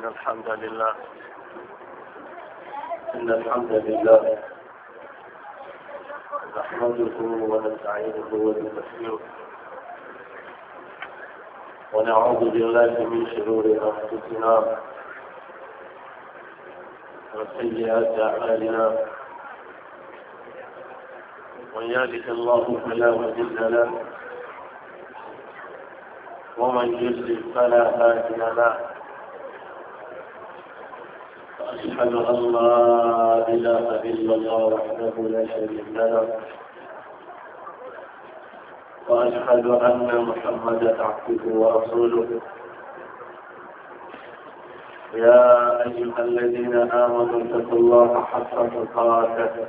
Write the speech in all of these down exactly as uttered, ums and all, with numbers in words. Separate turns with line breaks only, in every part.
إن الحمد لله إن الحمد لله نحمده ونستعينه ونستغفره ونعوذ بالله من شرور أنفسنا وسيئات أعمالنا من يهده الله فلا مضل له ومن يضلل فلا هادي له أشهد أن لا إله إلا الله وحده لا شريك له وأشهد أن محمدا عبده ورسوله يا أيها الذين آمنوا اتقوا الله حق تقاته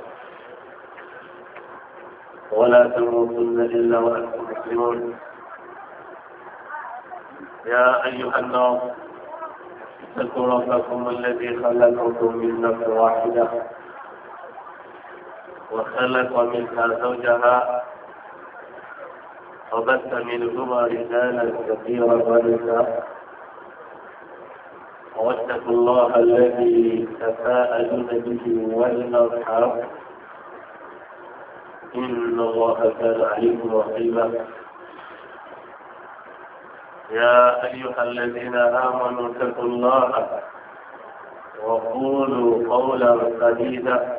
ولا تموتن إلا وأنتم مسلمون يا أيها الناس اتقوا ربكم الذي خلقكم من نفس واحدة وخلق منها زوجها وبث منهما رجالا كثيرا ونساء واتقوا الله الذي تساءلون به والأرحام إن الله كان عليكم رقيبا يا أيها الذين آمنوا اتقوا الله وقولوا قولا سديدا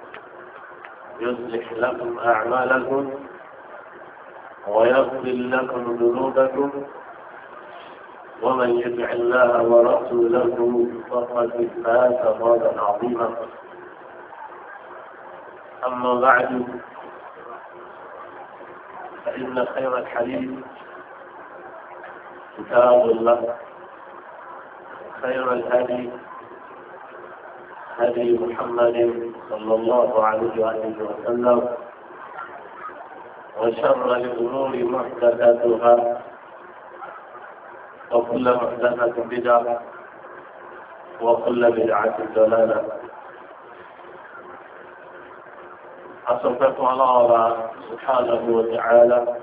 يصلح لكم أعمالكم ويغفر لكم ذنوبكم ومن يطع الله ورسوله فقد فاز فوزا عظيما أما بعد فإن خير الحديث كتاب الله خير الهدي هدي محمد صلى الله عليه وآله وسلم وشر الأمور محدثاتها وكل محدثة بدعة وكل بدعة ضلالة أصدق الله سبحانه وتعالى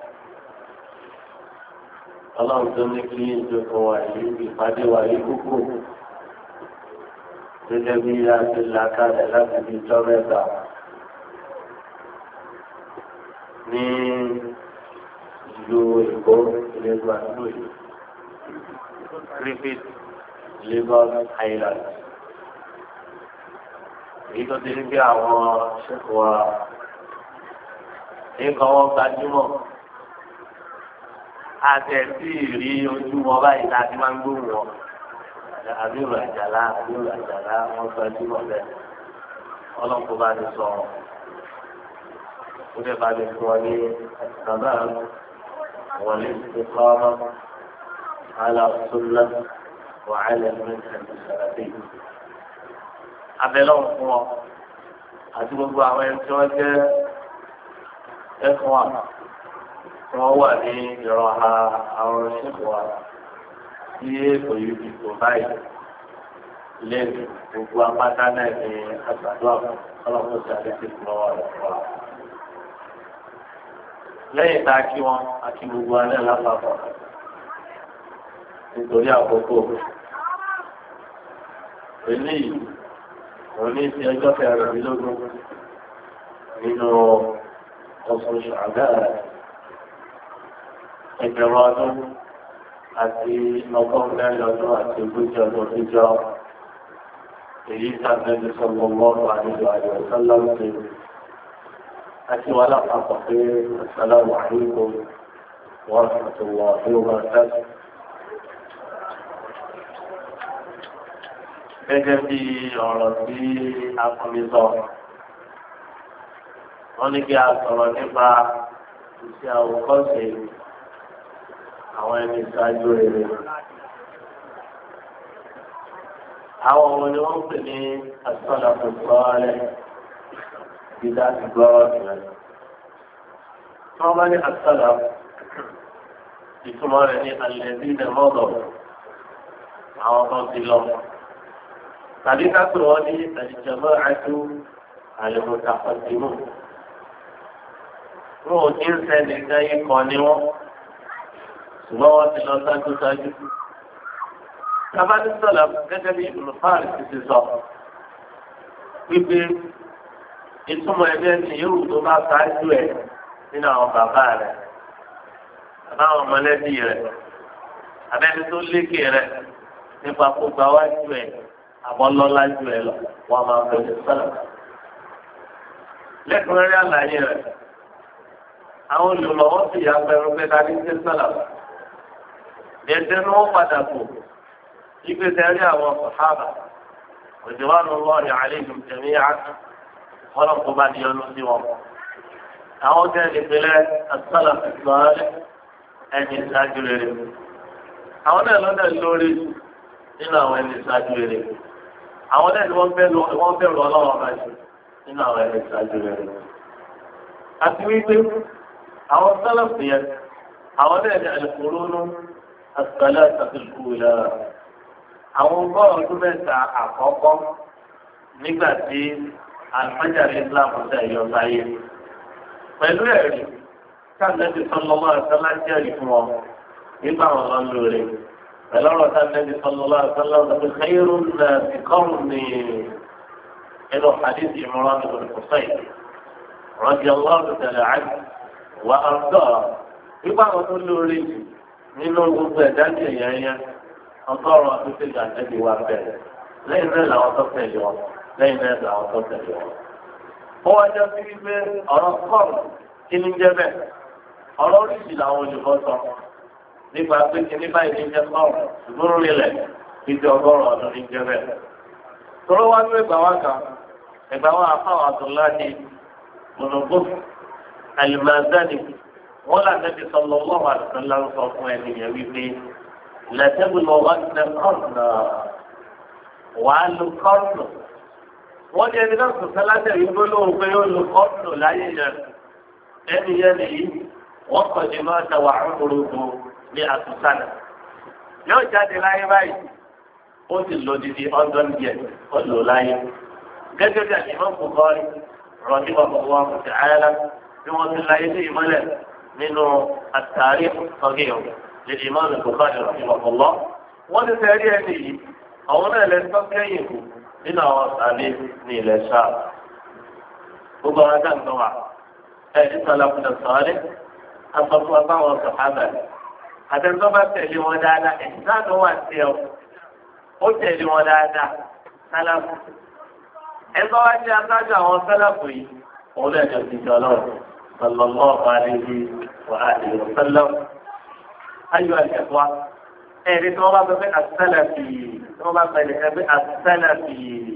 الله تنكي جوائي بفادي وعيكوكو بجميلات الله كان لك في جميلة ní ìlú Èkó ìlẹ́gbà ìlú ìlú Griffith Lagos Island èyí tó ti rí bí àwọn ṣẹ́kọ̀ọ́ wa ní kan wọ́n gbajúmọ̀ àtẹ̀sí rí ojú wọn báyìí láti máa ń gbóhùn wọn àbíòrò àjàlá àbíòrò àjàlá wọn gbajúmọ̀ bẹ́ẹ̀ ọlọ́pàá bá ti sọ وده بعد الثواني التمام والاستقامة على السنة وعلى المنهج السلفي. أبلغ هو أتوقع وين توجه إخوان وهو في جراحة أو شقوة في بيوت دبي لين وقامتنا في الأسواق خلاص سالك الأسواق lẹ́yìn tá a kí wọn a kí gbogbo alẹ́ lápapọ̀ nítorí àkókò eléyìí wọ́n ní ti ọjọ́ kẹrìnlélógún nínú oṣù Ṣàbáàn ẹgbẹ̀rún ọdún àti ọgọ́rùn-ún mẹ́rin ọdún àti ogójì ọdún níjọ èyí tàbí sallallahu alaihi wa sallam أتي ولا أفقه السلام عليكم ورحمة الله وبركاته. gẹ́gẹ́ bí ọ̀rọ̀ tí a kọ́ mi sọ wọ́n ní kí a sọ̀rọ̀ nípa iṣẹ́ àwòkọ́ṣe àwọn ẹni ìṣáájú rere. àwọn ọmọ ni wọ́n ń pè ní as-salafu salih ìdá ìgbọ́rọ̀ ìrìn. Tí wọ́n bá ní àtàlà, ìtumọ̀ rẹ̀ ní alẹ́bí ilẹ̀ mọ́dọ̀, àwọn kan ti lọ. Tàbí kápẹ́ wọ́n ní àjẹmọ́ àjò àlẹ́mọ̀tà pàtìmù. Wọ́n ò ní ń sẹ́ni gáyé kan ní wọ́n, ṣùgbọ́n wọ́n ti lọ sájú sájú. tabali sọlá gẹ́gẹ́ bí Ibn Faris ti sọ wípé ìtumọ̀ ẹgbẹ́ ní yóò tó bá ṣáájú ẹ̀ nínú àwọn bàbá rẹ̀ àbáwọn mọ̀lẹ́bí rẹ̀ abẹ́ni tó lékè rẹ̀ nípa kó gba wájú ẹ̀ àbọ̀lọ́lá ju ẹ̀ lọ wọ́n máa fẹ́ ní sọlá. lẹ́kùnrẹ́rẹ́ àlàyé rẹ̀ àwọn olùlọ́wọ́ sì yà pẹ̀lú pé ká ní sí sọlá. Ẹ̀sẹ̀ ni wọ́n padà kù ìgbésẹ̀ rí àwọn sàhábà òjòwánu lọ́ọ̀rì àlejò tẹ̀mí àti ọlọ́pàá bá di ọdún sí wọn. Àwọn tẹ́ ìpínlẹ̀ àtúntàlà fìgbọ́nrẹ́ ẹni ìsájú rere. Àwọn náà lọ́dẹ̀ lórí nínú àwọn ẹni ìsájú rere. Àwọn náà ni wọ́n bẹ̀rù ọlọ́wọ́ bá jù nínú àwọn ẹni ìsájú rere. Àti wípé àwọn sálàfù yẹn àwọn náà ní àlùkòrónú الثلاثة الأولى àwọn ọgọ́rùn-ún ọdún mẹ́ta àkọ́kọ́ nígbà tí alifájàre Islam ṣe yọ sáyé pẹ̀lú ẹ̀rí káàdẹ́bí sọlọ́lá àṣálá jẹ́rìí fún wọn nígbà wọn lọ lóore pẹ̀lú ọ̀rọ̀ káàdẹ́bí sọlọ́lá àṣálá ọ̀sẹ̀ xeyírù nà ìkọ́rù ní ẹnu hadith Imran ibn Husayn radiyallahu ta'ala anhu wa arda nígbà wọn tó lóore nínú gbogbo ẹ̀dá ní èèyàn yẹn ọgọ́rùn-ún ọdún tó gbà tẹ́lẹ̀ wá bẹ̀rẹ̀ lẹ́yìn náà làwọn tó tẹ̀lé wọn lẹ́yìn náà làwọn tó tẹ̀lé wọn. ó wá jẹ́ sí wípé ọ̀rọ̀ kọ́ọ̀rù kí ní jẹ́ bẹ́ẹ̀ ọ̀rọ̀ oríṣi làwọn olùkọ́ sọ nípa pé kí ní báyìí ní jẹ́ kọ́ọ̀rù ṣùgbọ́n rílẹ̀ kí jẹ́ ọgọ́rùn-ún ọdún ní jẹ́ bẹ́ẹ̀. tọ́lọ́ wá ní ẹgbàá wá kan ẹgbàá wá afáwọn àtúnláàdì mọ̀nàbó àlùmáàzánì wọ́n là nẹ́bí sọ̀lọ́ lọ́wọ́ àtúnlá ń sọ fún ẹni yẹn wípé lẹ́tẹ́gbẹ̀lọ́ wá ní kọ́ọ̀nà wà á lu kọ́ọ̀nà. wọ́n ní ẹni náà sọ̀tẹ́ látẹ̀rí gbólóhùn pé yóò lu kọ́ọ̀nà láyé yẹn ẹni yẹn nìyí wọ́n kọ̀ ní máa ta wà áńkúrúkú ní àtúnṣánà. yóò jáde láyé báyìí ó sì lò dídí ọdún díẹ̀ ó lò láyé. gẹ́gẹ́ bí àti ìmọ̀ Bukhari rọ̀jí ọ̀pọ̀ bí wọ́n ti láyé sí ìmọ̀lẹ̀ nínú àtàrí ọ̀gẹ̀ lè Imam Bukhari rahimahullah wọ́n ti tẹ̀rí ẹni yìí àwọn náà lè sọ kẹ́yìn kù nínú àwọn sàlẹ̀ ní ilẹ̀ ṣáà. gbogbo àwọn àgbà wa ẹni sọlá fún ẹ̀sọ́ọ́lẹ̀ asọ̀fún abáwọn sọ̀hábà àtẹ̀tọ́ bá tẹ̀lé wọn dáadáa ẹ̀sìn náà wà sí ẹ ó tẹ̀lé wọn dáadáa sálàfù ẹ̀sọ́ wá jẹ́ aṣáájú àwọn sálàfù yìí òun náà jẹ́ ti jọ lọ́rùn sallallahu alayhi wa alihi wa sallam. ayọ̀ ẹ̀kọ́ ẹ̀rí tí wọ́n bá fẹ́ fẹ́ àṣálàfì tí wọ́n bá fẹ́ fẹ́ àṣálàfì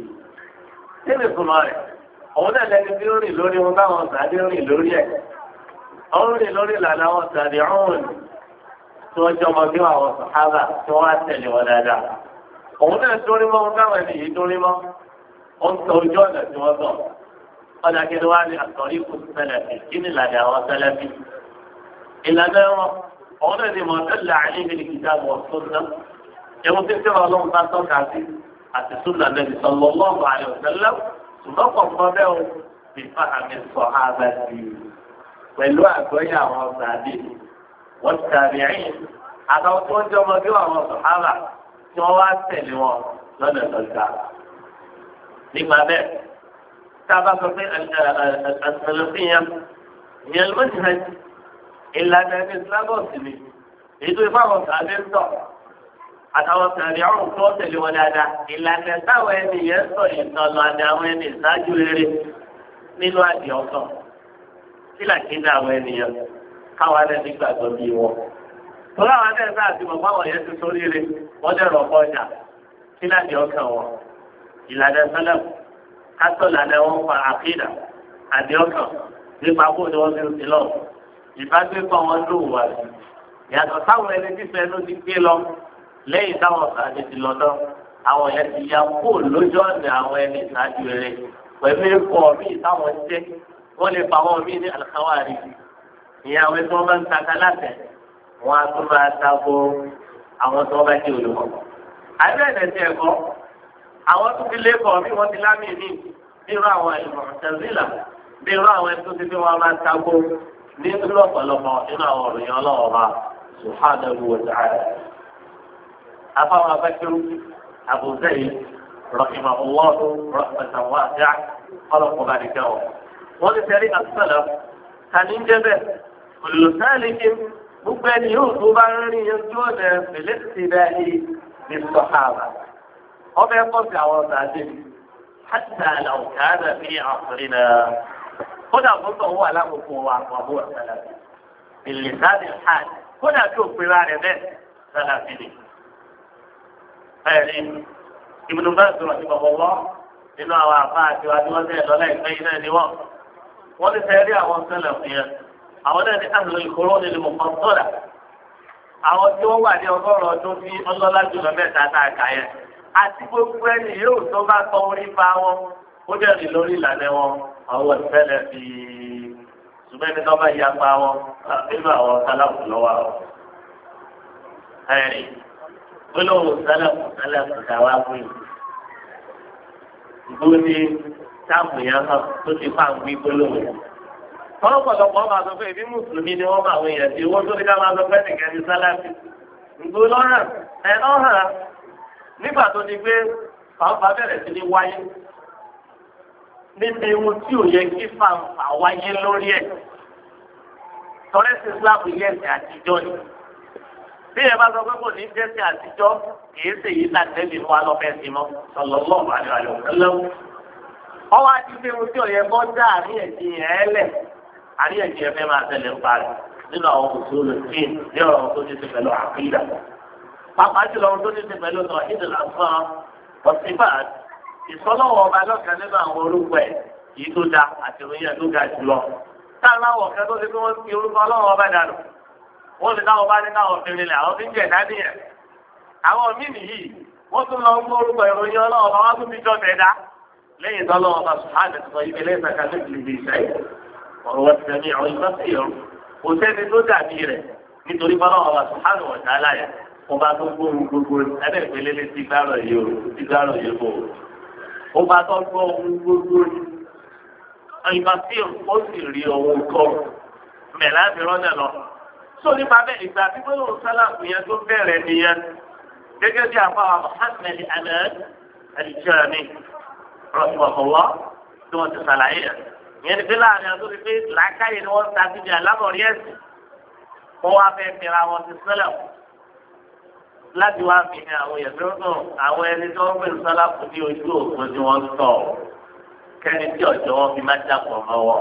kí ni ìtumọ̀ rẹ̀ òun náà lẹni tí ó rìn lórí wọn báwọn sàdé rìn lórí ẹ̀ ó rìn lórí ìlànà àwọn sàdé ọ̀hún tí wọ́n jọmọ bí àwọn sàhábà tí wọ́n á tẹ̀lé wọn dáadáa òun náà dórí mọ́ wọn báwọn ẹni yìí dórí mọ́ ó ń tọ ojú ọ̀nà tí wọ́n tọ̀ ọ̀nà kí ni wọ́n á ní àtọ̀rí kù sẹ́lẹ̀fì kí ni ìlànà àwọn sẹ́lẹ̀fì ìlànà wọn òun náà ni mọ̀ tẹ́lẹ̀ àyè ní kìtàbù ọ̀sùnà ẹ̀wọ̀n tí tí wọ́n lọ́wọ́ bá tọ́ka sí àti súnà Nabi sallallahu alaihi wasallam ṣùgbọ́n kọ̀ọ̀kan bẹ́ẹ̀ o fi fáhàmì sọ ábà sí i pẹ̀lú àgbọ́yé àwọn ọ̀sàdé wọ́n tàbí ẹ̀yìn àtàwọn tó ń jẹ́ ọmọ bí àwọn sọ̀hárà tí wọ́n wá tẹ̀lé wọn lọ́nà tọ́jà. nígbà bẹ́ẹ̀ tá a bá sọ pé àṣàlùfíyàn ìyẹn ló ti hàn ìlànà ẹni ìsìlágọ́sì ni èyí tó ifá àwọn ọ̀sàdé ń tọ̀ àtàwọn tàbí ọ̀rùn tó tẹ̀lé wọn dáadáa ìlànà táwọn ẹni yẹn sọ ìtọ́nà àti àwọn ẹni ìsáájú rere nínú àdì ọ̀sọ̀ sílà kéde àwọn ènìyàn káwọn alẹ́ nígbàgbọ́ bí wọn. tọ́lá àwọn alẹ́ sáà ti mọ̀ fáwọn yẹn ti sórí rẹ̀ wọ́n dẹ̀rọ̀ ọkọ̀ ọjà sílà ní ọkàn wọn. ìlànà sẹ́lẹ̀m kátó lànà wọn fa àkídà àdì ọkàn nípa kó ni wọ́n ti ń ti lọ. ìbágbépọ̀ wọn ló wà sí. ìyàtọ̀ táwọn ẹni tí fẹ́ ló ti gbé lọ lẹ́yìn táwọn sàdé ti lọ tán àwọn yẹn ti ya kó lójú ọ̀nà àwọn ẹni ìsáájú rẹ̀ pẹ̀lú ikọ̀ míì táwọn jẹ́ wọ́n lè fa àwọn míì ní àlùkáwárì ìyàwó tí wọ́n bá ń taka látẹ̀ wọ́n á tún máa tako àwọn tí wọ́n bá jẹ́ olùkọ́. àbẹ̀rẹ̀ ti ẹ̀kọ́ àwọn tó ti lẹ́kọ̀ọ́ bí wọ́n ti lámì ní bírú àwọn ìmọ̀tẹ́sílà bírú àwọn ẹni tó ti fi wọn máa tako ní lọ́pọ̀lọpọ̀ nínú àwọn òròyìn ọlọ́wọ́ bá subhanahu wa ta'ala. afáwọn afẹ́kẹ́rù àbùsẹ́yìn rọ̀kìmọ̀ ọlọ́ọ̀dún rọ̀kìmọ̀ wá já ọlọ́kùnrin bá nìkẹ́ wọn. wọ́n ti tẹ̀lé àtúntàlá kàní jẹ́ bẹ́ẹ̀ olùsáàlì kí gbogbo ẹni yóò tó bá ń rí ojú ọ̀nà fèlẹ́sì rẹ̀ ní sọ̀hàbà. ọbẹ̀ pọ̀ sí àwọn ọ̀sàdé hàtà làwùkàdà fi àfẹ́rẹ́ náà. kódà fótó wà lákòókò wa àpapọ̀ ọ̀sàlà ìlẹ̀sáàdì hàn kódà tí ò pera rẹ̀ bẹ́ẹ̀ sálàfì ni. ẹ̀rí Ibn Baz rahimahullah nínú àwọn àfa àti wájú wọn tẹ̀ lọ́lá ìpẹ́ yìí náà ni wọ́n. wọ́n ti fẹ́ rí àwọn sálàfì yẹn. àwọn náà ní àhùn ìkóró nílùú mọ̀kàntọ́là. àwọn tí wọ́n wà ní ọgọ́rùn-ún ọdún tí ọlọ́lá jùlọ mẹ́ta tá a kà yẹn. àti gbogbo ẹni yóò tó bá tọ́ orí bá wọn ó dẹ̀rì lórí ìlànà wọn àwọn ìfẹ́lẹ̀ fi ṣùgbọ́n ẹni tó bá yá pa wọn nínú àwọn sálàfù lọ́wọ́ ẹ̀rí gbólóhùn sálàfù sálàfù dáwà fún yìí ìgbó ní táàmù yẹn hàn tó ti fà ń gbé gbólóhùn yẹn. wọ́n pọ̀lọpọ̀ máa sọ pé ìbí mùsùlùmí ni wọ́n máa wọ èèyàn tí owó tó ní ká máa sọ pé nìkan ní sálàfù ìgbó lọ́ràn ẹ̀ lọ́hàn nígbà tó di pé fàáfàá bẹ̀rẹ̀ sí ní wáyé níbi ohun tí ò yẹ kí fàǹfà wáyé lórí ẹ̀ tọ́lẹ́sì Islam yẹ ẹ̀sìn àtijọ́ ni bí ẹ bá sọ pé kò ní jẹ́sìn àtijọ́ kìí ṣe yìí látẹ́lẹ̀ wa lọ́fẹ́ sí mọ́ sallallahu alaihi wa sallam. ọwọ́ àti pé ohun tí ò yẹ kọ́ dá àríyànjiyàn ẹ̀ lẹ̀ àríyànjiyàn fẹ́ máa tẹ̀lé ń parí nínú àwọn òṣèlú tí ní ọ̀rọ̀ tó ti ṣe pẹ̀lú àkídà pàápàá jùlọ ohun tó ti ṣe pẹ̀lú ọ̀rọ̀ ìdílé àfọ́n ọ̀sìnbà ìsọlọ́wọ́ ọba lọ́kàn nínú àwọn orúkọ ẹ̀ yìí tó da àti ìròyìn ẹ̀ tó ga jùlọ. táwọn ọ̀kẹ́ tó ti fi wọ́n fi orúkọ ọlọ́wọ́ ọba dànù wọ́n ti táwọn bá ní káwọn fi rinlẹ̀ àwọn fi ń jẹ̀ dání ẹ̀. àwọn míì nìyí wọ́n tún lọ ń gbọ́ orúkọ ìròyìn ọlọ́wọ́ ọba wọ́n tún fi jọ bẹ̀ dá. lẹ́yìn tọ́lọ́wọ́ ọba sùhánì sọ ibi lẹ́sẹ̀ kàdé ìlú ìṣẹ́ ọ̀rọ̀ wọ́n ti tẹ̀lé àwọn ìgbà sí ọ̀rọ̀ kò sẹ́ni tó dàbí rẹ̀ nítorí bọ́lọ́wọ́ ọba sùhánì wọ̀ dáálá yẹn wọ́n bá tó gbóhùn gbogbo ẹ̀dẹ̀ ìpele ti gbárò yìí o ti gbárò yìí o ó bá tó gbọ́ ohun gbogbo ìgbà tí ó sì rí ohun kọ́ mẹ́lá fi rọ́nà lọ. sọ nípa bẹ́ẹ̀ ìgbà tí gbọ́dọ̀ sálàmù yẹn tó bẹ̀rẹ̀ nìyẹn gẹ́gẹ́ bí àfáà Muhammad Ahmad al-Jami rahimahullah tí wọ́n ti sàlàyé yẹn. ìyẹn ní pé láàrin àti orí pé làákàyè ni wọ́n ta síbi àlámọ̀rí ẹ̀sìn wọ́n wá fẹ́ fẹ́ra wọn ti sẹ́lẹ̀ láti wá fi ní àwọn èèyàn tó ń sọ àwọn ẹni tó ń pèsè sálàpù ní ojú òkun tí wọ́n sọ kẹ́ni tí ọ̀jọ́ wọn fi máa dàpọ̀ mọ́wọ́.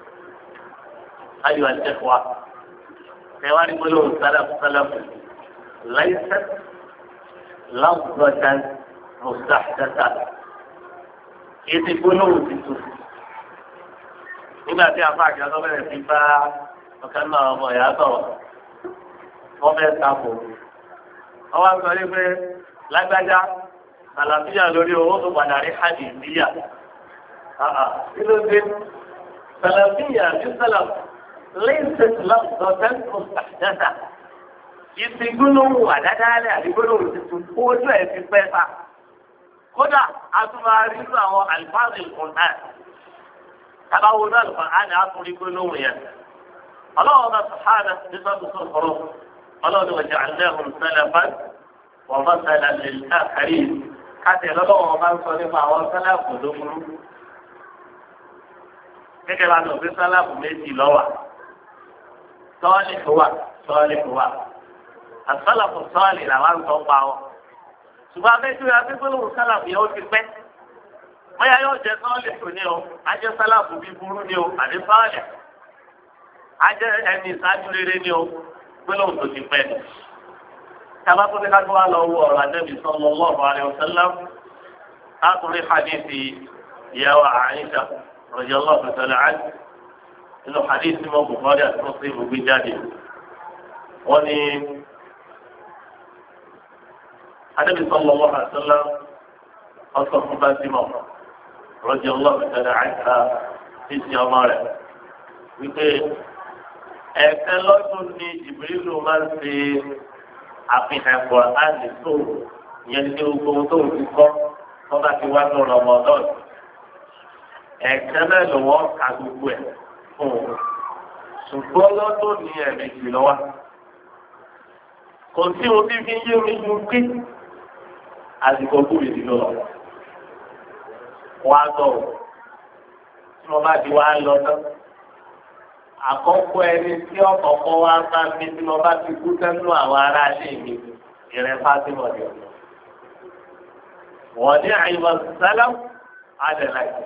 ayọ̀ àjẹkọ̀ wa kẹwàá ní gbólóhùn sálàpù sálàpù láìsẹ́ láwùjọ́jà mùsàkàtà ètò gbólóhùn tuntun. nígbà tí a fà kí a tó bẹ̀rẹ̀ sí bá ọ̀kan náà ọmọ ìyá sọ̀rọ̀ wọ́n fẹ́ sáfò. ọwọ́ sọ yìí pé lágbájá àlàáfíà lórí owó tó padà rí hajj níyà. kí ló dé sàlàfíà ní sàlàf lẹ́yìn sẹ́tìlá dọ̀tẹ́ tó sàdẹ́sà. ìsìnkúlóhùn àdádálẹ̀ àdìgbòlóhùn tuntun ojú ẹ̀ ti pẹ́ fà. kódà a tún máa rí sí àwọn àlùfáàsì ìkùnà. tábàwò náà lùfàá ní àtúrí gbólóhùn yẹn. ọlọ́run náà sàhánà ní sọ́dún tó kọ̀rọ̀. ọlọ́run wọ̀jà àlẹ́hùn sẹ́lẹ̀fà wọ́n bá sẹ́lẹ̀ lè káàkiri káàkiri lọ́wọ́ bá ń sọ nípa àwọn sẹ́lẹ̀fù ló burú. gẹ́gẹ́ bá lọ sí sẹ́lẹ̀fù méjì lọ́wọ́ sọ́ọ̀lì tó wà sọ́ọ̀lì tó wà àsálàfù sọ́ọ̀lì làwọn ń sọ pa wọn. ṣùgbọ́n abẹ́jú ya pé gbólóhùn sálàfù yẹn ó ti pẹ́. bóyá yóò jẹ sọ́ọ̀lì tó ní o ajẹ́ sálàfù bí burú ní o àdé sọ́ọ̀lì ajẹ́ ẹni ìsáájú rere ní o gbólóhùn tó ti pẹ́ ni. tabako ní kájú wa lọ wọ ọ̀rọ̀ Ànábì sallallahu alaihi wasallam lákùnrin hadithi ìyàwó Àìṣà radiyallahu ta'ala anha inú hadithi mọ́ Bukhari àti Muslim gbé jáde. wọ́n ní Ànábì sallallahu alaihi wasallam ọ̀sán fún Fátímà radiyallahu ta'ala anha ti ṣe ọmọ rẹ̀ wípé ẹ̀ẹ̀kan lọ́dún ní Jibrilu máa ń ṣe àfihàn Kùránì tó yẹn ní gbogbo tó ń kọ́ wọ́n bá ti wá ní Ramadan. ẹ̀ẹ̀kan náà ló wọ́n ka gbogbo ẹ̀ fún un. ṣùgbọ́n lọ́dún ní ẹ̀ẹ̀mejì lọ́wọ́. kò sí ohun tí fi ń yé mi ju pé àsìkò kú mi ti lọ. Wá tọ̀ tí mo bá ti wá lọ tán. Àkọ́kọ́ ẹni tí ọ̀kọ̀ọ̀kọ́ wá bá mi tí mo bá ti kú sẹ́nu àwọn ará ilé mi ìrẹ́ Fátímọ̀ ni ọ̀dọ́. Wọ́n ní àyìnbó sálám àdàlàyé.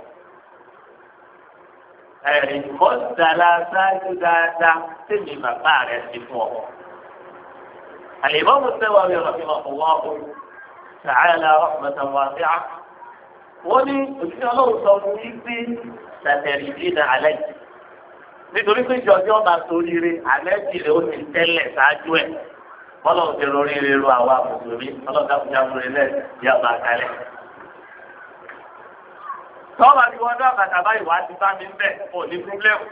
Ẹ̀rí mọ́tàlá sáájú dáadáa tèmi bàbá rẹ̀ ti fún ọ. الإمام النووي رحمه الله تعالى رحمة واسعة ولي إن الله صوتي ستردين علي nítorí pé ìjọjọ́ bá torí rẹ̀ àlẹ́jì rẹ̀ ó ti tẹ́lẹ̀ ṣáájú ẹ̀ bọ́lọ̀ ti lórí rẹ̀ ru àwa mùsùlùmí ọlọ́dà fún yàgò rẹ̀ lẹ̀ yà bá kalẹ̀. tọ́wọ́ àti wọ́n dọ́ àbàtà báyìí wá ti bá mi ń bẹ̀ kò ní pírọ́blẹ́mù.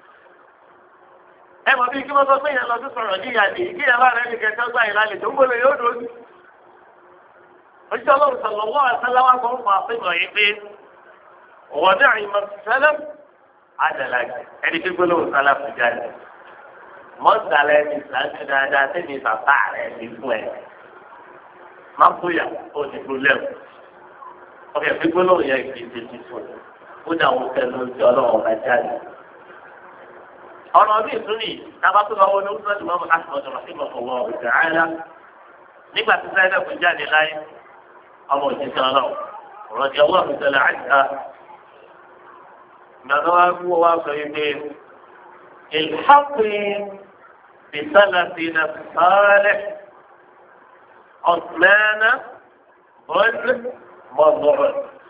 ẹ mọ̀ bí kí wọ́n sọ pé yẹn lọ sí sọ̀rọ̀ ní ìyàdí kí yẹn bá rẹ̀ ní kẹjọ́ gbà yìí lálẹ́ tó ń gbọ́dọ̀ yóò dúró sí. oṣù ọlọ́run sọ̀rọ̀ wọ́n àtàláwá kan fún àfihàn yìí pé wọ́n ní àyìnbó sẹ́lẹ̀m àdàlà ẹni pé gbólóhùn sálà fún jáde. mọ́sálẹ̀ ní ìsájú dáadáa sẹ́ni bàbá rẹ̀ ní fún ẹ̀. má bóyá ó ti gbólẹ́wò. ọkẹ́ pé gbólóhùn yẹn kì í ṣe ti fún un. ó dà wọ́n fẹ́ lóúnjẹ ọlọ́run ọba jáde. ọ̀rọ̀ mi tún ní tábàtú lọ́wọ́ ní ọdún mọ́mú aṣọ́jọ́ rọ̀ṣímọ̀ ọ̀wọ́ ọ̀gá ààrẹ nígbà tí sáyẹ́dẹ̀ kò jáde láyé ọmọ òjíṣẹ́ ọlọ́run rọ̀jẹ̀ ọlọ́run tẹ̀lé àìsà gbàgbọ́ wa kú wa sọ yìí pé ìlhàpín bisalasi na sọ́ọ́lẹ̀ ọ̀sùnmẹ́nà bọ́ọ̀lù mọ̀gbọ̀rọ̀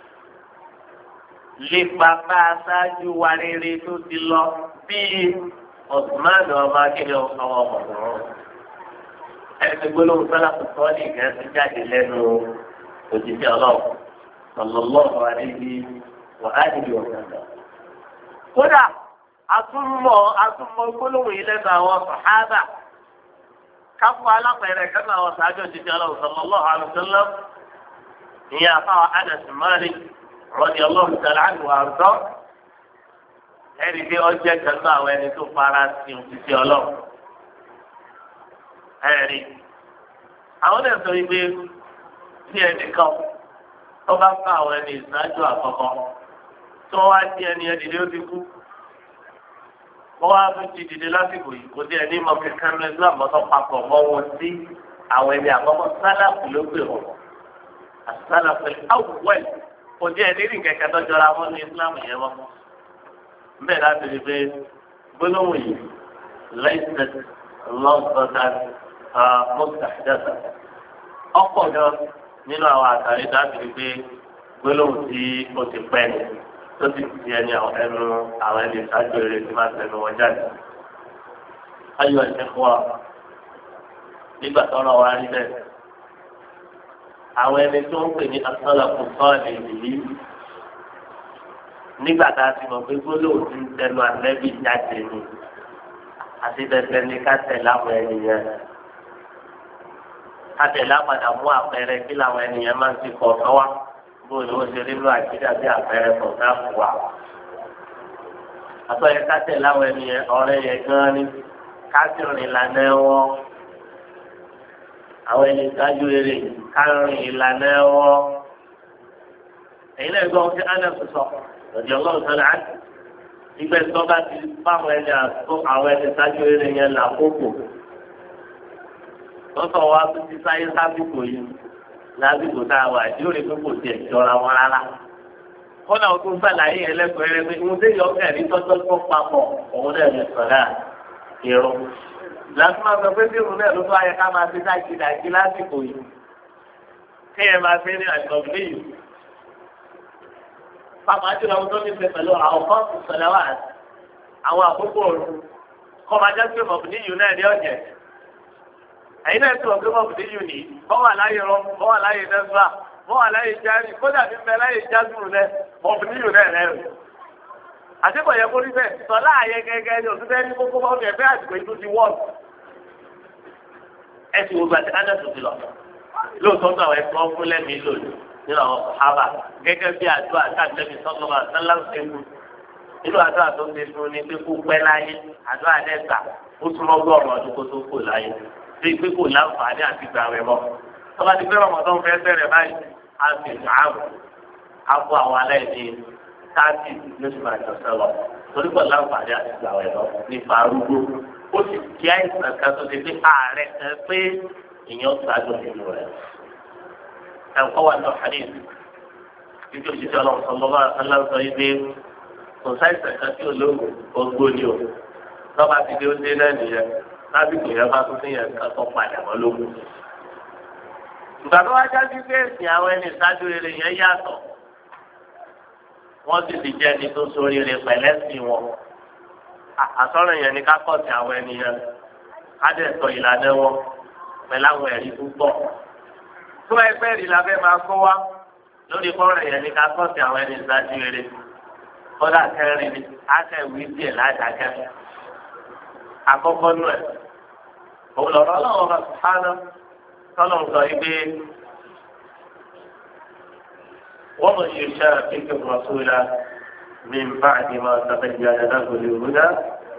lè pàpà aṣáájú wa rere tó ti lọ bíi ọ̀sùnmáàlù ọba akéde ọmọ ọmọdún. ẹni gbólóhùn sọlá tó sọ ní ìgbésí jáde lẹ́nu òjijì ọlọ́run sallallahu alaihi wa alihi wa sallam. kódà atúmọ̀ atúmọ̀ gbólóhùn yìí lẹ́nu àwọn sàhábà káfọ́ alápẹ̀rẹ̀ kẹ́nu àwọn sàájọ́ òjijì ọlọ́run sallallahu alaihi wa sallam. ìyá àfáwọn Anas Malik radiyallahu ta'ala anhu àrùtọ́ ẹni tí ó jẹ́ kẹ́lú àwọn ẹni tó fara sí òṣìṣẹ́ ọlọ́run. ẹ̀rí àwọn náà sọ wípé tí ẹnìkan tó bá fún àwọn ẹni ìsáájú àkọ́kọ́ tó wá sí ẹni ẹni tí ó ti kú wọ́n wá tún ti dìde lásìkò yìí kò sí ẹni mọ kankan ní Islam mọ́tò papọ̀ mọ́ wọn sí àwọn ẹni àkọ́kọ́ sálàfù ló gbé wọn àsálàfù awwal kò sí ẹni rí kẹ̀kẹ́ tó jọra wọn ní Islam yẹn wọn. bẹ́ẹ̀ láti rí pé gbólóhùn yìí lẹ́sẹ̀ lọ́sọ̀tà mọ́tàdásà ọ̀pọ̀ gan nínú àwọn àtàrí láti rí pé gbólóhùn tí ó ti pẹ́ ni tó ti ti ẹni ẹnu àwọn ẹni ìsájú eré tí máa tẹnu wọn jáde. ayọ̀ ẹ̀ṣẹ̀ fún wa nígbà tọ́rọ̀ wa rí bẹ́ẹ̀ àwọn ẹni tó ń pè ní asọ́làkù sọ́ọ̀lì yìí nígbà tá a ti mọ̀ pé gbólóhùn ti ń tẹnu àlẹ́bí jáde ni àti tẹ̀tẹ̀ ní ká tẹ̀ láwọn ènìyàn ká tẹ̀ lápadà mú àpẹẹrẹ kí làwọn ènìyàn máa ń ti kọ̀ sọ́wá bó ni wọ́n ṣe rí lọ àjíjà bí àpẹẹrẹ kọ̀ọ̀kan fún wa. àtọ́yẹ ká tẹ̀ láwọn ènìyàn ọ̀rẹ́ yẹn gan ni ká sì rìn ìlànà wọn àwọn ẹni ìdájú eré ká rìn ìlànà wọn. èyí náà gbọ́ fi ánà sọ lọ́dí ọlọ́run sọ́dọ̀ àti ìgbẹ́ tó bá ti fáwọn ẹni àtó àwọn ẹni ìdájú eré yẹn làkókò. lọ́sọ̀ wa tún ti sáyé sábìkò yìí lásìkò tá a wà yóò rí pé kò tiẹ̀ jọra wọn rárá. kọ́nà o tún sàlàyé ẹlẹ́kọ̀ọ́ rẹ pé ohun tí yọ kẹ́rì tọ́jọ́ tó papọ̀ òun náà lè sọ̀rọ̀ irun. láti máa sọ pé bí òun náà ló tó ayẹ ká máa fi dájú dájú lásìkò yìí. kéèyàn máa fi ní àjọ bíi. pàpà jùlọ ohun tó ní ṣe pẹ̀lú àwọn kọ́ọ̀tù sọ̀rọ̀ wà àwọn àkókò òru. kọ́ máa jẹ́ pé mọ̀bìnrin yìí náà ní ọ̀jẹ̀. ẹ̀yin náà ti wọ̀ pé mọ̀bìnrin yìí ní bọ́wà láyé rọ bọ́wà láyé dẹ́sùlá bọ́wà láyé járí kódà ní bẹ láyé jásùrù rẹ mọ̀bìnrin yìí náà rẹ̀ rẹ̀. àtikọ̀ yẹ kó rí bẹ́ẹ̀ sọ̀lá àyẹ gẹ́gẹ́ ní òtún bẹ́ẹ̀ ní kókó bá ọ̀gẹ̀ bẹ́ẹ̀ àsìkò ìlú ti wọ́ọ̀lù. ẹ ti wo gbàtí ádẹ́sù ti lọ lóòótọ́ náà ẹ fọ́ fún lẹ́mìí lòdì nínú àwọn sàhábà gẹ́gẹ́ bí àdúrà káàdẹ́bí sọ́kọ́mà sálásẹ́kù nínú àdúrà tó ń gbé fún ní pé kó pẹ́ láyé àdúrà dẹ́gbà ó túnmọ́ gbọ́ọ̀rọ̀ ọdún kó tó kò láyé bí pé kò láǹfààní àti gbà rẹ̀ mọ́ tọ́ba ti gbé ọmọdún fẹ́ bẹ̀rẹ̀ báyìí á fi ìdáàbò á kó àwọn aláìní táàtì lóṣù máa jọ sẹ́lọ̀ torí pẹ̀lú àǹfààní àti ìgbàwọ̀ ẹ̀rọ nípa arúgbó ó sì kí àìsàn kan tó ti pé ààrẹ kan pé èèyàn gbádùn nínú rẹ̀. ẹ̀kọ́ wà ní ọ̀hánìí títí òṣìṣẹ́ ọlọ́run sọ̀rọ̀ aláǹsọ yìí pé kò sáìsàn kan tí olóògùn ogbó ni o lọ́ba ti dé ó dé náà nìyẹn lásìkò yẹn bá tún níyẹn kan tó padà wọ́n lógún. ìgbà tó wá jáde pé èsì àwọn ẹni ìsájú rere yẹn yàtọ̀ wọ́n sì ti jẹ́ ẹni tó sórí rẹ̀ pẹ̀lẹ́sìn wọn. àsọ̀rọ̀ yẹn ni ká kọ̀ sí àwọn ẹni yẹn ká dẹ̀ sọ ìlànà wọn pẹ̀lú àwọn ẹ̀rí púpọ̀. tó ẹgbẹ́ rí la fẹ́ máa kó wá lórí kọ́rọ̀ yẹn ni ká kọ̀ sí àwọn ẹni ìsájú rere. kọ́dà kẹrin ni akẹ́wì díẹ̀ ládàkẹ́. àkọ́kọ́ nù ẹ̀ òun lọ̀rọ̀ ọlọ́run bá sùpánà tọ́lọ̀ ń sọ yìí pé wọ́n mọ̀ ṣe ṣe àfihàn rọ̀ṣúlá من بعد ما تبين له الهدى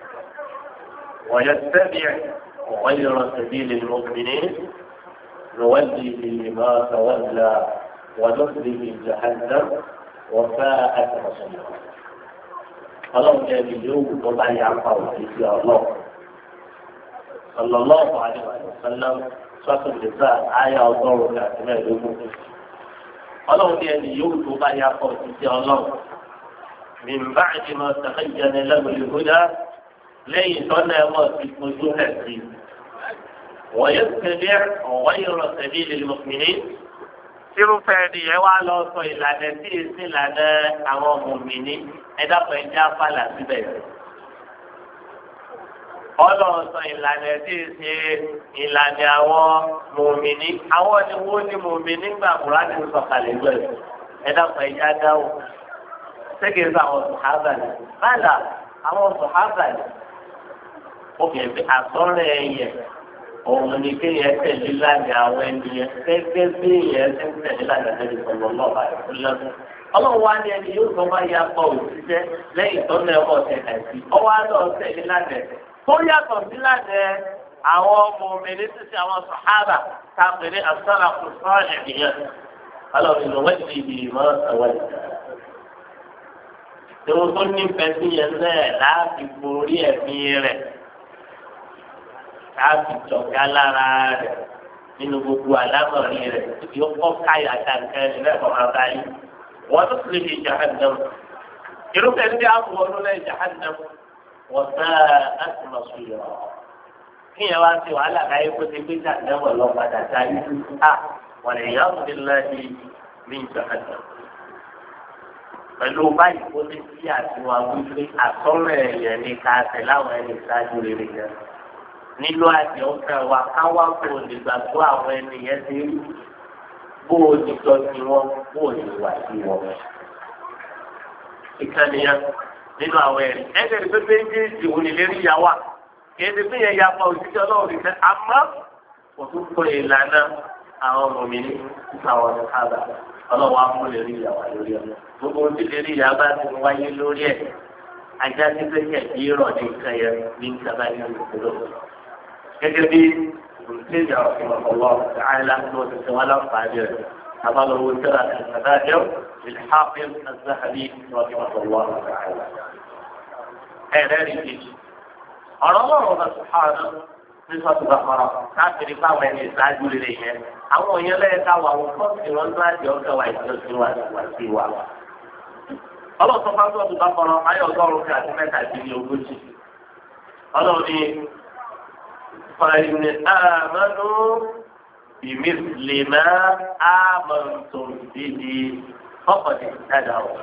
ويتبع غير سبيل المؤمنين نوليه ما تولى ونصله جهنم وساءت مصيرا. ọlọ́run jẹ́ ibi yòówù tó bá yà pa òfin sí ọlọ́run. sallallahu alaihi wa sallam sọ́tún nìsa àyà ọgọ́rùn-ún àti mẹ́ẹ̀ẹ́dógún. ọlọ́run jẹ́ ibi yòówù tó bá yà pa òfin sí ọlọ́run. min ba'di ma tabayyana lahu al-huda lẹ́yìn tọ́lá ẹ̀wọ̀ ti fojú hẹ̀ sí. wa yattabi' ghayra sabili al-mu'minin. irúfẹ́ ẹnìyẹn wá lọ sọ ìlànà tí èsì ìlànà àwọn mùmìnì ẹ̀dàpọ̀ ẹ̀jẹ̀ afálà síbẹ̀. ọlọ́run sọ ìlànà tí èsì ìlànà àwọn mùmìnì àwọn ni wọ́n ní mùmìnì gbà kúrò ní sọ̀kalẹ̀ gbẹ̀. ẹ̀dàpọ̀ ẹ̀jẹ̀ adáwò sẹ́kẹ̀rì sọ àwọn sọ̀hábà ni báyà àwọn sọ̀hábà ni obìnrin bí àtọ́rẹ̀ ẹ̀yẹ òun ni kéèyàn tẹ̀lé láti àwọn ènìyàn gẹ́gẹ́ bí èèyàn ti ń tẹ̀lé láti àwọn ènìyàn lọ́wọ́ àìsílẹ̀. ọlọ́run wá ní ẹni yóò sọ wá ya pa òṣìṣẹ́ lẹ́yìn tó ní ẹ̀kọ́ ọ̀sẹ̀ àìsí. ọwọ́ àlọ́ tẹ̀lé láti tó yàtọ̀ sí láti àwọn ọmọ òmìnir títí àwọn sàhábà tá a pè ní àṣàlà kò sọ ẹ̀mìyàn. ọlọ́run ló wẹ́n ti ìdí ìmọ̀ ọ̀wẹ́. ìwọ̀n tó ní pẹ̀sì yẹn náà láti borí ẹ̀mí rẹ̀ láti jọ̀gá lára rẹ̀ nínú gbogbo àlámọ̀rí rẹ̀ yóò kọ́ káyà kankan ní lẹ́kọ̀ọ́ máa bá yìí. wọ́n tó sì lè fi jahannam. irúfẹ́ ní àwọn ọdún lẹ́yìn jahannam wọ́n sá àtúmọ̀ sùn yọ̀. kíyẹn wá sí wàhálà káyé kó ti gbé jahannam lọ padà sáyé. a wọ́n lè yá òun níláàdì ní jahannam. pẹ̀lú báyìí kó ní sí àtiwá wípé àtọ́rọ̀ ẹ̀yẹ ní ká tẹ̀ láwọn ẹni ìsáájú rere yẹn. nílò àti ọ̀fẹ́ wa káwá kó o lè gbàgbọ́ àwọn ènìyàn ti rí bó o ti tọ́ sí wọn bó o ti wà sí wọn. ìkànnì yẹn nínú àwọn ẹ̀rí ẹ̀jẹ̀ ní pépé ń gbé ìwò nílé rí ya wà kí ẹni pé yẹn ya pa òṣìṣẹ́ ọlọ́run nìkan àmọ́ kò tún kó ìlànà àwọn ọmọ mi ní nípa àwọn ọ̀dọ́ káàbà ọlọ́run á mú lè rí ìyàwó lórí ẹ̀ gbogbo ohun tí lè rí ìyá bá ti wáyé lórí ẹ̀ ajá tí pé kẹ̀ kí rọ̀ ní nǹkan yẹn ní nǹkan bá yẹn lò gẹ́gẹ́ bí olùdíje ọ̀pọ̀lọpọ̀ àìlá tó ti ṣe wọn láǹfààní rẹ̀ àbálòwò tẹ́lá ìṣẹ̀dájọ́ ìlhàfíìm àzáhàbí ọ̀pọ̀lọpọ̀ àìlá. ẹ̀rẹ́ rí kejì ọ̀rọ̀ ọlọ́run ọba sùhánà ní sọ́tù bàkọ́rà káàkiri báwọn ẹni ìsáájú rere yẹn àwọn òyìn lẹ́yìn káwọn àwọn kọ́ọ̀sì wọn tó láti ọ̀kẹ́ wa ìjọsìn wa wà sí wa. ọlọ́sọ̀ fásitì bàkọ́rà ayọ̀ ọgọ́rùn-ún kí àti mẹ́ta ìdílé ogójì ọlọ́run ní فإن آمنوا بمثل ما آمنتم به فقد اهتدوا.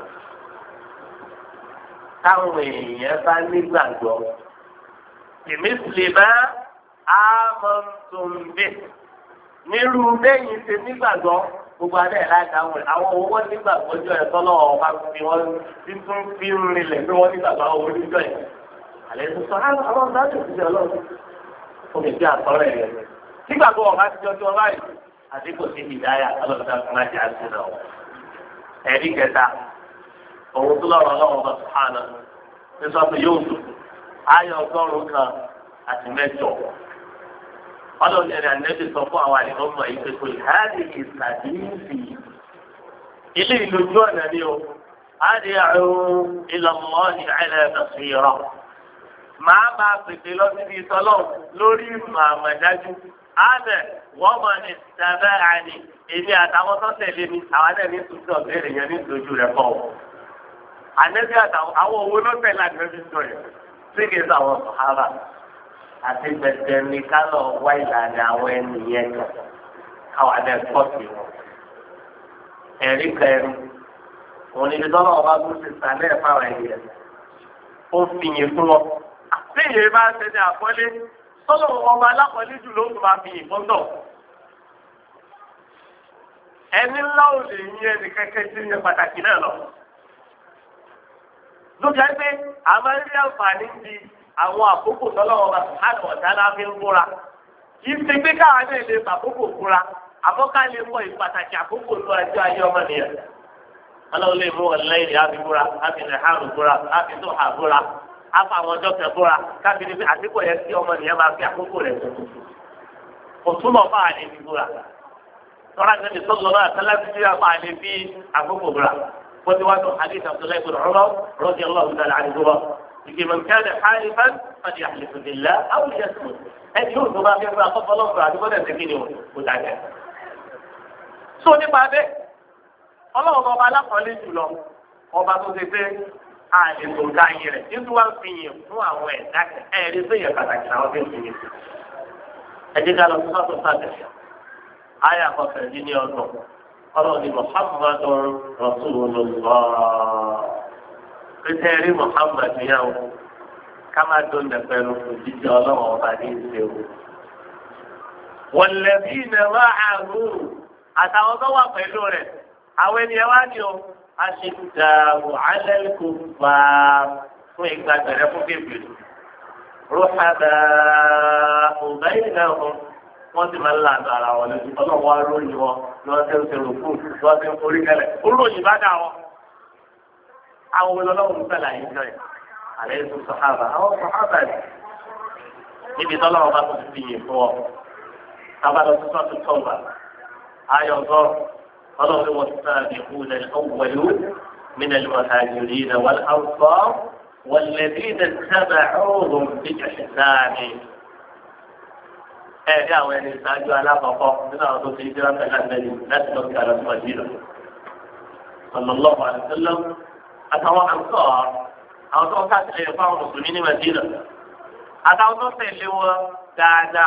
táwọn èèyàn bá nígbàgbọ́ bimithli ma آمنتم به nírú bẹ́yìn ṣe nígbàgbọ́ gbogbo adé ẹ̀ láti àwọn àwọn owó nígbàgbọ́ jọ ẹ̀ tọ́lọ́ ọba fi wọ́n títún fi ń rinlẹ̀ bí wọ́n nígbàgbọ́ àwọn oníjọ́ ẹ̀. àlẹ́ tó sọ àwọn ọ̀dọ́ àti òṣìṣẹ́ ọlọ́run omi tí a sọ̀rọ̀ ẹ̀ nígbà tó ọba ti jọjọ báyìí àti kò sí ìdáyà ọlọ́dún fún láti àti náà ẹ̀rí kẹta òun tó lọ́rọ̀ ọlọ́run bá sùhánà ní sọ́tún yóò dùn ayọ̀ ọgọ́rùn-ún kan àti mẹ́jọ ọlọ́run ẹ̀rẹ̀ ànẹ́bí sọ fún àwọn àlejò ọmọ yìí pé kò ìhádì ìsàdínsì ilé ìlójú ọ̀nà ni o àdé àrùn ìlọmọ ní ẹlẹ́dọ̀síra màá máa pèsè lọ síbi ìtọ́lọ́ lórí ìmọ̀ àmọ̀dájú àbẹ̀ wọ́n mọ̀ ní sábẹ́ àní èmi àtàwọn tó tẹ̀lé mi àwọn náà ní tuntun ọ̀bẹ̀rẹ̀ yẹn ní ìdójú rẹ̀ kọ́ ọ. ànẹ́bí àtàwọn àwọn owó ló tẹ̀lé ànẹ́bí sọ yẹn sí kìí sọ àwọn sọ̀hárà àti gbẹ̀gbẹ̀ ní kálọ̀ wá ìlànà àwọn ènìyàn kan káwọn adé pọ̀sì wọn. ẹ̀rí kẹrin òun ni ìdọ́nà ọba tó ti sàlẹ̀ fáwọn ènìyàn ó fi yìn fún wọn. bí ìyẹn bá ṣe ní àpọ́lé sọ́dọ̀ ọba alápọ̀lé jù ló ń máa fi yìn fún náà. ẹni ńlá ò lè yín ẹnì kẹ́kẹ́ tí ń yẹ pàtàkì náà lọ. lójú ẹgbẹ́ àmọ́ ilé àǹfààní di àwọn àkókò tọ́lọ́wọ́ bá àtọ̀ ọ̀dáná fi ń búra. ìṣe pé káwọn náà lè fàkókò búra àbọ́ká lè mọ ìpàtàkì àkókò tó ẹjọ́ ayé ọmọ nìyẹn. ọlọ́run lè mú ọ̀lẹ́yìn àfi búra àfi nàìjíríà búra àfi tó hà búra àfi àwọn ọjọ́ kẹ búra káfí ní àsìkò yẹn tí ọmọ nìyẹn máa fi àkókò rẹ̀ tó. kò túmọ̀ fáà lè fi búra. tọ́lá ti sọ́dọ̀ náà tẹ́lẹ̀ fi fáà lè fi àkókò búra. wọ́n ti wá tó hadith Abdullahi ibn Umar radiyallahu ta'ala anhuma ìgbè man kana halifan falyahlif billah aw liyasmut ẹni yóò tó máa fi fún akọ́kọ́ lọ́kùnrin àdúgbò náà ṣèkí ni o dàgẹ́. sọ nípa bẹ́ẹ̀ ọlọ́run ọba alákọ̀ọ́lé jùlọ ọba tó ṣe pé àlè tó dá yín rẹ̀ nínú wa fi yìn fún àwọn ẹ̀dá ẹ̀rí tó yẹ pàtàkì àwọn tó ń fi yìn. ẹ jẹ́ ká lọ sí sọ́tò sábẹ̀ ayé àkọsẹ̀ ní ní ọdún ọlọ́run ní Muhammadu Rasulullah pétérì Muhammadu yẹn o ká má dún dẹ̀pẹ̀lú òjijì ọlọ́run ọba ní ìṣèwò. والذين معه àtàwọn tó wà pẹ̀lú rẹ̀ àwọn ènìyàn wá ní o aṣèǹdàrú alẹ́kùn fà fún ìgbà gbẹ̀rẹ̀ fún bèbèrè rúhàdà ọ̀bẹ́yìn náà hàn wọ́n sì máa ń lànà ara wọn lójú ọlọ́wọ́ aróyìn wọn ni wọ́n ti ń ṣe rògbò ni wọ́n ti ń forí kẹlẹ̀ olóyìn bá dà wọn. àwọn olólùwọ̀n ń fẹ́lẹ̀ àyíká yẹn àlẹ́ ètò sọ̀hábà àwọn sọ̀hábà yìí níbi tọ́lọ́wọ́ bá tó ti fi yìn fún ọ tábàlọ́ tó tó tó wà ayọ̀ gbọ́ ọlọ́run wọn السابقون الأولون من المهاجرين والأنصار والذين اتبعوهم بإحسان ẹ̀ẹ́dí àwọn ẹni ìsáájú alákọ̀ọ́kọ́ nínú àwọn tó ti jẹ́ ọ̀pẹ̀lá mẹ́rin láti lọ sí àlọ́ Mádínà sallallahu alaihi wasallam àtàwọn àǹsọ̀ àwọn tó ń káàkiri fáwọn mùsùlùmí ní Mádínà àtàwọn tó tẹ̀lé wọn dáadáa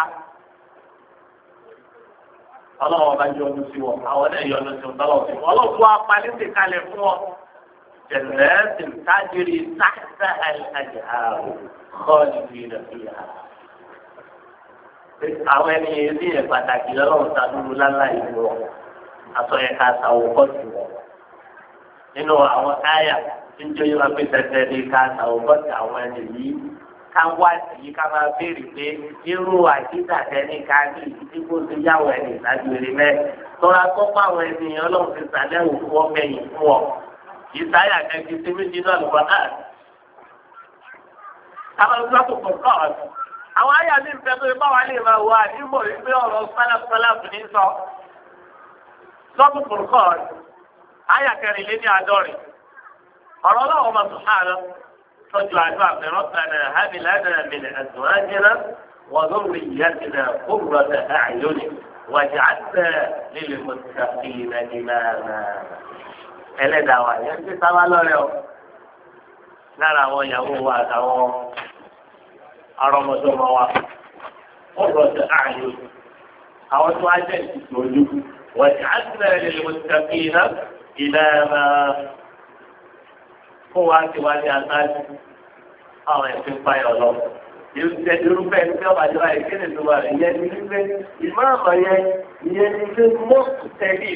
ọlọ́wọ́ bá yọ ọdún sí wọn àwọn náà yọ ọdún sí wọn tọ́lọ̀ sí wọn ọlọ́wọ́ wá palẹ́ sí kalẹ̀ fún wọn jẹ̀lẹ́sì tájìrì táṣà àjàrò kọ́ọ̀lì fi rẹ̀ fi hà. àwọn ẹni yẹn ní ẹ̀ pàtàkì lọ́wọ́ sàdúró lálá ìlú wọn àtọ̀yẹ ká sàwọ́ kọ́ọ̀tù wọn. nínú àwọn táyà tí ń jẹ́ yóò pé tẹ̀tẹ̀ ní ká sàwọ́ kọ́ọ̀tù àwọn ẹni yìí ká wá sí ká máa béèrè pé irú àjíjà tẹ́ni ká ní ìdí kó ti yáwó ẹni ìdájọ́ eré mẹ́. tọ́ra tó pa àwọn ènìyàn ọlọ́run ti sàlẹ̀ òkú wọn mẹ́yìn fún ọ. ìsáyà kẹ́kí sí méjì náà lọ́wọ́ náà. àwọn ìgbà tó kọ̀ kọ́ ọ̀sán. àwọn àyà ní ìfẹ́ tó bá wà lè máa wọ àdìmọ̀ ìgbé ọ̀rọ̀ sálàfù ní sọ. lọ́kùn kọ̀ọ̀kọ̀ àyà kẹrin lé ní àádọ́rin. ọ̀rọ̀ ọlọ́run máa tún hàn án. tọ́jú àdúrà pé ربنا هب لنا من أزواجنا وذريتنا قرة أعين واجعلنا للمتقين إماما. ẹlẹ́dàá wa yẹn ti sábà lọ́rẹ́ o lára àwọn ìyàwó wa àtàwọn arọmọdọ́mọ wa قرة أعين àwọn tó wá jẹ́ ìtìtò ojú واجعلنا للمتقين إماما. fún wa ti wá ní aṣáájú àwọn ẹ̀sìn fáyọ̀ lọ. irúfẹ́ ẹni tí ọba ìjọba ìkéde tó wà rẹ̀ yẹn ní wípé ìmọ̀ àmọ̀ yẹn ìyẹn ní wípé mọ́ọ̀kù tẹ̀lé.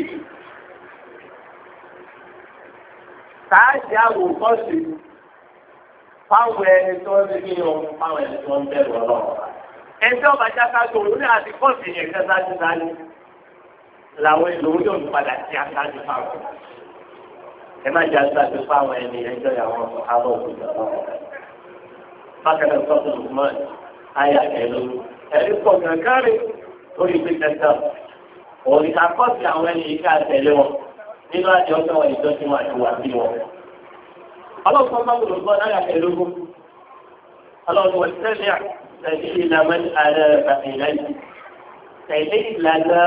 sáàsì àwòkọ́sì fáwọn ẹni tó ń bí wọn fáwọn ẹni tó ń bẹ̀rù ọlọ́run. ẹni tí ọba jáká tó ní àti kọ́ọ̀sì yẹn kẹsàájú dání làwọn èlò yóò padà sí aṣáájú fáwọn. ẹ má jẹ́ àgbàdo fáwọn ẹni ẹjọ́ ìyàwó àwọn òkúta náà. bákan náà sọ́kùn lùmọ́ọ̀n ayé àkẹ́lú ẹ̀rí pọ̀ gàngárì lórí pé kẹta òní ká kọ́ sí àwọn ẹni yìí ká tẹ̀lé wọn nínú àjọ ọ̀sẹ̀ wọn ìjọsìn wọn àti wà sí wọn. ọlọ́run bá gbọdọ̀ gbọ́ náà yàtọ̀ lógún ọlọ́run wọ̀ sẹ́lẹ̀ tẹ̀lé ìlànà ààrẹ ìlànà tẹ̀lé ìlànà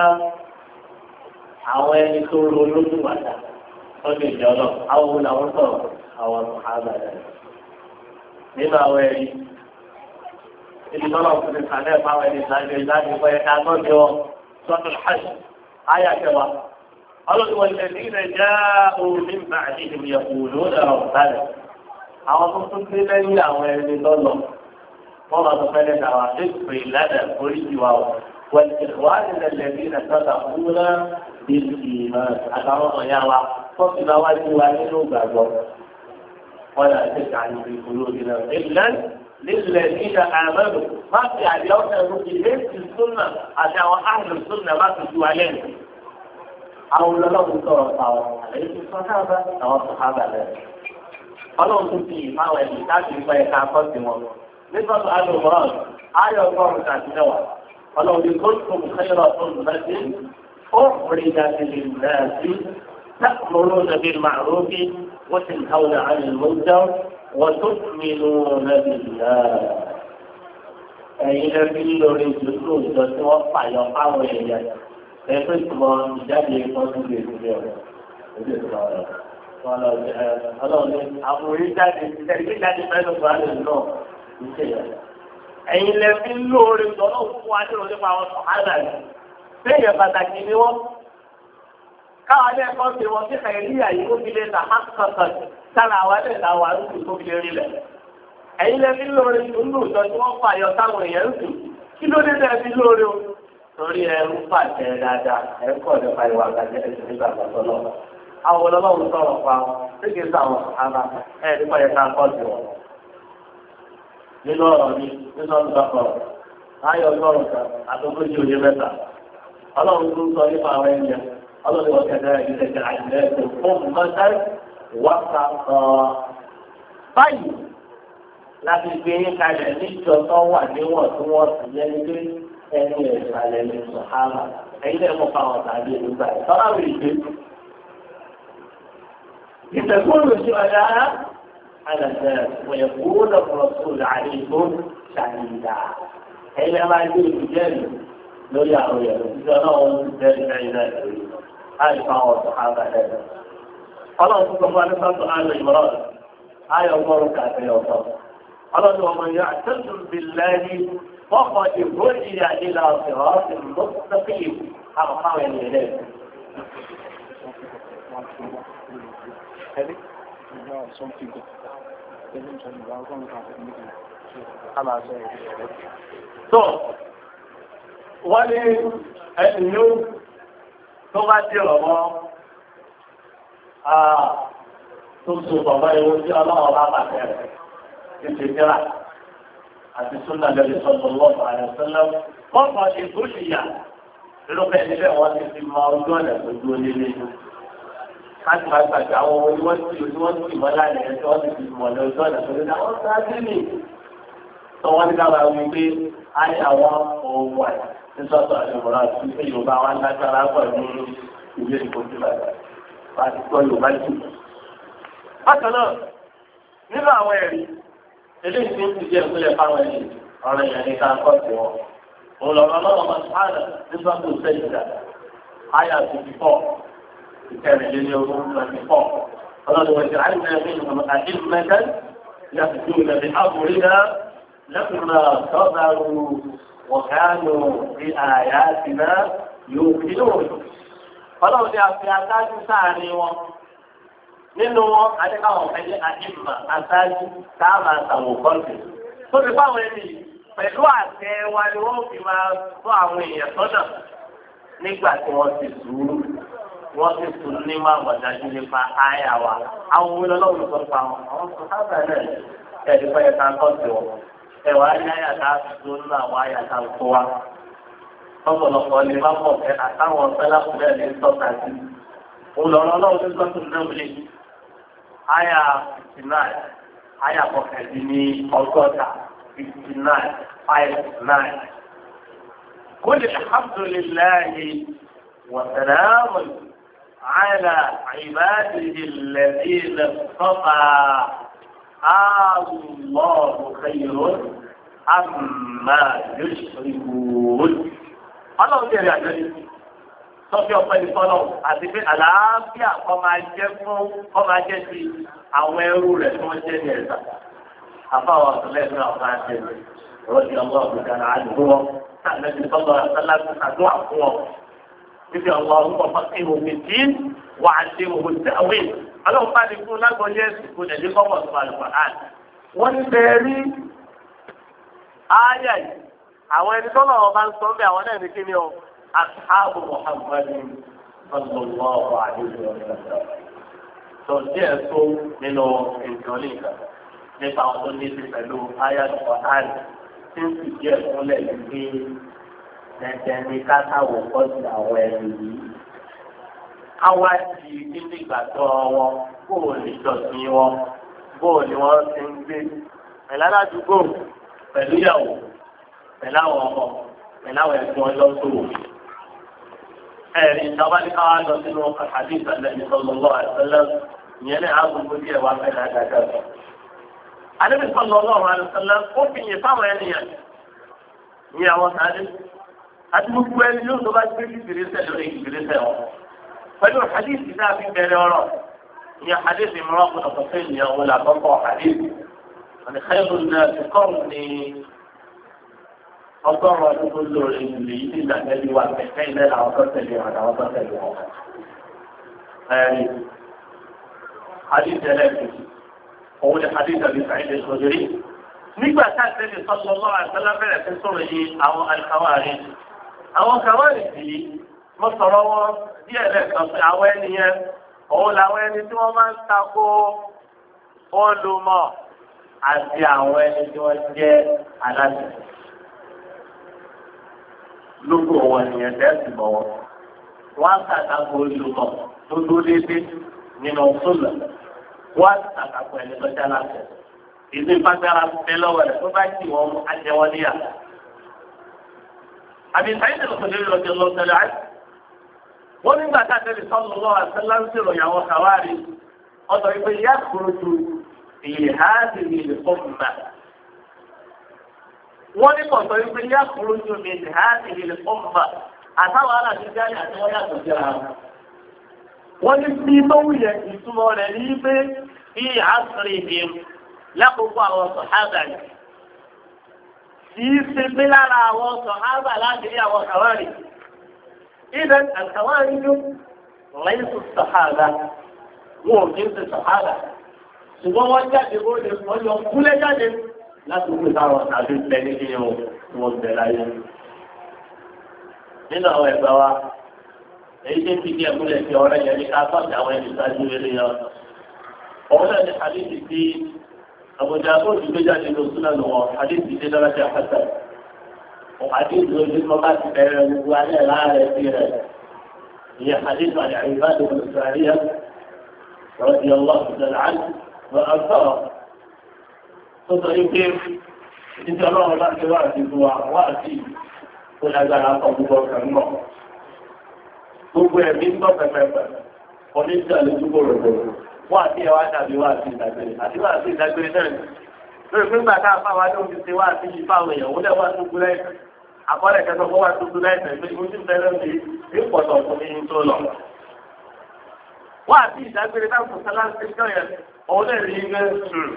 àwọn ẹni tó ronú wàdà lọ́dún ìjọ náà àwọn òun làwọn sọ̀rọ̀ àwọn àgbà rẹ̀ nínú àwọn ẹ̀rí ibi tọ́lọ̀ fún mi kàlẹ́ fáwọn ẹni ìlànà ìlànà ìfọ̀ ẹ̀ka gbọ́dọ̀ wọn sọ́tún hajj ayà kẹwàá ọlọ́dún wọn ṣe ní ilẹ̀ já òun ní bá àdéhùn yẹ̀kù lóòdà ọ̀sálẹ̀ àwọn tó tún gbé lẹ́yìn àwọn ẹni lọ́lọ́ wọ́n máa tó fẹ́lẹ́ dà wá sí pé ìlànà oríṣi wa wọ́n ti wá nílẹ̀ lẹ́bí nà sọ́tà fúnra bí ìmọ̀ àtàwọn ọ̀yà wa tó ti bá wájú wa nínú ìgbàgbọ́ wọ́n yà sí kàní ìgbòho ìlànà lílẹ̀ nígbà àmọ́lò má fi àdéhùn ọ̀sẹ̀ rúbi lẹ́sìn súnà àti àwọn áhùn súnà má fi ju alẹ́ nù. àwọn olólùwò sọ̀rọ̀ táwọn àlẹ́ ti sọ sábà àwọn sọ̀hábà rẹ̀. ọlọ́run tún fi ìmáwọ̀ ẹ̀sìn láti gba ẹ̀ka akọ́sí wọn. nígbà tó adùn mọ́rán ayọ̀ ọgọ́rùn-ún àti mẹ́wàá ọlọ́run ní kó tó mú kẹ́yọ̀rọ̀ tó ń lẹ́sí ó rí jáde lè lẹ́sí تأمرون بالمعروف وتنهون عن المنكر وتؤمنون بالله ẹ̀yin lẹ́bí lórí ìdúró ìjọ tí wọ́n fàyọ fáwọn èèyàn ẹgbẹ́ ìtumọ̀ ìjáde ìtọ́jú lè fi ọ̀rọ̀ ojú ìtumọ̀ ọ̀rọ̀ wọn lọ sí ẹ ọlọ́run ní àwọn oríjáde ìtẹ́lẹ̀ jáde fẹ́ẹ́ lọ́gbà lè náà ń ṣe yẹn. ẹ̀yin lẹ́bí lórí ìjọ náà fún wa ní onípa àwọn sọ̀hánà yìí bẹ́ẹ̀ pàtàkì ni wọ́n káwọn ilé ẹ̀kọ́ ti wọ́n sí nàìjíríà yìí kó fi lè nà á kankan sára àwọn ilé ìta wà lóṣù tó fi lè rí lẹ̀. ẹ̀yin lẹ́bí lórí ìdúró ìjọ tí wọ́n fàyọ táwọn èèyàn ń sùn kí ló dé lẹ́bí lórí o. torí ẹrú pàṣẹ dáadáa ẹ̀kọ́ nípa ìwà àgbàjẹ́ ẹ̀sìn nígbà àgbàtọ́ lọ. àwọn ọlọ́run sọ̀rọ̀ pa ṣéke sáwọn àmà ẹ̀ nípa ẹ̀ka kọ́ọ̀tù wọn. nínú ọ̀rọ̀ mi nínú ọ̀rọ̀ sọ̀rọ̀ ayọ̀ sọ̀rọ̀ kan àtọ́gbójì òye mẹ́ta ọlọ́run tó sọ nípa àwọn ẹ̀yẹ ọlọ́run ọ̀kẹ́dẹ́ ìdẹ́gbẹ̀ àìlẹ́sẹ̀ fún mọ́tẹ́ wákàtọ̀ báyìí láti gbé yín kalẹ̀ níjọ tó wà níwọ̀n tí wọ́n sì yẹ ní pé ẹni ìsàlẹ̀ ní sọ̀hánà ẹ̀yin lè mọ̀ fáwọn tàbí ìgbà ìtọ́lá rè gbé. ìtẹ̀kùrù sí ọ̀dà àlàfẹ́ wọ̀nyẹ̀kú lọ́kùnrin tó làálẹ̀ ìbò ṣàyíǹda ẹ̀yin lè máa gbé ìjẹ́rì lórí àwọn èèyàn ìjọ náà wọ́n ti jẹ́ ìjẹ́rì náà lórí láì fáwọn sọ̀hánà lẹ́nu. ọlọ́run tó gbọ́ ní sọ́tọ̀ àlọ́ ìmọ̀ràn ayọ̀ gbọ́rù kàtẹ́ ọ̀tọ̀. ọlọ́run ọmọ yẹn àtẹ́sùn bí lẹ́yìn wọ́pọ̀ ìgbóyè ìlà ọ̀sẹ̀rọ̀ ọ̀sẹ̀ lọ́sọ̀kì àwọn fáwọn ènìyàn lẹ́nu. tó wọ́n ní ẹni yóò tó bá dé ọ̀wọ́ tó so bàbá ewu tí ọlọ́wọ́ bá bàtẹ́ rẹ̀ títí jẹ́ra àti súnà lẹ́yìn sọ́tọ̀ lọ́wọ́ àyẹ̀sọ́lá wọ́n kàn ṣe gbóṣìyà lókè níbẹ̀ wọ́n ti fi mọ ojú ọ̀nà tó dúró nílé láti máa gbàgbé àwọn ohun tí wọ́n ti ojú wọ́n ti mọ́ láàrin ẹ̀ tí wọ́n ti fi mọ̀ lójú ọ̀nà tó dúró àwọn sáájú nì tó wọ́n ti dábàá wí pé ayé àwọn ohun wà ní sọ́tọ̀ àdìmọ́ra tí pé Yorùbá wa ń lágbára pẹ̀lú ìwé ìkọ́jú bàtà láti gbọ́ Yorùbá jù. bákan náà nínú àwọn ẹ̀rí eléyìí tó ti jẹ́ ìpínlẹ̀ fáwọn ẹ̀rí ọ̀rọ̀ ìyẹn ní ká kọ́ sí wọn. òlọ́rọ̀ lọ́wọ́ máa sáànà nígbà tó sẹ́yìn dà áyà twenty four ìkẹrìnlélẹ́ ogún twenty four ọlọ́dún wọ̀nyí àìsàn ẹ̀mí ìmọ̀ àdínmẹ́tẹ́ yàtúntò ìlẹ̀bí àbúrídà lẹ́kùnrin sọ́dàrú wọ̀kánù bí àyà tìǹà yóò fi lóòrùn. ọlọ́run ti àfi adájú sáàrin wọn nínú wọn adékáwọn fẹ́ jẹ́ àdìmọ̀ aṣáájú táàmà àtàwọn kọ́ńtì. tó ti fáwọn ẹni pẹ̀lú àtẹ wa ni wọ́n fi máa tó àwọn èèyàn sọ́nà nígbà tí wọ́n ti sùúrù wọ́n ti sùn ní máa gbàdájú nípa àyà wa. àwọn ohun ọlọ́run sọ pa wọn àwọn sọ sábà náà ẹ̀ẹ́dì pẹ́ ẹ̀ka kọ́ńtì wọn. ẹ̀wà ní àyà tá a fi tó nínú àwọn àyà tá a kó wa. ọ̀pọ̀lọpọ̀ ni bá pọ̀ fẹ́ àtàwọn fẹ́láfúlẹ̀ ní sọ́ta sí. olùrànlọ́wọ́ náà ti sọ́tún náà wọlé. àyà fifty nine àyà kọkàndín ní ọgọ́ta fifty nine five nine. قل الحمد لله وسلام على عباده الذين اصطفى الله خير عما يشركون. Ọlọ́run tẹ̀lé àjọyọ̀ sọ́fí ọ̀pẹ ìfọ́nà àti pé àlàáfíà kọ́ máa jẹ́ fún kọ́ máa jẹ́ sí àwọn ẹrú rẹ̀ tí wọ́n jẹ́ ní ẹ̀sà. Àbáwọ̀ ọ̀sọ̀lẹ̀ ní àwọn máa tẹ̀lé rọ́ọ̀dì ọlọ́run dára àdúgbò sáàlẹ́bí sọ́lọ́ àtàlágbé àdúrà fún ọ. Bíbí ọlọ́run kọ́ fún ìhòòhò tí wà á ṣe òhò tí àwẹ̀. Ọlọ́run bá ní fún lágbọ́yé ẹ̀sìnkú nẹ̀lé kọ́mọ̀ tó àlùfà án. Wọ́n ń bẹ rí ááyà yìí. Àwọn ẹni tọ́lọ̀ ọba ń sọ bí àwọn náà ní kíni ọ. Ashabu Muhammadin sallallahu alaihi wa sallam. Sọ díẹ̀ tó nínú nǹkan nígbà nípa àwọn tó ní ti pẹ̀lú ááyà Al-Qur'an tí ń sì díẹ̀ fúnlẹ̀ wípé ẹ̀jẹ̀ ní kátáwò kọ́ sí àwọn ẹni yìí. Káwá di nínú ìgbàgbọ́ wọn bóò ní ìjọsìn wọn bóò ni wọ́n ti ń gbé pẹ̀lú aládùúgbò pẹ̀lú ìyàwó pẹ̀lú àwọn ọmọ pẹ̀lú àwọn ẹ̀sùn ọjọ́ sòwò. Ẹ̀rí ìjọba ní káwá lọ sínú àkàdé ìsàlẹ̀ ìsọlọ́lọ́ àìsọ́lọ́ ìyẹn ní àgùnbó díẹ̀ wá fẹ́ dáadáa. Àdébí sọlọ́lọ́ àìsọ́lọ́ ó fi yìn fáwọn ènìyàn ní àwọn sáré. Àti gbogbo ẹni yóò tó bá gbé ìgbìrìsẹ̀ lórí ìgbìrìsẹ̀ wọn. Pẹ̀lú àdéhìí náà fi bẹ̀rẹ̀ ọ̀rọ̀ ìyẹn àdéhìí mìíràn kò lọ́kọ̀ fẹ́ ìyẹn òun làkọ́kọ́ àdéhìí. Àní xẹ́yìn náà ti kọ́ ní ọgọ́rùn-ún ọdún tó lórí ìlú yìí ti dàgbẹ́bí wa kẹ̀kẹ́ ilé làwọn tó tẹ̀lé wọn àwọn tó tẹ̀lé wọn. Ẹ̀rí àdéhìí ẹlẹ́kùn òun ni àdéhìí àbí sàìdè sọ̀dọ̀rí. Nígbà tá a tẹ̀lé sọ́lọ́lọ́ àtàlá bẹ̀rẹ̀ sí sọ̀rọ̀ yìí àwọn àlùkàwárí. Àwọn kàwárí yìí mo sọ̀rọ̀ wọn díẹ̀ lẹ́ẹ̀kan pé àwọn ènìyàn òun làwọn ẹni tí wọ́n máa ń takò olùmọ̀ àti àwọn ẹni tí wọ́n jẹ́ aláṣẹ. Lóko wọn ènìyàn tẹ́sí mọ́ wọn. Wọ́n á tàkàkọ olùmọ̀ tó dó déédéé nínú sólà. Wọ́n á tàkàkọ ẹni tó jẹ́ aláṣẹ. Ìdí ìfagbára fẹ́ lọ́wọ́ rẹ̀ tó bá jì wọ́n ajẹ́wọ́n níyà. Àbí sáyẹ́ǹsì lọ́sọ̀rọ̀ lórí ọjọ́ lọ́sọ̀rọ̀ àti wọ́n nígbà tá a tẹ̀lé sọ́nù lọ́wọ́ àtẹ́lá ń sèrò ìyàwó kàwárí ọ̀dọ̀ ìpè yá kúrò ju ìhádì ní ìlẹ̀kọ́mùmá. wọ́n ní kọ̀tọ̀ ìpè yá kúrò ju ìhádì ní ìlẹ̀kọ́mùmá àtàwọn aláàbí jáde àti wọ́n yàtọ̀ síra. wọ́n ní bí mọ́wù yẹ ìtumọ̀ rẹ̀ ní pé bí àṣírí ìdí lákòókò àwọn sọ̀hábà ni. kì í ṣe pé lára àwọn sọ̀hábà láti rí àwọn kàwárí. إذا الخوارج ليسوا الصحابة هم جنس الصحابة ṣùgbọ́n wọ́n jáde bóde wọ́n yọ kúlẹ̀ jáde láti wú táwọn tàbí bẹ́ẹ̀ ní kí wọ́n bẹ̀ láyé. nínú àwọn ẹ̀gbẹ́ wa èyí tó fi díẹ̀ múlẹ̀ sí ọ̀rẹ́ yẹn ní ká tọ́jú àwọn ẹni ìsájú eré yẹn. òun náà ní hadithi tí àbújá bóòdù gbé jáde lọ sílẹ̀ lọ́wọ́ hadithi tí lọ́la jẹ́ àkàtà. وحديث المقات بين الوالي لا يسير هي حديث عن عباد بن سارية رضي الله تعالى عنه وأنصاره تطريق كيف إن شاء الله لا تواتي هو واتي كل هذا لا تقول كلمة gbogbo ẹ̀mí ń tọ́ pẹ̀pẹ̀pẹ̀ oníṣẹ́ àlejò rẹ̀ wá sí ẹwà tàbí wá sí ìdágbére àti wá sí ìdágbére náà lórí pé gbàgbá fáwọn adé òfin ṣe wá sí ìfáwọn èèyàn wọlé wá tó gbúlẹ̀ àkọọ́lẹ̀ kẹsàn fún wa tó gbúlẹ̀ ẹ̀sẹ̀ pé ojú bẹ̀rẹ̀ ní ìpọ̀tọ̀ fún mi tó lọ. wá sí ìdágbére náà kò sálá sí ìjọ yẹn òun lè rí ilé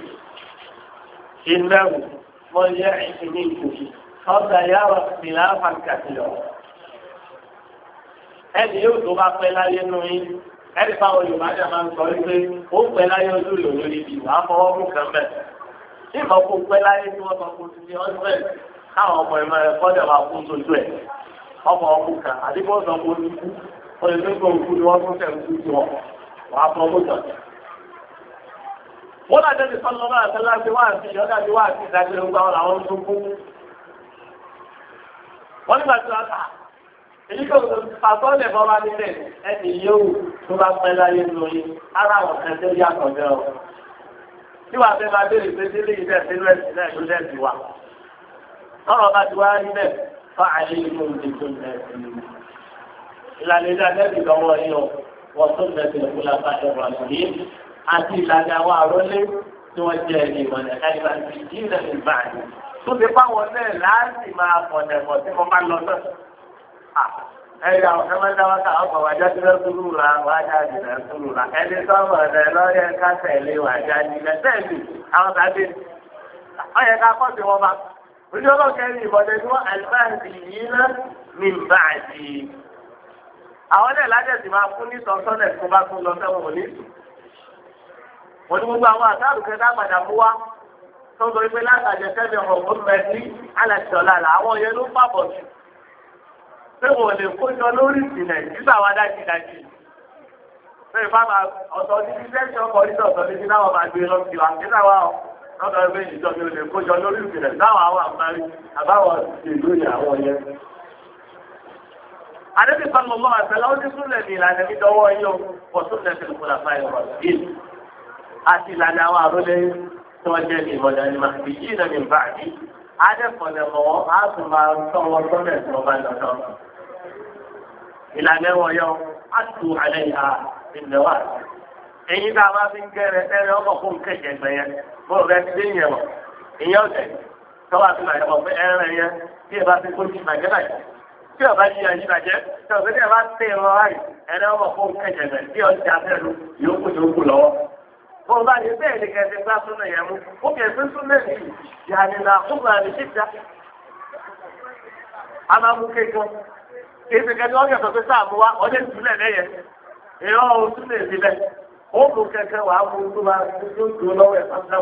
ìlẹ́wù mọ yẹ ìṣẹ̀lẹ̀ ìkòkì ọ̀gá yàrá ìlà àfàkàtìyọ̀. ẹni yóò tó bá pẹ́ láyé nù yín ẹni báwọn Yorùbá jẹ́ máa ń sọ wípé ó pẹ́ láyé ojú ìlú lórí ibi wàá fọwọ́ mú kan bẹ́ẹ̀. Ní ìmọ̀ kó pẹ́ láyé tí wọ́n sọ fún ti ọdún bẹ́ẹ̀ káwọn ọmọ ìmọ̀ ẹ̀ kọ́jà máa kún sójú ẹ̀ ọmọ ọmọ kan àdìgbò sọ fún ojú kú ó lè tó kú ni wọ́n tún tẹ̀ kú sí wọn wàá fọ ọmọ kan. wọ́n láti ẹni sọ́nù lọ́wọ́ àtẹ́lá ti wá àti ìyọ́dá ti wá àti ìdájọ́ ń gbà wọn làwọn tó kú. wọ́n nígbà tí wọ́n kà èyí kò àtọ́lẹ̀ bọ́ bá nílẹ̀ ẹni yóò tó bá pẹ́ láyé lórí ara àwọn kan tó yàtọ̀ bẹ́ẹ̀ o. tí wàá fẹ́ máa béèrè pé délé ilé ẹ̀sìn ló ẹ̀sìn náà ló dẹ̀ ti wà. lọ́rọ̀ bá ti wá rí bẹ́ẹ̀ فعليكم بسنتي ìlànà ilé àtẹ́bí lọ́wọ́ yìí o wọ́n tún lẹ́sìn ìfúnlá fàṣẹ rọ̀lẹ́yìn àti ìlànà àwọn àrólé tí wọ́n jẹ́ ẹni ìmọ̀lẹ̀ ẹ̀ka ti jí ìrẹ̀lẹ̀ ìbáàdì tó ti fáwọn náà láti máa pọ̀nẹ̀pọ̀ tí wọ́n bá lọ náà. ẹ̀yà ọ̀sẹ̀ máa ń dá wákà ọkọ̀ wájà tí wọ́n túlù ra wájà tí wọ́n túlù ra ẹni sọ́mọ̀ ẹ̀ lọ́yẹ̀ ká tẹ̀lé wájà nílẹ̀ tẹ̀lé àwọn tàbí ọ̀yẹ̀ ká kọ́ sí wọn bá. ojú ọlọ́kẹ́rin ìbọ̀dẹ̀ tí wọ́n àlùbáàdì yìí náà ní ìbáàdì àwọn náà lájẹ̀sì máa fún ní sọ́sọ́lẹ̀ tó bá tún lọ sẹ́wọ̀n òní. wọ́n ní gbogbo àwọn àtàrù kẹta padà mú wá tó ń sọ pé látàjẹ sẹ́mi ọ̀hún mẹ́tí alẹ́sọ̀lá àwọn yẹn ló pàbọ̀ jù. pé wọ́n lè kójọ lórí ìsìnlẹ̀ nígbà wá dájú dájú. pé ìfáàmà ọ̀tọ̀ ní sẹ́sì ọkọ̀ ní ọ̀tọ̀ ní náwọn máa gbé lọ sí wa nígbà wá ọ̀tọ̀ ẹgbẹ́ ìjọba lè kójọ lórí ìsìnlẹ̀ láwọn àwọn àmàrí àbáwọn ìlú ìyàwó yẹn. Àdébí sọ́nù lọ́wọ́ àtẹlẹ ó ní súnlẹ̀ ní ìlànà mi dọ́wọ́ yín o kò súnlẹ̀ fi kúlà fáyọ̀ rọ̀ yìí. Àti ìlànà àwọn àrólé tí wọ́n jẹ́ ní ìmọ̀lẹ́ ní màá fi yí ìlànà ìbá àdí. Adẹ́kọ̀ọ́lẹ̀ mọ̀ á tún máa tọ́ wọn sọ́lẹ̀ tí wọ́n bá lọ tọ́. Ìlànà wọn yọ á tu àlẹ́ ìhà ìlẹ̀ wà. Èyí tá a máa fi ń kẹ́rẹ̀ ẹ̀rẹ́ ọkọ̀ fún kẹ̀kẹ́ gbẹ yẹn. Mo rẹ̀ ti dé yẹn wọ̀. Ìyẹn ọ̀sẹ̀ tọ́wọ́ àti màá yọ̀ pé ẹ̀rẹ̀ yẹn bí ẹ bá fi kó ti màgẹ́ bàjẹ́. Tí ọba yí ayé bàjẹ́, tí ọba tí a bá tẹ̀ ọ́ ráyè, ẹni ọmọ fún kẹ̀kẹ́ tí ọjà fẹ́nu yóò kó tó kú lọ́wọ́. Wọ́n bá yẹ bẹ́ẹ̀ ni kẹ́sì gbá súnà yẹn mú. Ó kẹ́ fún súnà yìí, yàrá ìlà fúnra rẹ̀ ṣíṣá. A máa mú kéjọ. Èsì kẹ́ni wọ́n yẹ sọ́kẹ́ sáà mú wa, ọdẹ ìtúlẹ̀ lẹ́yẹ. Ìrọ̀ oṣù lè rí bẹ́ẹ̀. Ó mú kẹ́kẹ́ wàá mú tó máa tó tó lọ́wọ́ ẹ̀ sáńsá.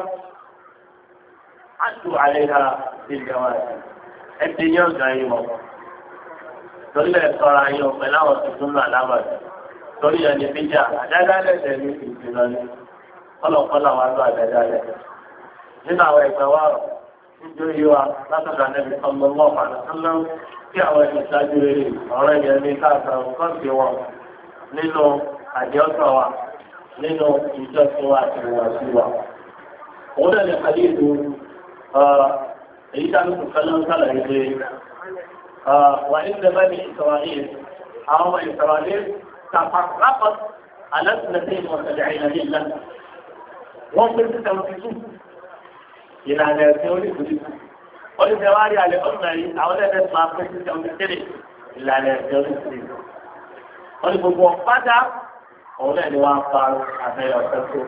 Á tù àlẹ́ ha ìjọba ẹ̀ ti yán ọ̀gá yìí wọ̀. Torí ẹ̀ sọ́ra yín ọ̀pẹ láwọn tuntun náà lábàá. Torí ẹ̀ ní bíjà àdáda lẹ́sẹ̀ ní ìjìnlọ ní ọlọ́pàá làwọn àgbà àdáda lẹ̀. Nínú àwọn ẹgbẹ́ wa rọ̀ nítorí wa látọ̀dọ̀ Ànábì sallallahu alaihi wasallam kí àwọn ẹni ìṣáájú rere ọ̀rẹ́ yẹn ní káàkiri nǹkan sí wọn nínú àjọsọ wa nínú ìjọsìn wa àti ìwàsí wa. Òun náà ní àdéhùn èyí tá a ní kò fẹ́ lọ́sàlàyé pé وإن بني إسرائيل أو إسرائيل تفرقت على اثنتين وسبعين ملة وهم تتوفيقون إلى أن يكون لكل وللجواري على أمري أولا نسمع في التوفيقين إلى أن يكون لكل وللموقفة أولا نوافر حتى يوصلوا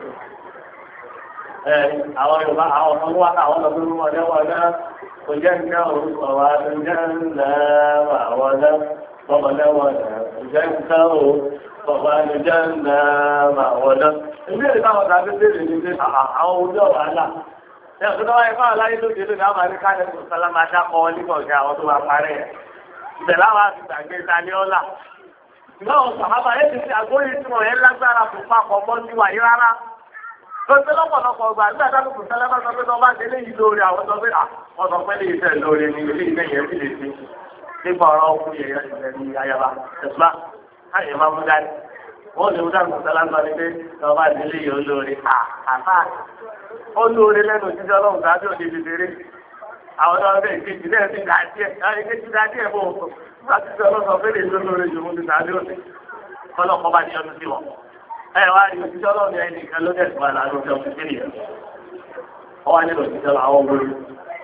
àwọn Yorùbá àwọn ọmọ wa àwọn ọmọ ọdẹ wọn náà kò jẹ́ nǹkan orúkọ wa ló jẹ́ ńlá àwọn náà bọ́mọ náà wọn náà kò jẹ́ nǹkan orúkọ wa ló jẹ́ ńlá àwọn náà. ìbéèrè táwọn tàbí béèrè ní pé àwọn ojú ọ̀wà ńlá ní ọ̀sán tó wáyé fáwọn aláyé lóde lóde àwọn àrí káyọ̀ tó sọlá máa dákọ̀ wọn nígbà ọ̀gá àwọn tó máa parẹ́ ẹ̀. ibẹ̀ láwọn àti gbàgbé ìtàlẹ́ ọ̀la. ìgbà sàhábà yẹn ti fi àgbóyè tí wọ́n yẹn lágbára fún papọ̀ mọ́ sí wàyí rárá. Lọ́sẹ̀ lọ́pọ̀lọpọ̀ ọgbà nígbà táwọn kò sẹ́lẹ̀ máa sọ pé wọ́n bá ṣe léyìí lórí àwọn sọ pé wọ́n sọ pé léyìí tẹ̀ lórí ní ilé ìfẹ́ yẹn sì lè ṣe nípa ọ̀rọ̀ ọkùn yẹn ìrẹ̀ ní ayaba ẹ̀sùlá káyẹ̀ máa mú dání. Wọ́n lè mú dáhùn kò sẹ́lẹ̀ máa ní pé wọ́n bá ṣe léyìí olóore àfà. Ó lóore lẹ́nu òjíṣẹ́ ọlọ́run tàbí òde bèbèrè. Àwọn ọ̀dọ́ bẹ́ẹ̀ kejì náà ti dà díẹ̀ láti kejì dà díẹ̀ bò láti sọ ọlọ́sọ pé lè lóore jù mú ti tàbí òde. Kọ́lọ́kọ́ bá ní ọdún sí wọn. Ẹ wá ní òṣìṣẹ́ ọlọ́run ní ẹni kan ló dẹ̀ tó wà láàrin ọjọ́ òṣìṣẹ́ yẹn. Wọ́n wá nílò òṣìṣẹ́ àwọn ọmọ orí.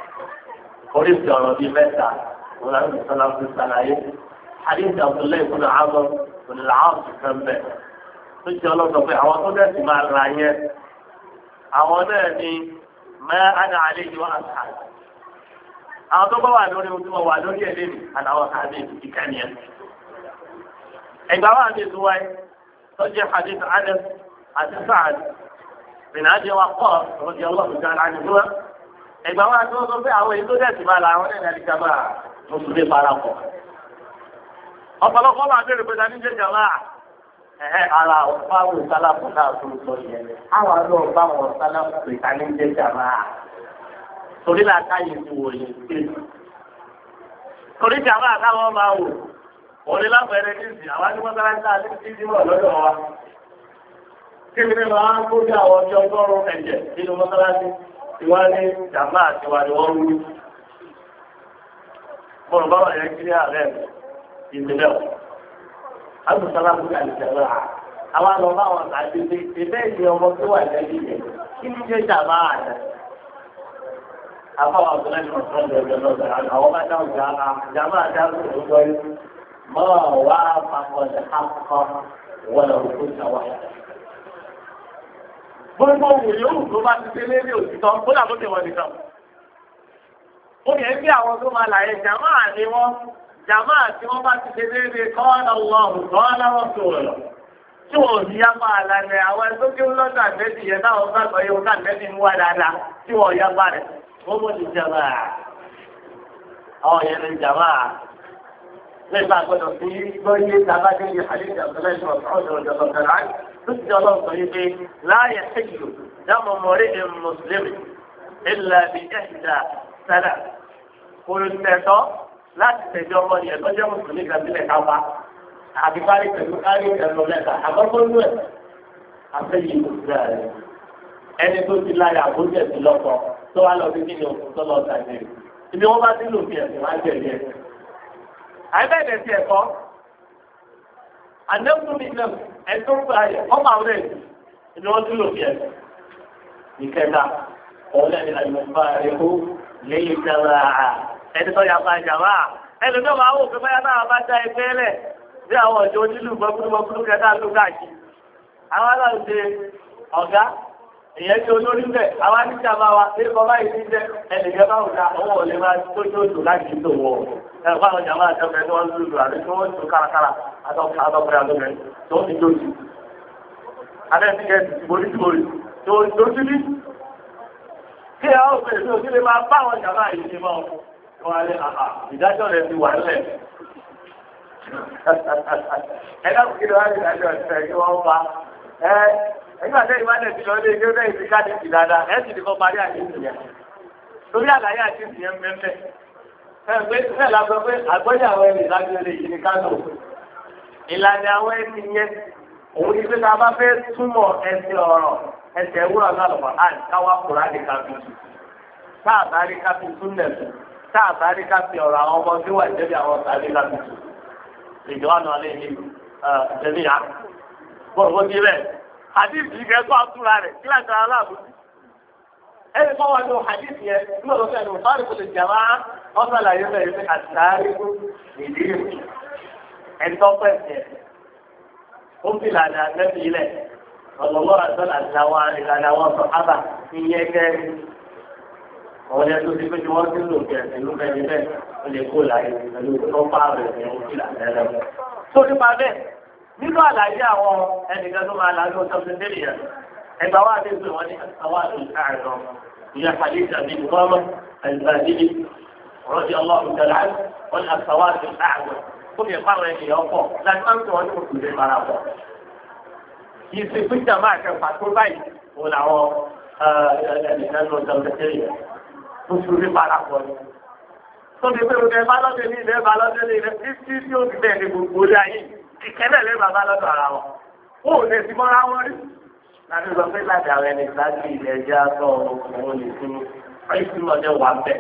Oríṣi ọ̀rọ̀ bíi mẹ́ta, òun láti fi sọ́lá fún ṣàlàyé. Adéǹtì Abdullahi ìfúnná àbọ̀ òun làwọn ti kàn bẹ̀. Tó ṣe ọlọ́sọ pé àwọn tó dẹ̀ sì máa ra yẹn. Àwọn náà ni mẹ́ àná àlejò àṣà. Àwọn tó bá wà lórí ohun tí wọ́n wà lórí ẹ̀ lẹ́nu àtàwọn àbí ìkànnì ẹ̀. Ẹ̀gbá wa ní ìtúwáyé. صحيح حديث عنه عن سعد بن أبي وقاص رضي الله تعالى عنهما إذا ما توصل في أول يدرس ما لا يعلن الجماعة مسلم بارقة أفضل الله عز وجل بدأ من الجماعة على أصحاب السلام والسلام على أصحاب السلام بدأ من الجماعة torí la ká yìí ti wò yìí pé torí jàmbá àtàwọn máa wò òní lápẹẹrẹ ní ìsìn àwọn adúgbòsára ń tàà ní ìdímọ̀ lọ́dọ̀ wa kébí ní máa ń kójú àwọn ọjọ́ ọgọ́rùn-ún ẹ̀jẹ̀ nínú mọ́sálásí tí wọ́n ní jàmbá àti wà ní wọ́n rú fọlọ́ bá wà yẹn kí ní àárẹ̀ ìdílé ọ̀. àgùntàn àbúkà ìṣẹ̀lẹ̀ à àwọn àlọ́ bá wọn àti ṣe ìfẹ́ ìdí ọmọ tó wà lẹ́yìn rẹ̀ kí ní ṣe jàmbá àná. àfọwọ́ àbúrò ní ọ̀sán lọ́dọ̀ lọ́dọ̀ àwọn bá dáhùn jàmbá àdáhùn lọ́dọ̀ yìí mọ́ wá papọ̀ àkọ́ wọ́n lọ kó ṣàwáyà. gbogbo òwò yòówù tó bá ti délé ní òtítọ́ kó dàbó ti wọ̀ nìkan. ó yẹ kí àwọn tó máa láyé jàmáà ni wọ́n jàmáà tí wọ́n bá ti ṣe déédéé kọ́ọ̀nà ọlọ́run kọ́ọ̀nà wọn tó rọ̀. tí wọ́n ò ní yá máa lálẹ́ àwọn ẹgbẹ́ tí ó lọ́dọ̀ àtẹ́sí yẹn táwọn bá gbọ́ yóò káàtẹ́sí ń wá dáadáa tí wọ́n yá bá rẹ̀ wọ́n mọ̀ ní jàmáà. àwọn yẹn ní jàmáà nígbà gbọ́dọ̀ sí gbọ́yé tàbádé ní àlejò àbúlẹ́sọ̀ ọ̀dọ̀ ọ̀dọ̀ ọ̀dọ̀ láì tó ti jọ lọ́wọ́ sọ yìí pé láàyè ṣèjì dámọ̀ mọ̀rí ẹ̀ mùsùlùmí ilẹ̀ bí ẹ̀ṣìdá sẹ́lẹ̀ olùtẹ̀tọ́ láti tẹ̀jọ́ ọmọ yẹn tó jẹ́ mùsùlùmí gàdílẹ̀ kápá àti kárí pẹ̀lú kárí pẹ̀lú lẹ́ta àkọ́kọ́ lú ẹ̀ àfẹ́yìn mùsùlùmí ẹni tó ti láyà àbójẹ̀ sí lọ́kọ̀ tó wá lọ sí kí ni òkú tó lọ sàgbé ibi wọ́n bá ti lò fi ẹ̀sìn wá jẹ̀lé ẹ̀ àìbẹ̀rẹ̀ sí ẹ̀kọ́ àdéhùnmí náà ẹ̀tọ́ gba ẹ̀ ọmọ àwọn ẹ̀ ni wọ́n tún lò fi ẹ̀. ìkẹta ọ̀lẹ́ ni àyùmọ̀fà rẹ̀ kó lẹ́yìn ìjàmbá ẹni tó yà máa jàmbá ẹni tó máa wò pé báyà náà bá dá ẹgbẹ́ lẹ̀ bí àwọn ọ̀dọ́ onílù gbọ́gbọ́gbọ́gbọ́ kẹta ló káàkiri. àwọn aláwọ̀ ṣe ọ̀gá ìyẹn tí olórí bẹ̀ àwọn aníjà máa wá pé kọ́ báyìí ní jẹ́ ẹnìyẹn bá wù ká owó ọ̀lẹ́ máa tó tó tó láti tó wọ̀ ẹ̀fọ́ àwọn jàmbá àjọpẹ́ tí wọ́n ń lùlù àti tí wọ́n ń tún kárakára àtọ́kùnrin àtọ́kùnrin àtọ́kùnrin tó ń ti dójú. Adẹ́síkẹ́ ti borí ti borí tó ń dójú bí. Kí ẹ ó bẹ̀rẹ̀ sí òsì lè máa bá àwọn jàmbá yìí ṣe mọ́ wọn alẹ́ àhà ìdájọ́ rẹ̀ ti wà nílẹ̀. Ẹ dákun kí ló wá ní ìdájọ́ ìfẹ́ kí wọ́n fa. Ẹ ẹgbẹ́ àti ìwádìí ti lọ ilé ẹgbẹ́ bẹ́ẹ̀ ti káàdì ti dáadáa ẹ sì ti kọ́ parí àdéhùn yẹn. Torí àlàyé àdéhùn yẹn mẹ́mẹ́. Ẹgbẹ́ ìfẹ́ la sọ pé àgbọ́jà àwọn ẹni ìdájọ́ lè yí ní Kánò. Ìlànà àwọn ẹni yẹn, òun ni pé ta bá fẹ́ túmọ̀ ẹsẹ̀ ọ̀rọ̀ ẹsẹ̀ ewúrọ̀ náà lọ́pọ̀ àti káwá kùrá ní káfí. Táàbárí káfí túnlẹ̀ tù, táàbárí káfí ọ̀rọ̀ àwọn ọmọ tí wà jẹ́bi àwọn tàbí káfí tù. Ìjọba alẹ́ yìí jẹ́bi yá. Bọ́ọ̀ bó ti rẹ̀, àdìsí kẹ́kọ̀ọ́ àtúrà rẹ̀ kí láti ara láàbù. Ẹni kọ́ wá ló hadith yẹn ní ọ̀dọ́ fẹ́ ló fárí kò lè jàmá wọ́n sọ àlàyé bẹ́ẹ̀ ní àtàrí ìdílé ẹni tó pẹ́ tiẹ̀. Ó fi lànà lẹ́bi ilẹ̀ ọ̀lọ́lọ́ àtọ́lá àti àwọn ìlànà àwọn sọ ábà ní yẹ kẹ́rin. Àwọn ẹni tó ti pé kí wọ́n ti lò kẹ̀ pẹ̀lú bẹ́ẹ̀ bẹ́ẹ̀ ó lè kó láyé pẹ̀lú tó pààrọ̀ ẹ̀ ó fi lànà rẹ̀. Tó nípa bẹ́ẹ̀ nínú àlàyé àwọn ẹnìkan tó máa lágbó tó ẹgbà wa ti sọ wọn ní àwọn àìsàn ìyá hadith àbí ìfọwọ́ àìsàdìdì rọ́jì ọlọ́run tẹ̀lé wọn ní àtàwọn àti àìsàn fún mi fáwọn ènìyàn pọ̀ láti máa ń sọ wọn ní oṣù lè mara pọ̀. ìsìnkú jàmbá àkẹfà tó báyìí wọn làwọn ẹnìkan ló sọ tẹ́lẹ̀ yẹn oṣù lè mara pọ̀ ni. tóbi pé o tẹ bá lọ́dẹ ní ilẹ̀ bá lọ́dẹ ní ilẹ̀ títí tí ó ti bẹ́ẹ̀ ní gbogbo orí ayé ìkẹ́lẹ̀ lè bàbá lọ́dọ̀ ara wọn. ó lè ti mọ́ra wọn rí. láti sọ pé láti àwọn ẹni sáájú ilẹ̀ ẹja sọ òun lè fún ẹ̀sìn ọdẹ wà bẹ̀.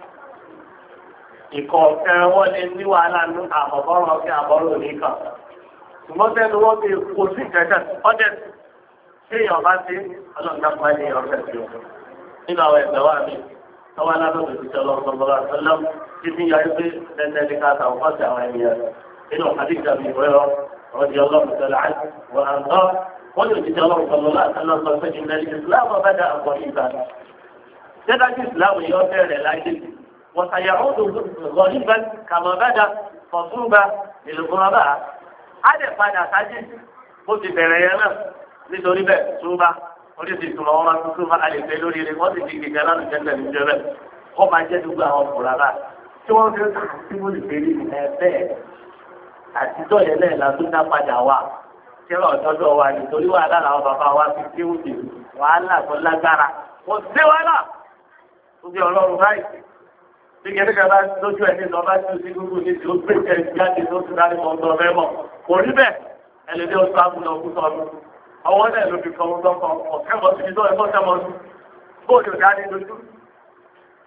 ìkọ̀ ọ̀fẹ́ wọn lè ní wàhálà ní àbọ̀bọ̀rọ̀ ọ̀fẹ́ àbọ̀rọ̀ nìkan. ṣùgbọ́n sẹ́nu wọ́n fi kò sí ìkẹ́kẹ́ ọdẹ tí èèyàn bá ti ọlọ́ọ̀dá pa ní ọ̀fẹ́ sí o. nínú àwọn ẹgbẹ́ wa mi tọ́wọ́ alábòsí ti sọ lọ́sọ̀rọ̀ àtọ́lọ́ títí yọrí pé lẹ́sẹ̀ ní ká àtàwọn fọ́ọ̀sì àwọn ènìyàn nínú àdìgbà mi ìwéwọ́ ọdí ọlọ́run tẹ̀lé àti wọ́n à ń tọ́ wọ́n yóò jíjẹ́ ọlọ́run sọ̀rọ̀ láti lọ sọ pé ìrìnlẹ̀ ìsìláàmù ọ̀bẹ́dà àpọ̀ ìgbà. Jẹ́dá sí ìsìláàmù yóò bẹ̀rẹ̀ láyé. Wọ́n ṣàyà ó dùn rọ̀líbẹ̀ kàmọ́ bẹ́dà fọ̀túnba ìlúkúrọ̀bà. Á lè padà sáájú bó ti bẹ̀rẹ̀ yẹn náà nítorí bẹ́ẹ̀ túnba. Oríṣi ìtumọ̀ wọn máa ń túnba a lè fẹ́ lórí rẹ̀ wọ́n sì ti gbìgbẹ́ láti jẹ́ níjẹ́ bẹ́ẹ̀. Wọ́n máa jẹ́ dúgbò àwọn fúlàrà. Tí wọ́n fi ń tí mo lè fẹ́ rí ẹ bẹ́ẹ̀. Àtijọ́ yẹn lẹ́yìn la tún dá padà wà. Kílọ̀ ọ̀dọ́dọ̀ wa nítorí wàhálà làwọn bàbá wa fi kí wùdì wàhálà tó lágbára. Wọ́n ti dé wàhálà. Ó di ọlọ́run báyìí. Bí kẹ́kẹ́ bá lójú ẹ̀ ní lọ́ba tí o ti gbogbo ní ti ó gbé ẹ̀ jáde tó ti dárí mọ́ ọ̀dọ́ rẹ mọ̀. Kò rí bẹ́ẹ̀. Ẹlẹ́dẹ́ oṣù àbúlọ̀ ọkú sọ́nu. Ọwọ́ náà ló fi kọ́ ọmọ tọ́kọ ọ̀kẹ́mọ̀ sí tó ẹ̀kọ́ tẹ́mọ̀ sí. Bóòdù dání lójú.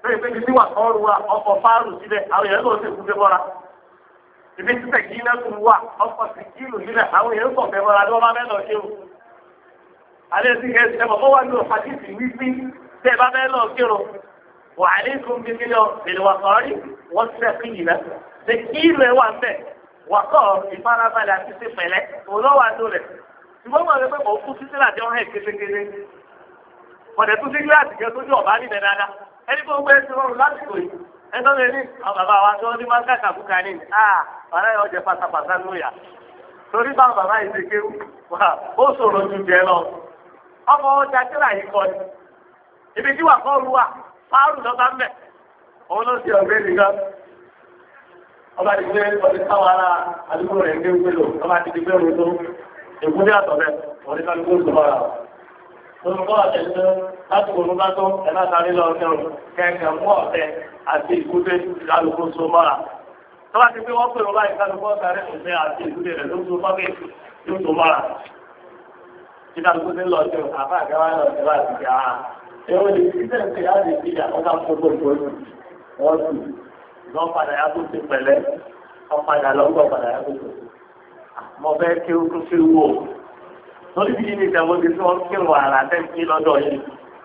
lórí pé ibi wà kọ́ wa ọkọ̀ fáàrù síbẹ̀ àwọn èèyàn lọ́ọ́ sì kú fẹ́ mọ́ra ibi títẹ̀ kí iná tún wà ọkọ̀ sì kílù síbẹ̀ àwọn èèyàn kọ̀ fẹ́ mọ́ra ní wọ́n bá fẹ́ lọ kírun. alẹ́ sí kẹ́sì ẹ̀ bọ̀ wá ní òfàdìsì wípé tẹ́ ẹ bá fẹ́ lọ kírun wà á ní fún bí kí lọ bèrè wà sọ́ọ́rí wọ́n ti fẹ́ kí yìí náà ṣe kí ilẹ̀ wà ń bẹ̀ wà kọ́ ìfarabalẹ̀ àti ṣe pẹ̀lẹ́ òun lọ́wọ́ àdó rẹ̀ ṣùgbọ́n wọn lè pẹ́ kó kú títí láti ọ̀hẹ́ kékeré ọ̀dẹ̀ tó sí gíláàsì kẹ́ tójú ọ̀bá níbẹ̀ dáadáa ẹni tó gbé ẹsẹ̀ rọrùn lásìkò yìí ẹni tó lè ní àwọn bàbá wa tó ní máa ń kàkà fún kàní à ọ̀rẹ́ yẹn ọjẹ́ pátápátá ló yà torí báwọn bàbá yìí ṣe kéwù wà ó ṣòro ju jẹ lọ ọmọ ọjà kíra yìí kọ ni ibi tí wà kọ́ ru wà fáàrù lọ́ba ń bẹ̀ òun ló ti ọ̀gbẹ́ nìkan ọba ti gbé ọdún táwọn ará àdúgbò rẹ̀ ń gbé wúlò ọba ti gbé òun tó èkúté àtọ̀bẹ̀ wọ́n ní kálukú tó bára. Olùkọ́ àtẹ̀sẹ̀ láti wọ́n bá tó ẹ̀ná sáré lọ kẹrù kẹ̀kẹ́ mú ọ̀tẹ̀ àti ìkúté kálukú tó mọ́ra. Tọ́lá ti pé wọ́n pè wọ́n báyìí kálukú sáré ọ̀tẹ̀ àti ìkúté rẹ̀ tó tó mọ́kè yóò tó mọ́ra. Tí kálukú ti lọ sí àbá àgbáwá lọ sí láti fi àhà. Èrò lè fi sẹ́ǹsì láti fi àkọ́kọ́ àkókò ìgbòho. Wọ́n sì lọ́ padà yá tó ti pẹ̀lẹ́. Wọ́n padà lọ́gbọ̀ padà yá tó ti mo fẹ́ kí o tún fi wò lórí bí ní ìjàmbá ti tí wọ́n kí wà rà tẹ́ǹkì lọ́dọ̀ yìí.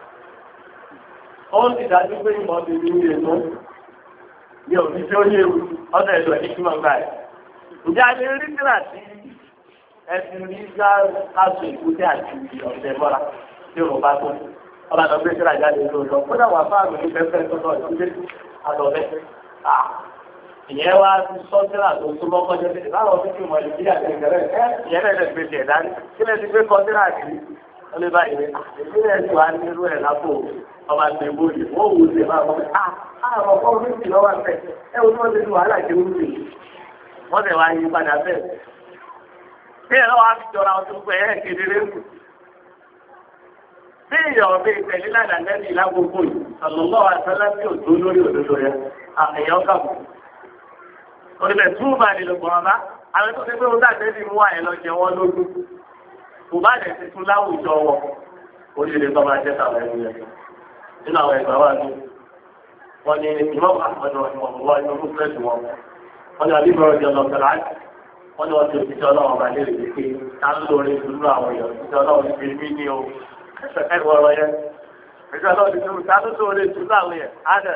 ó sì dájú pé ìmọ̀ ti di ilé tó ní òbí tí ó yé ewu ọ̀dọ̀ ẹ̀dọ̀ ní kí wọ́n gbà ẹ̀. ǹjẹ́ a lè rí sílà tí ẹ̀sìn rí káàsù ìkúté àti ọ̀sẹ̀ mọ́ra tí òun bá tó ọba tó gbé sílà jáde lóòótọ́ kódà wà fáàmì ní pẹ́pẹ́ tó lọ sí àtọ̀bẹ́ ìyẹn wá sọ́sílà tó súnmọ́ kọjá sí láwọn tó kí wọ́n lè bí àti ìgbẹ́rẹ́ ẹ́ ìyẹn náà lè gbé tiẹ̀ dání kí lè ti gbé kọsílà sí ó lè bá ìwé ìpínlẹ̀ tí wàá ní irú ẹ̀ lápò ọba tó ń bóyè wọ́n wù ú sí máa wọ́n á àwọn ọkọ̀ oríṣi lọ́wọ́ àfẹ́ ẹ wo tí wọ́n ti lu wàhálà jẹ́ wúlò wọ́n tẹ̀ wá yí padà bẹ́ẹ̀. bí ẹ lọ́wọ́ á fi jọra ọtún pé ẹ̀ kedere kù. bí ìyọ̀ bí ìtẹ̀lé ládàá lẹ́nu ìlágbogbo yìí ọ̀lọ́lọ́ àtàlá tí ò tó lórí òdodo yẹn àyàn kàbù orílẹ̀ túbà nílò gbọ̀nba àwọn tó ṣe pé wọ́n dàgbé bí mú àyẹ̀ lọ jẹ wọ́n lójú kò bá lè ti tún láwùjọ wọn orílẹ̀ tó máa jẹ́ tàwọn ẹni yẹn nínú àwọn ẹgbẹ́ wa ní wọ́n ní ìmọ̀ àpọ̀jọ ìwọ̀nwọ́ inú rúfẹ́sì wọn wọ́n ní àbí bọ̀rọ̀ jẹ́ lọ́sẹ̀ láti wọ́n ní wọ́n ti òṣìṣẹ́ ọlọ́run bá lè rí pé ká ń lóore ìdúró àwọn èèyàn òṣìṣẹ́ ọlọ́run ti rí ní o ẹ̀wọ̀ ọ̀rọ̀ yẹn òṣìṣẹ́ ọlọ́run ti rí ká tó lóore ìdúró àwọn èèyàn á dẹ̀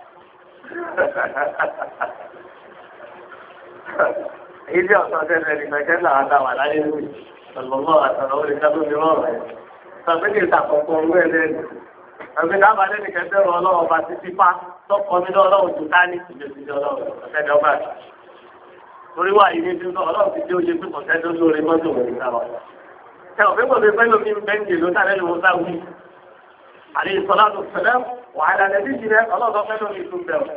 ilé ọ̀sán tẹ́lẹ̀ ní pẹ̀kẹ́ náà dáwà láyé lórí ọ̀lọ́mọ́ àtàrà orí ká tó ní rọrùn ẹ̀. Sọ̀pẹ́kì ìtàkùnkùn orú ẹ̀ lẹ́nu. Ẹgbẹ́ dábà lẹ́nu kẹtẹ́rù ọlọ́run bá ti fipá tọkọ mi lọ́rùn tó ká ní ìjọsìn ọlọ́run ọ̀sẹ̀dẹ̀ ọba rẹ̀. Torí wà yìí ní bí ọlọ́run ti dé oye pé kọ̀ọ̀tẹ́ tó lórí mọ́tò rẹ̀ sáwà. Ẹ ò fẹ́ kò lè fẹ́ lómi bẹ́ńkì ló sáré lówó sáwí. Àlè ìsọ̀lá tó ṣẹlẹ̀ wàhálà lẹ́bí jìrẹ́ ọlọ́run fẹ́ lómi ìtún bẹ̀rù.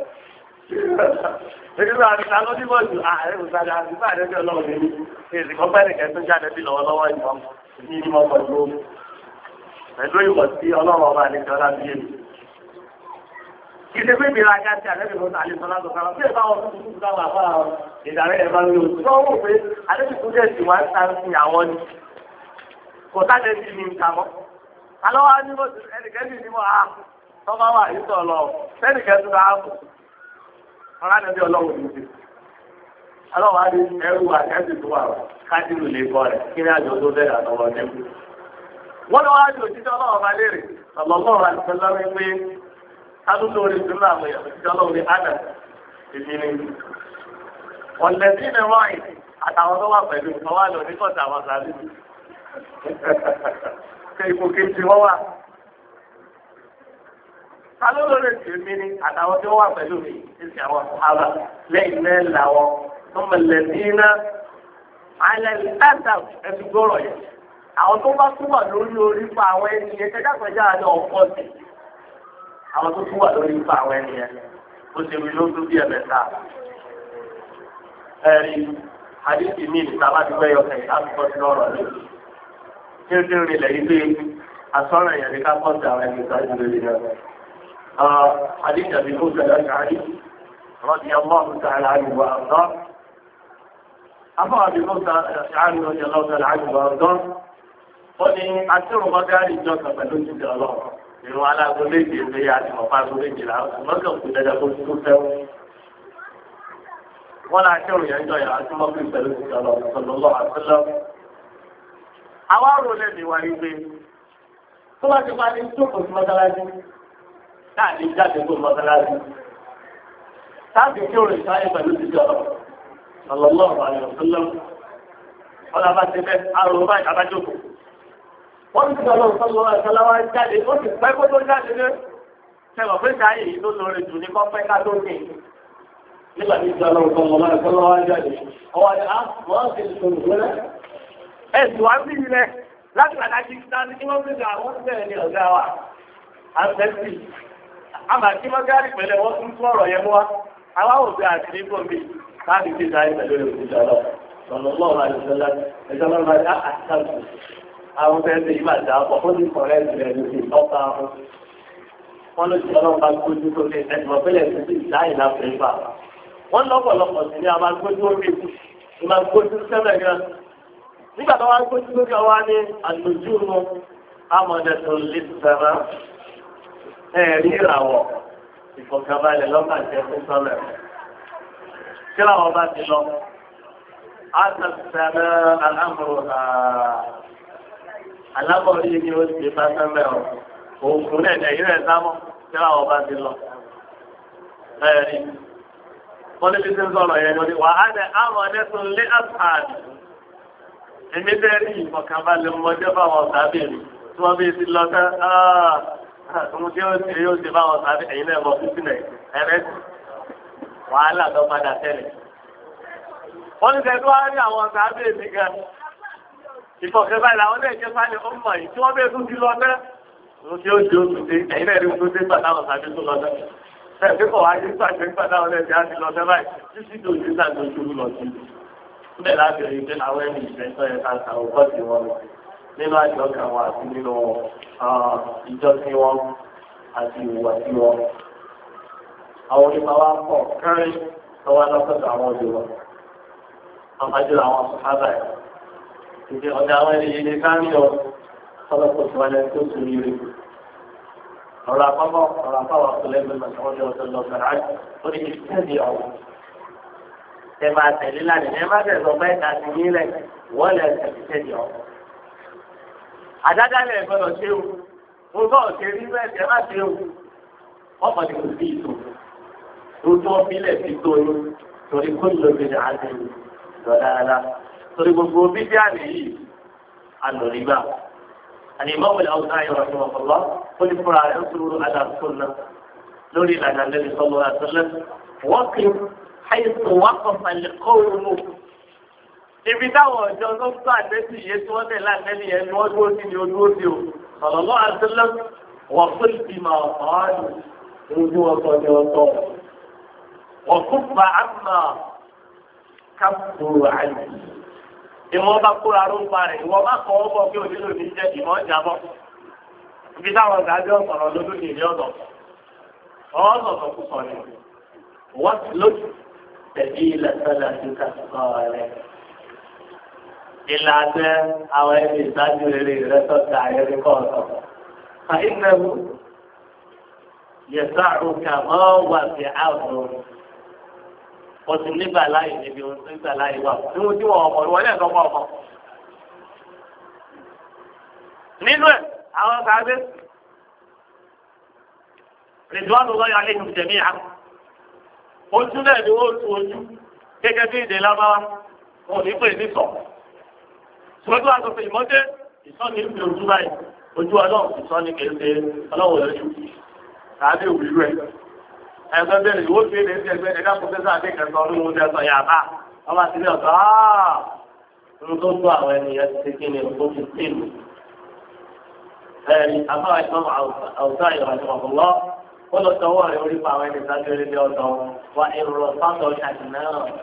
Èdè àti ìlànà ní bọ́ọ̀lù ààrẹ òṣàlẹ̀ àti ìgbà àdẹ́bí ọlọ́run ní èsì kan bẹ́ẹ̀ nìkan tó jáde bí lọ́wọ́lọ́wọ́ ìmọ̀ ní ìmọ̀ pẹ̀lú pẹ̀lú ìwọ̀ sí ọlọ́run ọba àlejò ọlá bí èmi. Ìṣe pé ìbíra ajá sí àdẹ́bí ló ta àlejò ọlá tó kára sí ìbáwọn tó tuntun táwọn àbá ìdàrẹ́ ẹ̀ bá ń lò tó wọ́n wò pé àdẹ́bí tó jẹ́ ìwà sáńsì àwọn ni kò sáde sí ní ìta mọ́. Alọ́wọ́ á ní mọ̀ ẹnìkẹ́ni ní mọ̀ á tọ́ bá wà yìí sọ̀ lọ sẹ́nìkẹ́ tó dáa mọ̀. Ọlọ́dẹ̀bí ọlọ́run ní ti. Ọlọ́run á ní ẹrù àjẹ́sì tó wà kájírù lè kọ́ rẹ̀ kí ní àjọ tó bẹ̀rẹ̀ àtọwọ́ ọdún. Wọ́n lọ́wọ́ ájò òjíṣẹ́ ọlọ́run bá léèrè. Ọlọ́run àti sọlọ́run pé kádùúgbò orí ìdúró àwọn èèyàn òjíṣẹ́ ọlọ́run ní Ádà ìdí ni. Ọ̀lẹ́sí ni wọ́n yìí àtàwọn tó wà pẹ̀lú ọwọ́ àlọ́ ní kọ̀ọ̀tà àwọn sàbí. Ṣé ipò kejì wọ́n wà? Alólórí tèmi ni àtàwọn tí wọ́n wà pẹ̀lú mi ti àwọn àbá lẹ́yìn náà làwọn tó mọ̀lẹ́ sí iná alẹ́ ìtàkà ẹ̀sùn gbọ́rọ̀ yẹn. Àwọn tó bá tún wà lórí orí fa àwọn ẹni yẹn kẹjá pẹ̀já àjọ ọ̀pọ̀ sí. Àwọn tó tún wà lórí fa àwọn ẹni yẹn ó ti rí lóṣù bí ẹ̀mẹ́ta. Ẹ̀rí àdìsí mi ní sábà ti gbẹ́yọ̀ kẹ̀kẹ́ àtúkọ̀ sí lọ́rọ̀ rẹ̀. Ṣé ó ti rìn lẹ́yìn pé àsọ̀rọ̀ yẹn ní ká kọ́ sí àwọn ẹni ìtọ́jú lórí rẹ̀? حديث أبي موسى الأشعري رضي الله تعالى عنه وأرضاه أبو أبي موسى الأشعري رضي الله تعالى عنه وأرضاه قل أكثر مكان الجنة فلوجد الله ìrún alágbó méje ṣe yá àti ọ̀pá agbó méje là mọ́kàn kù dẹ́dẹ́ kó tó fẹ́wọ́. wọ́n náà ṣé òyìn ẹjọ́ yàrá tí wọ́n fi pẹ̀lú ìṣọ̀lọ̀ ìṣọ̀lọ̀ àtúnlọ́. àwa rò lẹ́nu ìwà ìgbé tó bá ti máa ní jókòó sí mọ́sálásí káàdì jáde tó mọ́sálásí. táàbì kí òrìn sáyé pẹ̀lú ìṣọ̀lọ̀ ìṣọ̀lọ̀ àtúnlọ́. ọ̀là bá ti fẹ́ àrùn báyìí abájókòó. wọ́n ti sọ̀rọ̀ sọ́lọ́ àṣàláwá jáde ó sì pẹ́ kó tó jáde lé ṣẹlọ̀ pé káyé yìí tó lóore jù ní kọ́pẹ́ ká tó dé nígbà tí sọ̀rọ̀ sọ́lọ́ àṣàláwá jáde ọwọ́ ni a wọ́n ti sọ̀rọ̀ wẹ́lẹ́ ẹ̀sùn wá sí ilẹ̀ láti pàtàkì kíkà ní wọ́n fi gbà wọ́n bẹ̀rẹ̀ ní ọ̀gá wa àfẹ́sì àmà kí wọ́n gáàrí pẹ̀lẹ́ wọ́n tún tún ọ̀rọ̀ yẹn mú wa àwa ò fi àti ní gbòmí láti fi sáyé pẹ̀lú ìròyìn lọ́wọ́ àìsọ́lá ìjọba máa dá àṣàkù àwọn fẹ́ẹ́ ṣe ìgbà dá ọkọ̀ fún ìkọ̀rẹ́ ìrẹ̀ ló ti tọ́ka wọn. wọ́n ló ti ọlọ́run bá gbójú tó lé ẹ̀sìn ọ̀pẹ́lẹ̀ tó ti láì láfẹ́ fà. wọ́n lọ́pọ̀lọpọ̀ sí ní a máa gbójú ó rí i máa gbójú sẹ́lẹ̀ gan. nígbà tó wá gbójú lórí ọwá ní àlòjú nu amọ̀dẹ tó lé sẹ́mà ẹ̀rí ìràwọ̀ ìfọ̀kànbalẹ̀ lọ́kàjẹ́ fún sọ́lẹ̀. kí làwọn bá ti lọ àtàtàrà alámọ̀rọ̀ha alámọ̀rí ni ó ti bá sẹ́mẹ̀ ọ̀ òkun náà ẹ̀yìn rẹ̀ sámọ́ kí láwọn bá ti lọ ẹ̀rí wọ́n ní bí tí ń sọ̀rọ̀ yẹn lórí wà á dẹ̀ àwọn ẹ̀dẹ́sùn lé àtàrí èmi bẹ́ẹ̀rí ìfọ̀kànbalẹ̀ mọ́jọ́ fáwọn ọ̀sábìrì tí wọ́n bí ti lọ tẹ́ ohun tí ó ti yóò ti fáwọn ọ̀sábìrì ẹ̀yìn náà mọ̀ fún sílẹ̀ ẹ̀rẹ́ wàhálà tó padà tẹ́lẹ̀ wọ́n ní tẹ́tọ́ wá rí àwọn ọ̀gá abẹ́ mi gan. ìfọ̀kẹ́ báyìí làwọn ilé ìjẹ́ fáyé ọmọ yìí tí wọ́n bẹ́ẹ̀ tún ti lọ náà. ló tí ó di oṣù dé ẹ̀yin náà rí oṣù dé gbàdá àwọn ọ̀gá tó lọ náà. bẹ́ẹ̀ bí kò wá yé gbàgbé gbàdá àwọn ẹ̀jẹ̀ á ti lọ náà báyìí títí tó ti sàn tó ṣubú lọ sí. bẹ́ẹ̀ láti rí pé àwọn ẹni ìfẹ́sọ̀ yẹn ká ta òkọ́ sí wọn nínú àjọ kan wọn àti nínú ìjọ sí wọn àti ìwà sí wọn. àwọn onímọ̀ wa pọ̀ kẹ́rin lọ́wọ́ lọ́sọ̀tọ̀ àwọn olùwọ̀ àpàjọ àwọn ọ̀sáàbà ẹ̀. Ìdí ọ̀dà àwọn ènìyàn ní káríọ̀ ọlọ́pọ̀ tí wọ́n lẹ́ tó sùn yìí. ọ̀rọ̀ àpapọ̀ ọ̀rọ̀ àpapọ̀ ọ̀pọ̀lẹ́gbẹ̀ mọ̀sánwọ́dé ọ̀sẹ̀ lọ́sẹ̀ ráì ó ní ìtẹ́ẹ̀dì ọ̀hún. ẹ máa tẹ̀lé lánàá ẹ má tẹ̀sọ̀ bẹ́ẹ̀ ta sí nílẹ̀ wọ́n lẹ̀ ìtẹ́ẹ̀dì ọ̀hún. àdáda lẹ̀ gbọ́dọ̀ ṣe o mo bọ́ ọ̀ṣẹ́ rí bẹ́ẹ̀ tẹ́ má ṣe o ọkọ̀ ni kò sí ìtò tó tó bílẹ̀ sí tó yín torí kó lóbi ní àdéhùn lọ́dáadá torí gbogbo bíbí àlè yìí alòrígbà àlèmọ́ wọlé ọ̀sán ayọ̀ ọ̀sán ọ̀pọ̀lọ́ ó ní fúnra rẹ̀ ń sọ̀rọ̀ àdàkùnà lórí ìlànà lẹ́nu sọ́lọ́ àtọ́lẹ́ wọ́n kì í àìsàn wá kan falẹ̀ kọ́ òun. ibi táwọn ọ̀jọ́ ló gbà lẹ́sì yé tí wọ́n tẹ̀lé àtẹ́lẹ̀ yẹn ni wọ́n dúró sí ni ó dúró sí o sọ̀rọ̀ àtọ́lẹ́ wọ́n fún ìgbìmọ̀ ọ̀hánù ojú ọ̀tọ̀ ni ọ̀tọ̀ wọ́n kún fa àmà kápùrù àyè. Ìwọ́n bá kóra ló ń parẹ̀, ìwọ́n bá kọ́ ọ́bọ̀ kí ònílò ní jẹ́ ìmọ̀ ìjàbọ̀. Ibi táwọn ìdájọ́ sọ̀rọ̀ lójú ní ìlú ọ̀dọ̀. Ọ̀ọ́sọ̀ tó kú sọ ni. Wọ́n ti lójú tẹ̀lé ilẹ̀ sọ́dọ̀ sí kàṣùkọ́ rẹ̀. Ìlànà àwọn ẹni ìsájú rere rẹ̀ sọ́dọ̀ àyẹ̀rí kọ̀ọ̀tọ̀. Fàínàmù yẹ̀sáàrùkà mọ́ wà sí àwọn wọ́n ti nígbà láyé níbi ohun tó nígbà láyé wà ní ohun tí wọ́n ọmọ ìwọlé ẹ̀sọ́ fún ọmọ. nínú ẹ̀ àwọn kàdé rìdíwánù lọ́yà alẹ́ ìjẹ̀mí à ojú náà ni wọ́n tu ojú gẹ́gẹ́ bí ìdè lábáwá wọn ò ní pè ní sọ. ṣùgbọ́n àtọ̀fẹ́ ìmọ̀dé ìsọ́ni ń fi ojú báyìí ojú ọlọ́run ìsọ́ni kìí ṣe ọlọ́run lójú tàbí òwúrú ẹ̀. ẹgbẹ́ bẹ̀rẹ̀ ìwó fi lè ṣe ẹgbẹ́ ẹ̀dá pọ̀fẹ́sà àdékẹ̀sọ ọdún oúnjẹ sọ yàbá ọba ti ní ọ̀sán áà ń tó tó àwọn ènìyàn ti kí ni ó ti tì mí. ẹ̀rí afáwà ìtàn àwùjọ ìwà ìwà ọ̀lọ́ ó lọ sọwọ́ rẹ̀ orí pa àwọn ẹni sáájú eré ní ọ̀dọ̀ wa ìrọ̀ fáńtọ̀ ṣàtìná.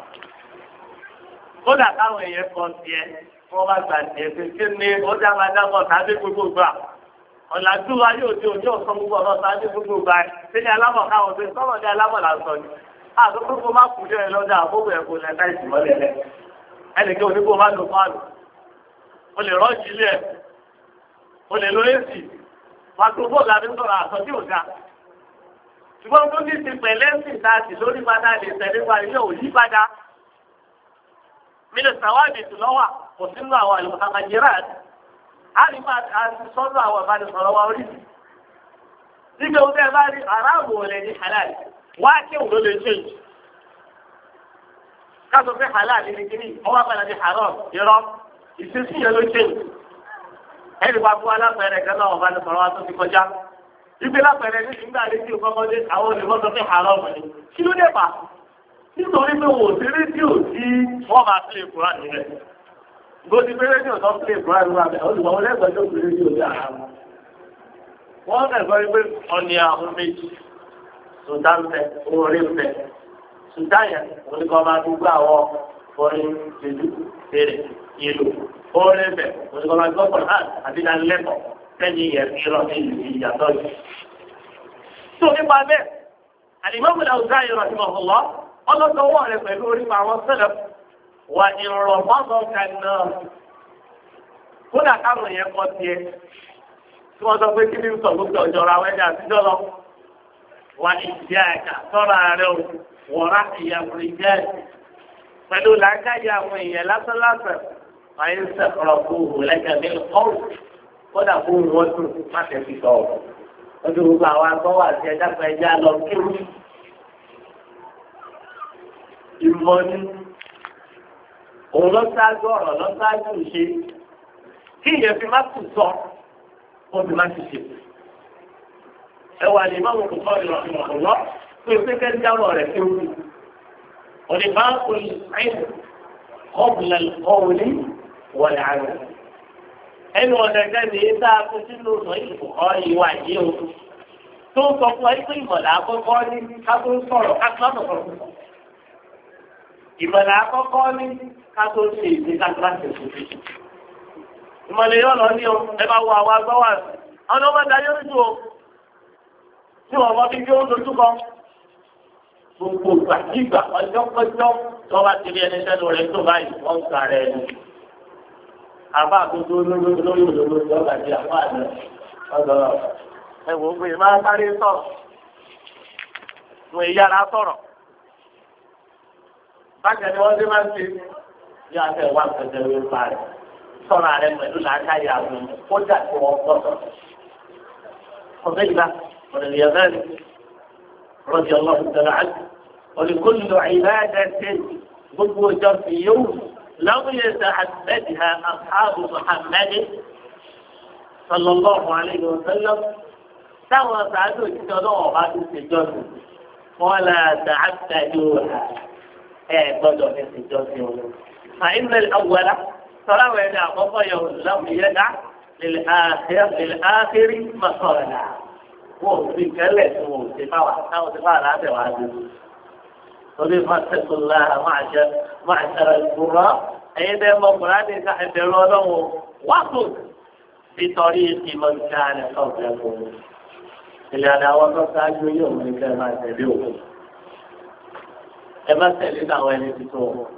kódà káwọn èèyàn kọ tiẹ̀ wọ́n bá gbà tiẹ̀ pé kí ni ó dá máa dábọ̀ tàbí gbogbo gbà ọ̀làjú wa yóò di òjò ọ̀sán gbogbo ọ̀nà sáájú gbogbo gbà sílẹ̀ alámọ̀ káwọn ọ̀sẹ̀ sọ́nà ní alámọ̀ là ń sọ ni. àtúntò kó má kú jẹ́ lọ́dọ̀ àbúrò ẹ̀kọ́ lẹ́ka ìsìmọ́lẹ̀ lẹ́ ẹnìkan onígbò má lò fáàlù o lè rọ́ọ̀jì ilé ẹ̀ o lè lo èsì pàtóbó làbí sọ̀rọ̀ àtọ̀ tí ò ga. ṣùgbọ́n tó ní ti pẹ̀lẹ́ sí ìtaàtì lórí padà lè tẹ̀lé wa ilé òyí padà. mílíọ̀nù sáwádìí tù lọ́wọ́ kò sínú àwọn àlùmọ̀tàmàjìrà á rí máa sọ́nù àwọn ìbánisọ̀rọ̀ wa orí. níbi òun bẹ́ẹ̀ bá rí aráàlú olè ní halal wá kí òun ló lè ṣe yìí. káàtó fẹ́ halal ní kíní ọwọ́ àpẹẹrẹ ní haram irọ́ ìṣesí yẹn ló ṣe yìí. ẹnì bá fún alápẹ̀rẹ̀ kan náà ọba ní sọ̀rọ̀ wa tó ti kọjá. ibi lápẹ̀rẹ̀ ní ìgbà rédíò kọ́kọ́dé àwọn olùmọ́tò fẹ́ haram ni. kí ló dé pa? nítorí pé wò sí rédíò tí wọ́n máa fi ìkúrà nílẹ̀. gbòdì pé rédíò tó fi ìkúrà nílẹ̀ olùwọ́n lẹ́gbẹ̀ẹ́ tó fi rédíò ní àrà wọn. wọ́n kẹ̀kọ́ wípé ọ̀nì àwọn méjì Sudan fẹ́ orí fẹ́ Sudan yẹn oníkọ́ máa dúgbò àwọn orin ìlú fèrè ìlú orí fẹ́ oníkọ́ máa gbọ́ pọ̀ náà àti náà lẹ́kọ̀ọ́ sẹ́yìn yẹn fi rọ ní ìlú ìyàtọ̀ yìí. tó nípa bẹ́ẹ̀ àdìmọ́mù Al-Awzā'ī rahimahullah ọlọ́dọ̀wọ́ rẹ̀ pẹ̀lú orí àwọn sẹ́lẹ̀ wà ìrọ̀mọ́sọ̀ kan náà kódà káwọn yẹn kọ́ tiẹ̀ tí wọ́n sọ pé kí ní sọ gbogbo ọjọ́ ra wẹ́dà àtijọ́ lọ. wà ní ìdí àjà sọ́ra rẹ̀ o wọ̀rá ìyàwó ìjẹ́ pẹ̀lú làákàyè àwọn èèyàn lásánlásán wọ́n yẹn sẹ̀kọ̀rọ̀ fún òun lẹ́gẹ̀ẹ́ ní ọ̀rọ̀ kódà fún wọn tún má tẹ̀sí sọ ọ́. wọ́n ti gbogbo àwọn akọ́wọ́ àti ẹja pẹ̀ ẹja lọ kéwù. ìmọ̀ ni òun lọ́sáájú ọ̀rọ̀ lọ́sáájú ìṣe kí ìyẹn fi má tù sọ wọ́n ti máa ti ṣe. ẹ wà ní ìmáàmù kò tọ́jú ọ̀sùn ọ̀lọ́ pé pé kẹ́ńdáwọ̀ rẹ̀ fi wù. òní bá olè àìsàn ọ̀bùnà ọ̀wùnì wọ̀lẹ̀ àrùn. ẹnu ọ̀nà ìkẹ́ni tá a fi sínú ọ̀sán ìfòkọ́ ìwà yìí o. tó ń sọ fún ẹ pé ìmọ̀lá àkọ́kọ́ ní ká tó ń sọ̀rọ̀ ká tó ń sọ̀rọ̀. ìmọ̀lá àkọ́kọ́ ní ká tó ń ṣe ìdí ká tó ń ṣe ìdí. ìmọ̀lẹ̀ yóò lọ ní o ẹ bá wo àwọn agbọ́wà àwọn ọmọ ìdájọ́ nínú o tí wọ́n mọ́ bí bí ó ń dojú kọ gbogbo ìgbà ìgbà ọjọ́ pẹ́jọ́ tó bá ti rí ẹni sẹ́nu rẹ̀ tó báyìí wọ́n ń sa rẹ̀ ẹni. àbá àtúntò lórí lórí òdòdó tó bá di àbá àná ọ̀dọ̀ ẹ wò ó pé máa sáré sọ̀rọ̀ mo ìyára sọ̀rọ̀ bákan ni wọ́n ti máa ń ṣe bí a fẹ́ wá pẹ̀lú ìwé pa rẹ̀ sọ̀rọ̀ àrẹ pẹ̀lú làákàyè àwọn kódà tí wọ́n gbọ́dọ̀. ọ̀sẹ̀ yìí bá ọ̀rẹ́ ìyá bẹ́ẹ̀ rọ́jì ọlọ́run tẹ̀lé àti olùkólùlù ìbáàdàtẹ̀ gbogbo ìjọ fi yóò láwọn yẹn sọ àtẹ̀tì ha àbáàbò Muhammadu sallallahu alayhi wa sallam táwọn sàádù òjijì ọlọ́wọ́ bá ti ṣèjọ́ sí wọn là dàáta yóò rà ẹ̀ gbọ́dọ̀ fi ṣèjọ́ sí wọn. fàìmẹ́lì awọ́lá صلاة إلى أقوى يوم لم يدع للآخر للآخر مصالح هو في كله هو سفاوة أو سفاوة لا تواجد وبفاتقوا الله معشر معشر القراء أيضا مقرات تحت الوضع وقت بطريق من كان قبلكم إلا أنا وقت أجل يوم من كما تبيوه أما سألنا وين تتوه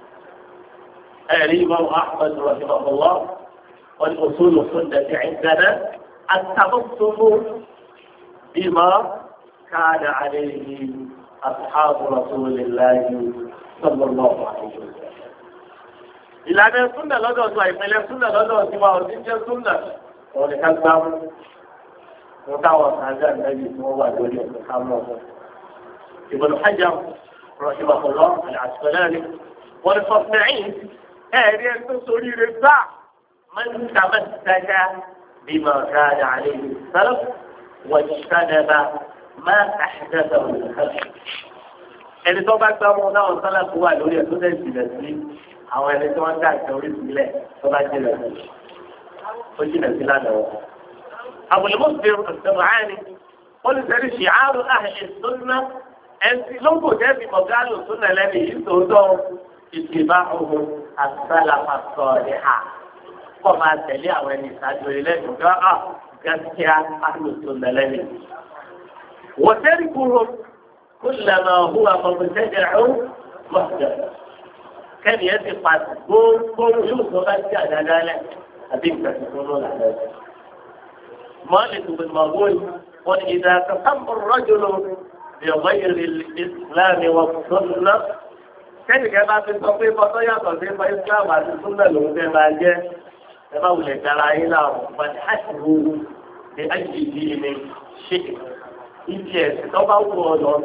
الإمام أحمد رحمه الله والأصول السنة عندنا التمسك بما كان عليه أصحاب رسول الله صلى الله عليه وسلم. ìlànà súnà lọ́dọ̀ tó àìpẹ̀lẹ̀ súnà lọ́dọ̀ tí wà òní jẹ́ súnà òní ká gbá mú táwọn sáájà lẹ́yìn tí wọ́n wà lórí ọ̀sán ká mọ̀ ọ́. Ibn Hajar rahimahullah al-Asqalani wọ́n sọ fẹ́yìn ẹ̀rí ẹ̀ tó sórí rẹ̀ gbà máa ń tàbátàkà bí máa ká àlẹ́ ìsàlẹ̀ wọ́n ṣàdàbà máa àṣìṣàdà òṣèlú. ẹni tó bá gbà wọn náà sálà kó wà lórí ẹ̀ tó dẹ̀ jìnà sí àwọn ẹni tí wọ́n dá ìtàn orí sílẹ̀ tó bá jìnà sí ó jìnà sí lánàá wọn. Abul Muslim as-Sam'ani wọ́n ní sẹ́rí ṣìcáàrù ahli sunnah ẹ̀sìn lóko jẹ́ bí mọ̀gálù súnà lẹ́nu yìí tó dán اتباعه السلف الصالح كما تلي أو أن يساعدوا إليه جاء جسيا أهل السنة لنا وتركهم كل ما هو مبتدع محدث كان يتقى قوم قوم يوسف أشياء دلالة أبيك تكونون على مالك بن مغول وإذا تسمى الرجل بغير الإسلام والسنة كان كما في التطبيق بطيئة تطبيق الإسلام على السنة لما جاء كما ولك العيلة فاتحسه بأي دين شيء إيجاز طبعا هو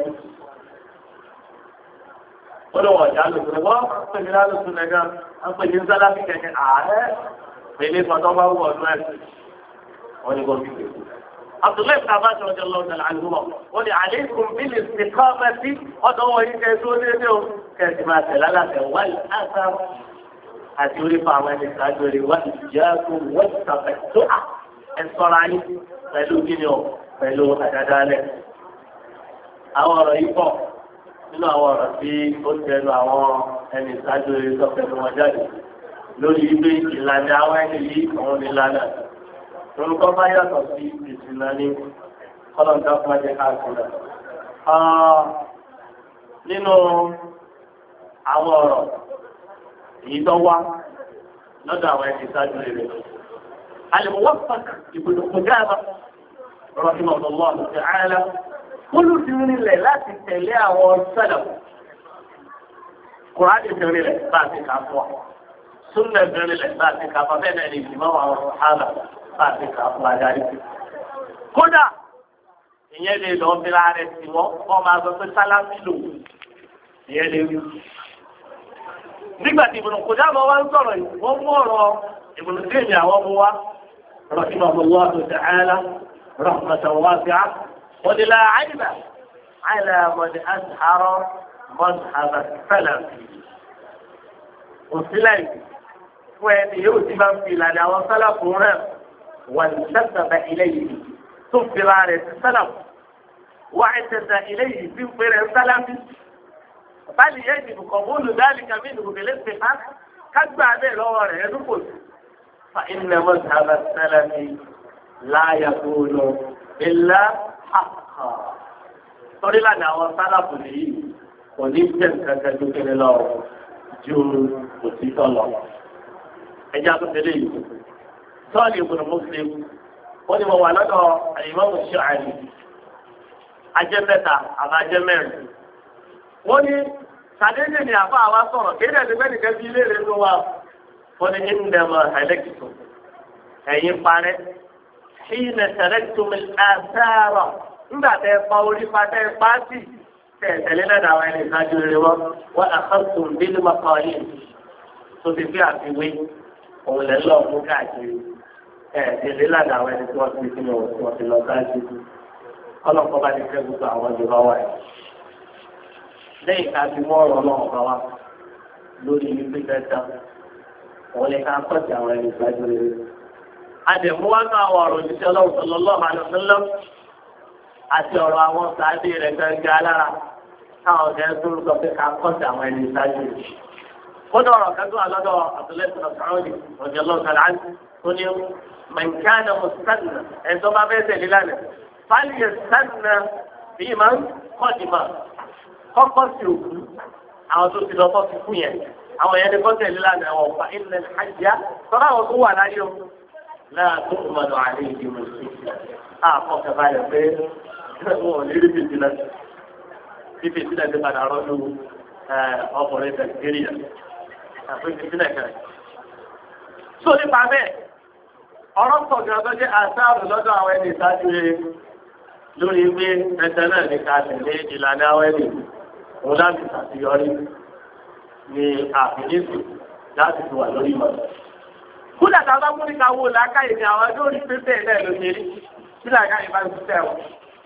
olówó ọjà lòsùn wọ́n pèmí lálùsùn nìkan wọ́n pèmí sálábì kẹ̀kẹ́ ààrẹ pèmí fọdọ́ bá wù ọdún ẹ̀sìn wọ́n ní kò fi pè. Abdullahi bin Abbas radiyallahu ta'ala anhuma wọ́n ní alaykum bil istiqamati ọ̀dọ́ wọ̀nyí kẹ́sí ó dédé o kẹ́sì máa tẹ̀lé aláṣẹ wal athar àti orí fa àwọn ẹni sáájú rẹ̀ wọ́n iyyakum wat-tabattu'a ẹ̀ sọ́ra yín pẹ̀lú kíni o pẹ̀lú àdádálẹ̀. Àwọn ọ̀rọ̀ yìí pọ̀ nínú àwọn ọ̀rọ̀ tí ó tẹnu àwọn ẹni ìsájú ìsọ̀kẹ́nu wọn jáde lórí ibi ìlànà àwọn ẹni yìí òun ní lánà lórúkọ bá yàtọ̀ sí ìsìnà ní kọ́lọ̀ǹdà fúnmájẹ káàkiri. nínú àwọn ọ̀rọ̀ èyí tó wá lọ́dọ̀ àwọn ẹni ìsájú rẹ̀ al-Muwaffaq ibn Qudamah rahimahullah ta'ala kúlù ti rinlẹ̀ láti tẹ̀lé àwọn sẹ́lẹ̀. Kùránì ti rinlẹ̀ bá a ti kà fún wa. Súnlẹ̀ ti rinlẹ̀ bá a ti kà fún wa. Bẹ́ẹ̀ náà ni ìgbìmọ̀ àwọn ọ̀hánà bá a ti kà fún wa dárí. Kódà ìyẹn lè lọ bí láàrẹ̀ sí wọ́n kọ́ máa sọ pé sálámì lò. Ìyẹn lè wí. Nígbà tí Ibn Qudamah wá ń sọ̀rọ̀ yìí, wọ́n mú ọ̀rọ̀ Ibn Taymiyyah àwọn ọmọ wa. Rahimahullahu ta'ala rahmatan wasi'ah. ولا عيب على من أزهر مذهب السلف وسلف وين يؤتي من في لنا وسلف هنا وانتسب إليه تفر على السلف واعتدى إليه في فر السلف بل يجب قبول ذلك منه بالاتفاق كتب عليه لور يدخل فإن مذهب السلف لا يكون إلا torí lànà àwọn sálàfù nìyí kò ní jẹ́ nǹkan tó kéré lọ ju òtítọ́ lọ. ẹjẹ́ àtúntẹ̀lé yìí sọ́ọ̀lì ìbùnú Muslim wọ́n ní mo wà lọ́dọ̀ àyìnbáwò Ṣáàrì ajẹ́ mẹ́ta àbá ajẹ́ mẹ́rin. wọ́n ní sàdédé ni àbá àwa sọ̀rọ̀ kéde ẹ̀dẹ́gbẹ́ nìkan bí ilé rẹ̀ ló wà. wọ́n ní ìndẹ̀mọ̀ ẹ̀lẹ́kìtò ẹ̀yìn parẹ́ حين تركتم الآثار nígbà tẹ pa orí pa tẹ pa sí tẹ tẹ̀lé náà àwọn ẹni ìsájú rẹ wọn wọn àkọsùn bílí mọkànlí tó ti fi àfiwé òun lẹ lọ fún káàkiri ẹ tẹ̀lé náà àwọn ẹni tí wọn ti fi lọ tí wọn ti lọ káàkiri ọlọ́pàá bá ti fẹ́ gbogbo àwọn ìjọba wa yìí lẹ́yìn ká fi mọ ọ̀rọ̀ náà bá wa lórí ibi pípẹ́ tán òun lè ká kọ́sì àwọn ẹni ìsájú rẹ. Àdèmú wá náà àwọn ọ̀rọ̀ òjíṣẹ́ Ọlọ́run sallallahu alaihi wasallam àti ọ̀rọ̀ àwọn sàádé rẹ̀ gẹ́gẹ́ alára táwọn ọ̀gá tó ń sọ pé ká kọ́sì àwọn ẹni ìsájú rẹ̀. Kódà ọ̀rọ̀ kẹ́tọ́ àlọ́dọ̀ Abdullahi bin Mas'ud radiyallahu ta'ala anhu tó ní man kana mustanna ẹ̀ tó bá fẹ́ tẹ̀lé lánàá. Fáìlì sanna bí máa ń kọ́dìmọ̀ kọ́kọ́ sí òkú àwọn tó ti lọ́kọ́ fi fún yẹn. Àwọn yẹn ni kọ́ tẹ̀lé lánàá wọn fa ilẹ̀ hajjá tọ́lá àwọn tó wà láyé o. لا تؤمن عليهم الفتنة أعطى كفاية بين وليد الفتنة في فتنة قد أرادوا أوبريشن سيريا في فتنة كذا سو nípa bẹ́ẹ̀ ọ̀rọ̀ sọ̀gá tó jẹ́ àṣàrò lọ́dọ̀ àwọn ẹni ìsájú rẹ̀ lórí pé ẹsẹ̀ náà ní ká tẹ̀lé ìlànà àwọn ẹni òun láti ṣàṣeyọrí ní àfìnísì láti fi wà lórí ìmọ̀. Kúlà tá a bá múni ká wò lákàyè ní àwọn ẹjọ́ orí pépè náà ló ṣe rí kí làkàyè bá ń ṣiṣẹ́ wọn.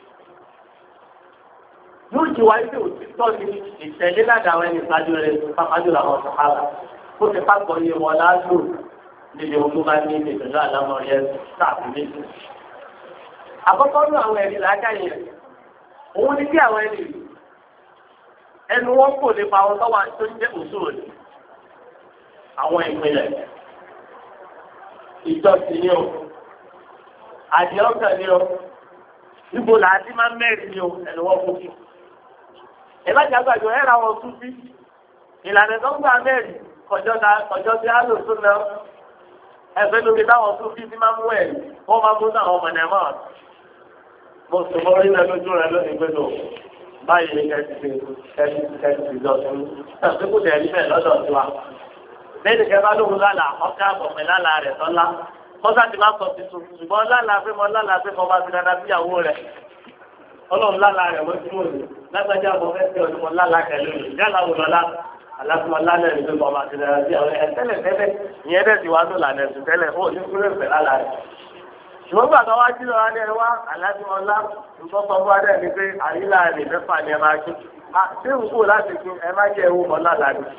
Yóò jí wáyé pé òtítọ́ ni ìtẹ̀lé ládàá àwọn ẹni ìsájú rẹ̀ pápájọ́ làwọn sọ̀hálà. Ó ti pápọ̀ ní wọn láàlú níbi ohun tó bá ní ní ìtẹ̀lé àlámọ̀ yẹn káàkiri méjì. Àkọ́kọ́ ní àwọn ẹ̀rí lákàyè rẹ̀. Òun ni kí àwọn ẹni ẹnu wọn kò lè pa àwọn tọ́wọ́ tó ń jẹ́ òṣùwọ̀n. Àwọn ìpínlẹ̀ ìjọsìn ni o àdìọ́kàn ni o níbo làásì máa ń mẹ́rin ni o ẹ̀rọ wọ́n fún mi. ìbájá gbàgbọ́ ẹ̀rọ àwọn tún sí ìlànà tó ń gbà mẹ́rin kọjọ́ tí a lò tún lọ ẹgbẹ́ lórí táwọn tó fi ti máa mú ẹ̀ wọ́n máa mú táwọn ọmọ ẹ̀ mọ́ mo sọ mọ́ orí náà lójú rẹ̀ lónìí pé lò báyìí ní kẹ́sì kẹ́sì kẹ́sì lọ́dún ẹ̀ kò tẹ̀ ẹ́ bẹ́ẹ̀ lọ́dọ̀ tiwa lẹ́yìn kẹ́ bá lóhun lálà ọ̀kẹ́ àbọ̀mẹ́ lálà rẹ̀ tọ́lá kọ́sá ti máa sọ tuntun ṣùgbọ́n lálà pé mo lálà pé mo bá ti dáadáa síyàwó rẹ̀ ọlọ́run lálà rẹ̀ wọ́n ti mú òní lágbájá mo fẹ́ sí ọdún mo lálà kẹ́lẹ́ òní yálà wò lọ́lá aláfọwọ́ lálẹ́ rẹ̀ pé mo bá ti dáadáa síyàwó rẹ̀ tẹ́lẹ̀ tẹ́lẹ̀ ìyẹn dẹ̀ ti wá tó lànà ẹ̀sùn tẹ́lẹ̀ ó ní kúrò ìfẹ́ lálà rẹ̀ ṣùgbọ́n gbàgbọ́ wá jí lọ́wọ́ adé wá aláfọwọ́lá nǹkan sọ fún adé ni pé àyílà rẹ̀ mẹ́fà ni ẹ máa kí ṣé ìwúkú láti kí ẹ má jẹ́ ewu mọ́ lálà rẹ̀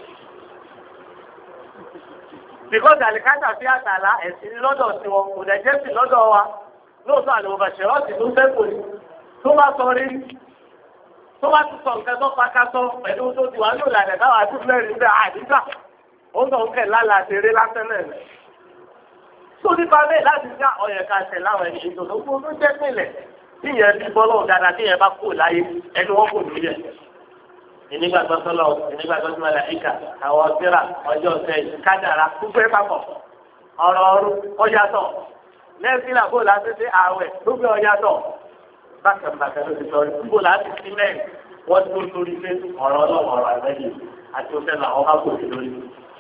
because alikata fi àtàlà ẹ̀sìn lọ́dọ̀ tí wọn kò dẹ̀ jẹ́ sí lọ́dọ̀ wa lóòótọ́ àlè òbàṣẹ́ ọ̀sìn tó sẹ́kù ni tó bá sọ rí tó bá ti sọ nǹkan tó pàkà sọ pẹ̀lú tó ti wà ní ìlànà táwọn àtúntò rí bẹ́ẹ̀ àdìgbà ó ń sọ ń kẹ̀ lálẹ́ àtẹ̀rẹ́ lásẹ̀lẹ̀ rẹ̀ tó nípa bẹ́ẹ̀ láti já ọ̀yẹ̀ ká tẹ̀ láwọn ẹni ìdòdó fún tó jẹ́ pínlẹ̀ tí ìyẹn bí bọ́lọ́ dáadáa tí ìyẹn bá kú láyé ẹni wọ́n kò nílẹ̀ ìnígbàgbọ́ sọlọ ìnígbàgbọ́ sọlọ ìkà àwọn ọ̀sẹ̀rà ọjọ́ ọ̀sẹ̀ kádàrà gbogbo ẹ̀ papọ̀ ọ̀rọ̀ ọ̀run ọ̀yàtọ̀ lẹ́sìn làbó láti ṣe ààwẹ̀ gbogbo ọ̀yàtọ̀ bákan bákan ló ti sọ níbo láti sí mẹ́rin wọ́n tó lórí pé ọ̀rọ̀ ọlọ́wọ́ ọ̀rọ̀ àgbẹ̀yẹ àti oṣù làwọn bá kò sí lórí.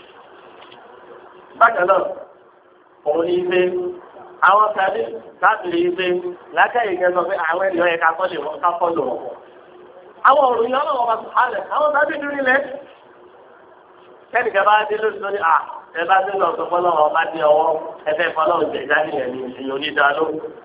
bákan náà òun ní pé àwọn sáré láti rí i pé lákàyè yẹn sọ pé àwọn ènìyàn yẹn ká kọ́ lè wọ́n ká kọ́ lò wọ́n. àwọn òrùn yẹn ọlọ́wọ́ bá sùn hálẹ̀ àwọn sábẹ́ dúró nílẹ̀ kẹ́nìkan bá dé lóṣù tó ní à ẹ bá dé lọ sọ fọlọ́wọ́ bá dé ọwọ́ ẹ fẹ́ fọlọ́wọ́ jẹ jáde yẹn ní èèyàn onídàáló.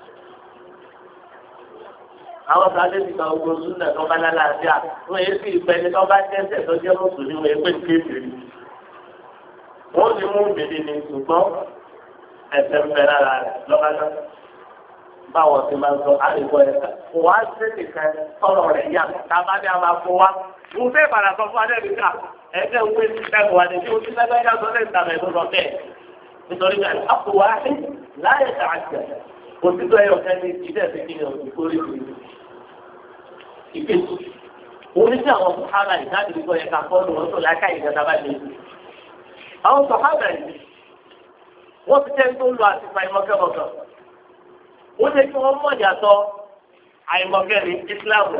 àwọn sábẹ́ ti gba ogun súnlẹ̀ tó bá lálàáfíà wọ́n yé sí ìpẹ́ni tó bá tẹ́sẹ̀ tó jẹ́ mùsùlùmí wọ́n yé pé kéèké wọ́n ti mú bèbè ní ṣùgbọ́n ẹsẹ̀ ń bẹ lára rẹ̀ lọ́kàtà báwọn ti máa ń sọ àìkọ́ ẹ̀ka kò wá sí nìkan tọrọ rẹ̀ yá tábà ní a máa fọ wá. mo fẹ́ padà sọ fún adé nìkan ẹgbẹ́ ń wé ẹ̀kọ́ wa ní tí o ti lẹ́gbẹ́ yá sọ lẹ́yìn tàbí ẹ̀dọ́ sọ bẹ́ẹ̀ nítorí pé àpò wa láyé tààtì òtítọ́ ẹ̀yọ̀ kẹ́ni ìdẹ́ ti kí ni òtí kórè sí i. ìkejì òun ní àwọn sọ̀hálà ìdádìrígbọ́ yẹn ká fọ́ọ̀lù wọn tó láká ìjọba bá dé. àwọn sọ̀hálà yìí wọ́n ti jẹ́ tó lu àtìpá ìmọ̀kẹ́mọ̀kẹ́. ó jẹ́ kí wọ́n mọ̀ yàtọ̀ àìmọ̀kẹ́ ní ìsìláàmù.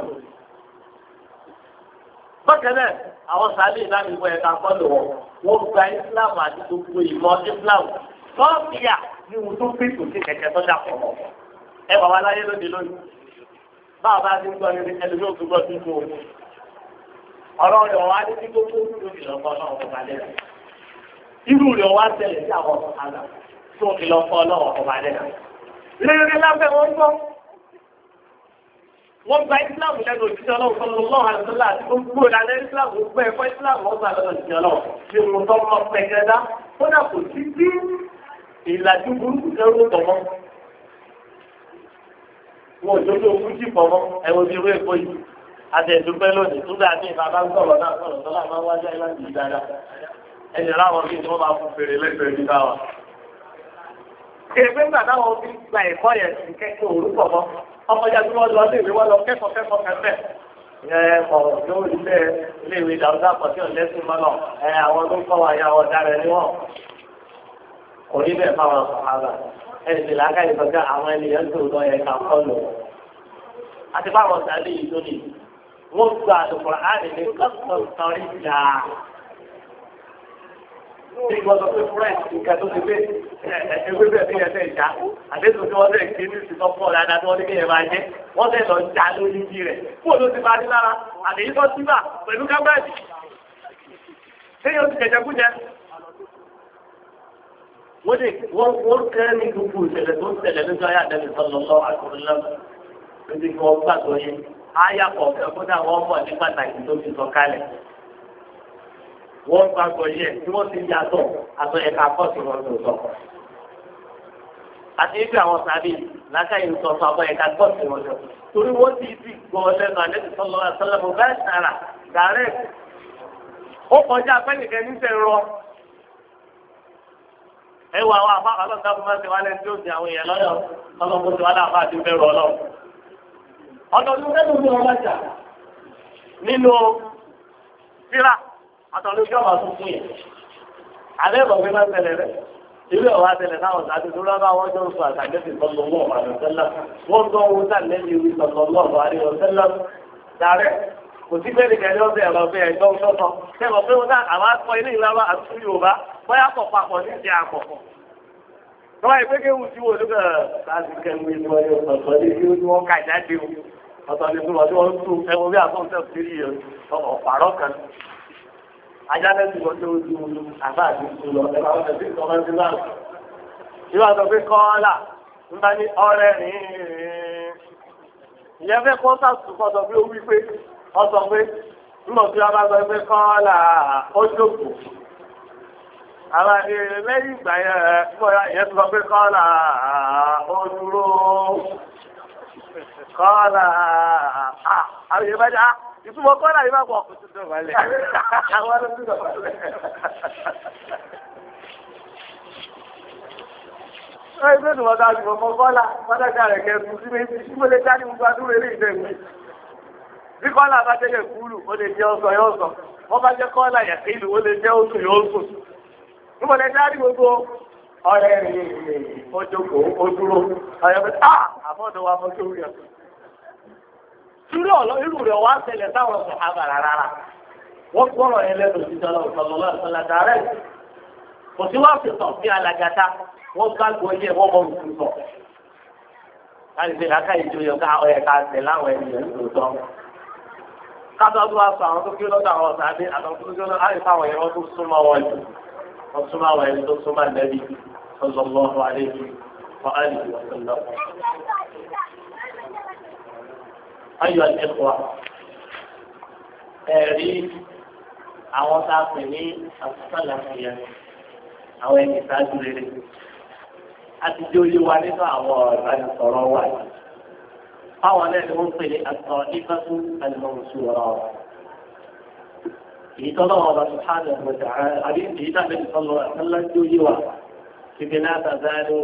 bákan náà àwọn sàálì ìlànà ìwọ ẹ̀ka fọ́lù wọn wọ́n gba ìsìláàmù àti gbogbo ìmọ̀ ìsìláàmù. sọ́ọ̀fìyà ni wọ́n tó pèsè sí kẹ̀kẹ́ tó dà pọ̀. ẹ bàbá láyé lóde lónìí. báwa bá ti ń gbọ́ níbi ẹni tó gbọ́ tuntun o. ọ̀rọ̀ rẹ̀ wá ní tí gbogbo lórí lọ́kọ́ náà wọ́n bá lẹ́nu. irú rẹ̀ wá tẹ̀lé sí àwọn ọ̀sán tó fi lọ fọ́ ọlọ́wọ́ ọba lẹ́nu. Lẹ́yìn lábẹ́ wọn gbọ́. Wọ́n gba Ìsìláàmù lẹ́nu òṣìṣẹ́ ọlọ́run fún ọlọ́run àdúrà àti gbogbo ìlànà Ìsìláàmù gbọ́ ẹ̀kọ́ Ìsìláàmù ọgbà lọ́dọ̀ òṣìṣẹ́ ọlọ́run. Ṣé mo tọ́ mọ́ pẹ̀gẹ́dá? Ó dà kò sí bí ìlàjú burúkú kẹrù tọ̀mọ́. Wọ́n ò jókòó ogún jì pọ̀ mọ́ ẹ̀wọ̀n ti rú èkó yìí. Adẹ̀dúpẹ́ lónìí tó dáa ní ìbábá ń sọ̀rọ̀ náà sọ̀rọ̀ sọ́lá máa ń wájú ẹ̀láǹdì dáadáa. Ẹni láwọn bí wọ́n máa fún fèrè lẹ́gbẹ̀ẹ́ bí táwa. Èèpé ńgbà táwọn òbí gba ẹ̀kọ́ yẹn sì kẹ́kọ̀ọ́ orúkọ mọ́. Ọmọ ìyá tí wọ́n lọ sí ìwé wọn lọ kẹ́kọ̀ọ́ kẹ́kọ̀ọ́ kẹfẹ́. Ẹ ọ̀ lórí ilé ilé ìwé ìdàrúdà pọ̀ sí ọ̀lẹ́sìn mọ́nà. Ẹ àwọn tó ń kọ́ wa ya ọ̀dà rẹ̀ ni wọ́n. Kò ní bẹ́ẹ̀ fáwọn ọ̀hánà. Ẹ sì láká ìtọ́jà àwọn ènìyàn tó lọ yẹ ká kọ́ lò. Àti fáwọn ọ̀dàlẹ̀ yìí tó ní. Wọ́n gba àdùkọ̀ àdì ní kọ́sọ̀ Bí wọ́n sọ pé Fúrẹ́ǹsì nǹkan tó ti gbé ẹgbẹ́ bẹ́ẹ̀ bí ẹsẹ̀ ìjà àdéhùn tí wọ́n lè ké ní ìsìnkọ́ fún ọ̀dà tí wọ́n ní kéèyàn máa jẹ́ wọ́n lè lọ já lórí ibi rẹ̀ fún òun ló ti máa ní lára àdéhùn tó ti bà pẹ̀lú kábẹ́ẹ̀dì. Téèyàn ti jẹjẹ kújẹ. Wọ́n lè wọ́n kẹ́ ní gbogbo ìṣẹ̀lẹ̀ tó ń ṣẹlẹ̀ lójú ayé àdẹ́bí sọ́lọ́lọ́ àkùnrin lójú kí wọ́n gbàgbọ́ yẹn. Áyà kọ̀ọ̀kan kódà wọ́n mọ̀ ní pàtàkì tó fi sọ kálẹ̀. Wọ́n gbàgbọ́ yẹ tí wọ́n ti yàtọ̀ àtọ̀ ẹ̀ka kọ́ọ̀tù wọn tó sọ. Àti ibi àwọn sábì lákàyè ń sọ fún àbọ̀ ẹ̀ka kọ́ọ̀tù wọn lọ. Torí wọ́n ti ti gbọ́ lẹ́nu àlejò sọ́lọ́ àtọ́lẹ́mọ bẹ́ẹ̀ sára dàrẹ́. Ó kọjá pẹ́ẹ́nìkẹ́ níṣẹ́ rọ. Ẹ wo àwọn àfa àlọ́ta fún máa ń tẹ̀wálé tí ó di àwọn èèyàn lọ́yọ̀ ọlọ́mọ tí wọ́n láfa àti bẹ́ẹ̀ rọ lọ. Ọ̀dọ̀ tó lẹ́nu ní ọlọ́jà nínú síra àtọ̀lójú ọ̀bà tó fún yẹn. Àlẹ́ ìbọ̀gbé máa ń tẹ̀lé rẹ̀. ilé ọ̀wá tẹ̀lé táwọn sáájú tó lọ́ba wọn jọ ń sọ àtàkẹ́sì sọ̀tọ̀lọ́ àdùsẹ́lẹ̀ wọ́n gbọ́ ohun tá lẹ́yìn ìwé sọ̀tọ̀lọ́ àdùsẹ́lẹ̀ dàrẹ́ kò sí bẹ́ẹ̀ nìkan yọ bẹ́ẹ̀ lọ bẹ́ẹ̀ gbọ́ sọ́tọ̀ kẹ́kọ̀ọ́ pé wọn náà àwọn akọ ilé ìlànà àti Yorùbá bóyá pọ̀ papọ̀ ní ti àpọ̀. tọ́wọ́ ìpéke wù sí wọn lókè láti kẹ́wé tí wọ́n yọ ọ̀tọ̀ ní bí wọ́n kà jáde o ọ̀tọ̀ ní bí wọ́n tún ẹ̀wọ̀n bí àtúntẹ̀ sí ọ̀pàrọ̀ kan ajá lẹ́sìn wọn tó ojú àbá àti ìṣòro ọ̀rẹ́ máa ń tẹ̀sí ìtọ́ka sí náà. ìwà sọ pé kọ́ọ́là ń bá ní ọ̀rẹ́ rìn ìyẹn fẹ́ kọ́ sàtúnkọ́ sọ pé ó wí pé ọ sọ pé nígbà tí wọ́n bá sọ pé kọ́ọ́là ó jókòó. àwọn èrè lẹ́yìn ìgbà yẹn bóyá ìyẹn tó sọ pé kọ́ọ́là ó dúró kọ́ọ́là àwọn èèyàn bá dá ìtumọ̀ kọ́lá yìí máa bọ̀ ọ̀kùnrin tó balẹ̀. àwọn ọlọ́dún tó balẹ̀. wọ́n yìí fẹ́ẹ́ tùmọ̀ ká àdìmọ̀ mọ́ kọ́lá pátákà rẹ̀ kẹ́kù sí méjì tí mo lè já ní gbogbo àdúrà eré ìfẹ́ mi. bí kọ́lá bá tẹ́lẹ̀ kúlù ó lè jẹ́ ọsọ yóò sọ wọ́n bá jẹ́ kọ́lá yàtọ̀ ìlú ó lè jẹ́ oṣù yóò sùn. bí mo lè já ní gbogbo ọ̀rẹ́ rẹ̀ ó jókòó ó dúró ọ̀yọ́ irú ọ̀lọ́ irú rẹ̀ wá ṣẹlẹ̀ táwọn sàhábà rárá wọ́n gbọ́rọ̀ yẹn lẹ́nu òṣìṣẹ́ ọlọ́ọ̀lọ́ ìṣọ̀lá dàrẹ́ kò sí wọ́n fi sọ̀ sí alàgàtà wọ́n gbàgbọ́ yẹ wọ́n mọ̀ òkú sọ̀ láti fi làákà ìjọ yọ ká ọ̀yẹ̀ ká tẹ̀ láwọn ènìyàn lòótọ́ kátó tó wá sọ àwọn tó kí lọ́dọ̀ àwọn ọ̀sàdé àtàwọn tó kí lọ́dọ̀ àyè fáwọn yẹn wọ́n tó súnmọ́ wọn jù wọ́n súnmọ́ àwọn ẹni tó súnmọ́ nẹ́bí sallallahu alaihi wa alihi wa sallam. ayọ̀ ẹ̀kọ́ ẹ̀rí àwọn tá a pè ní àtúntàlàfíà àwọn ẹni ìsáájú rere àti tí ó yé wa nínú àwọn ìbánisọ̀rọ̀ wa fáwọn náà ni wọ́n pè ní àtọ̀ ìfẹ́kù àlùmọ̀ọ́sù ọ̀rọ̀ èyí tọ́lọ́ wọn bá sùpáàdì ọ̀gbọ̀dà àbí èyí tàbí ìsọ̀lọ̀ ẹ̀fẹ́lá tí ó yé wa kíbi náà tàbí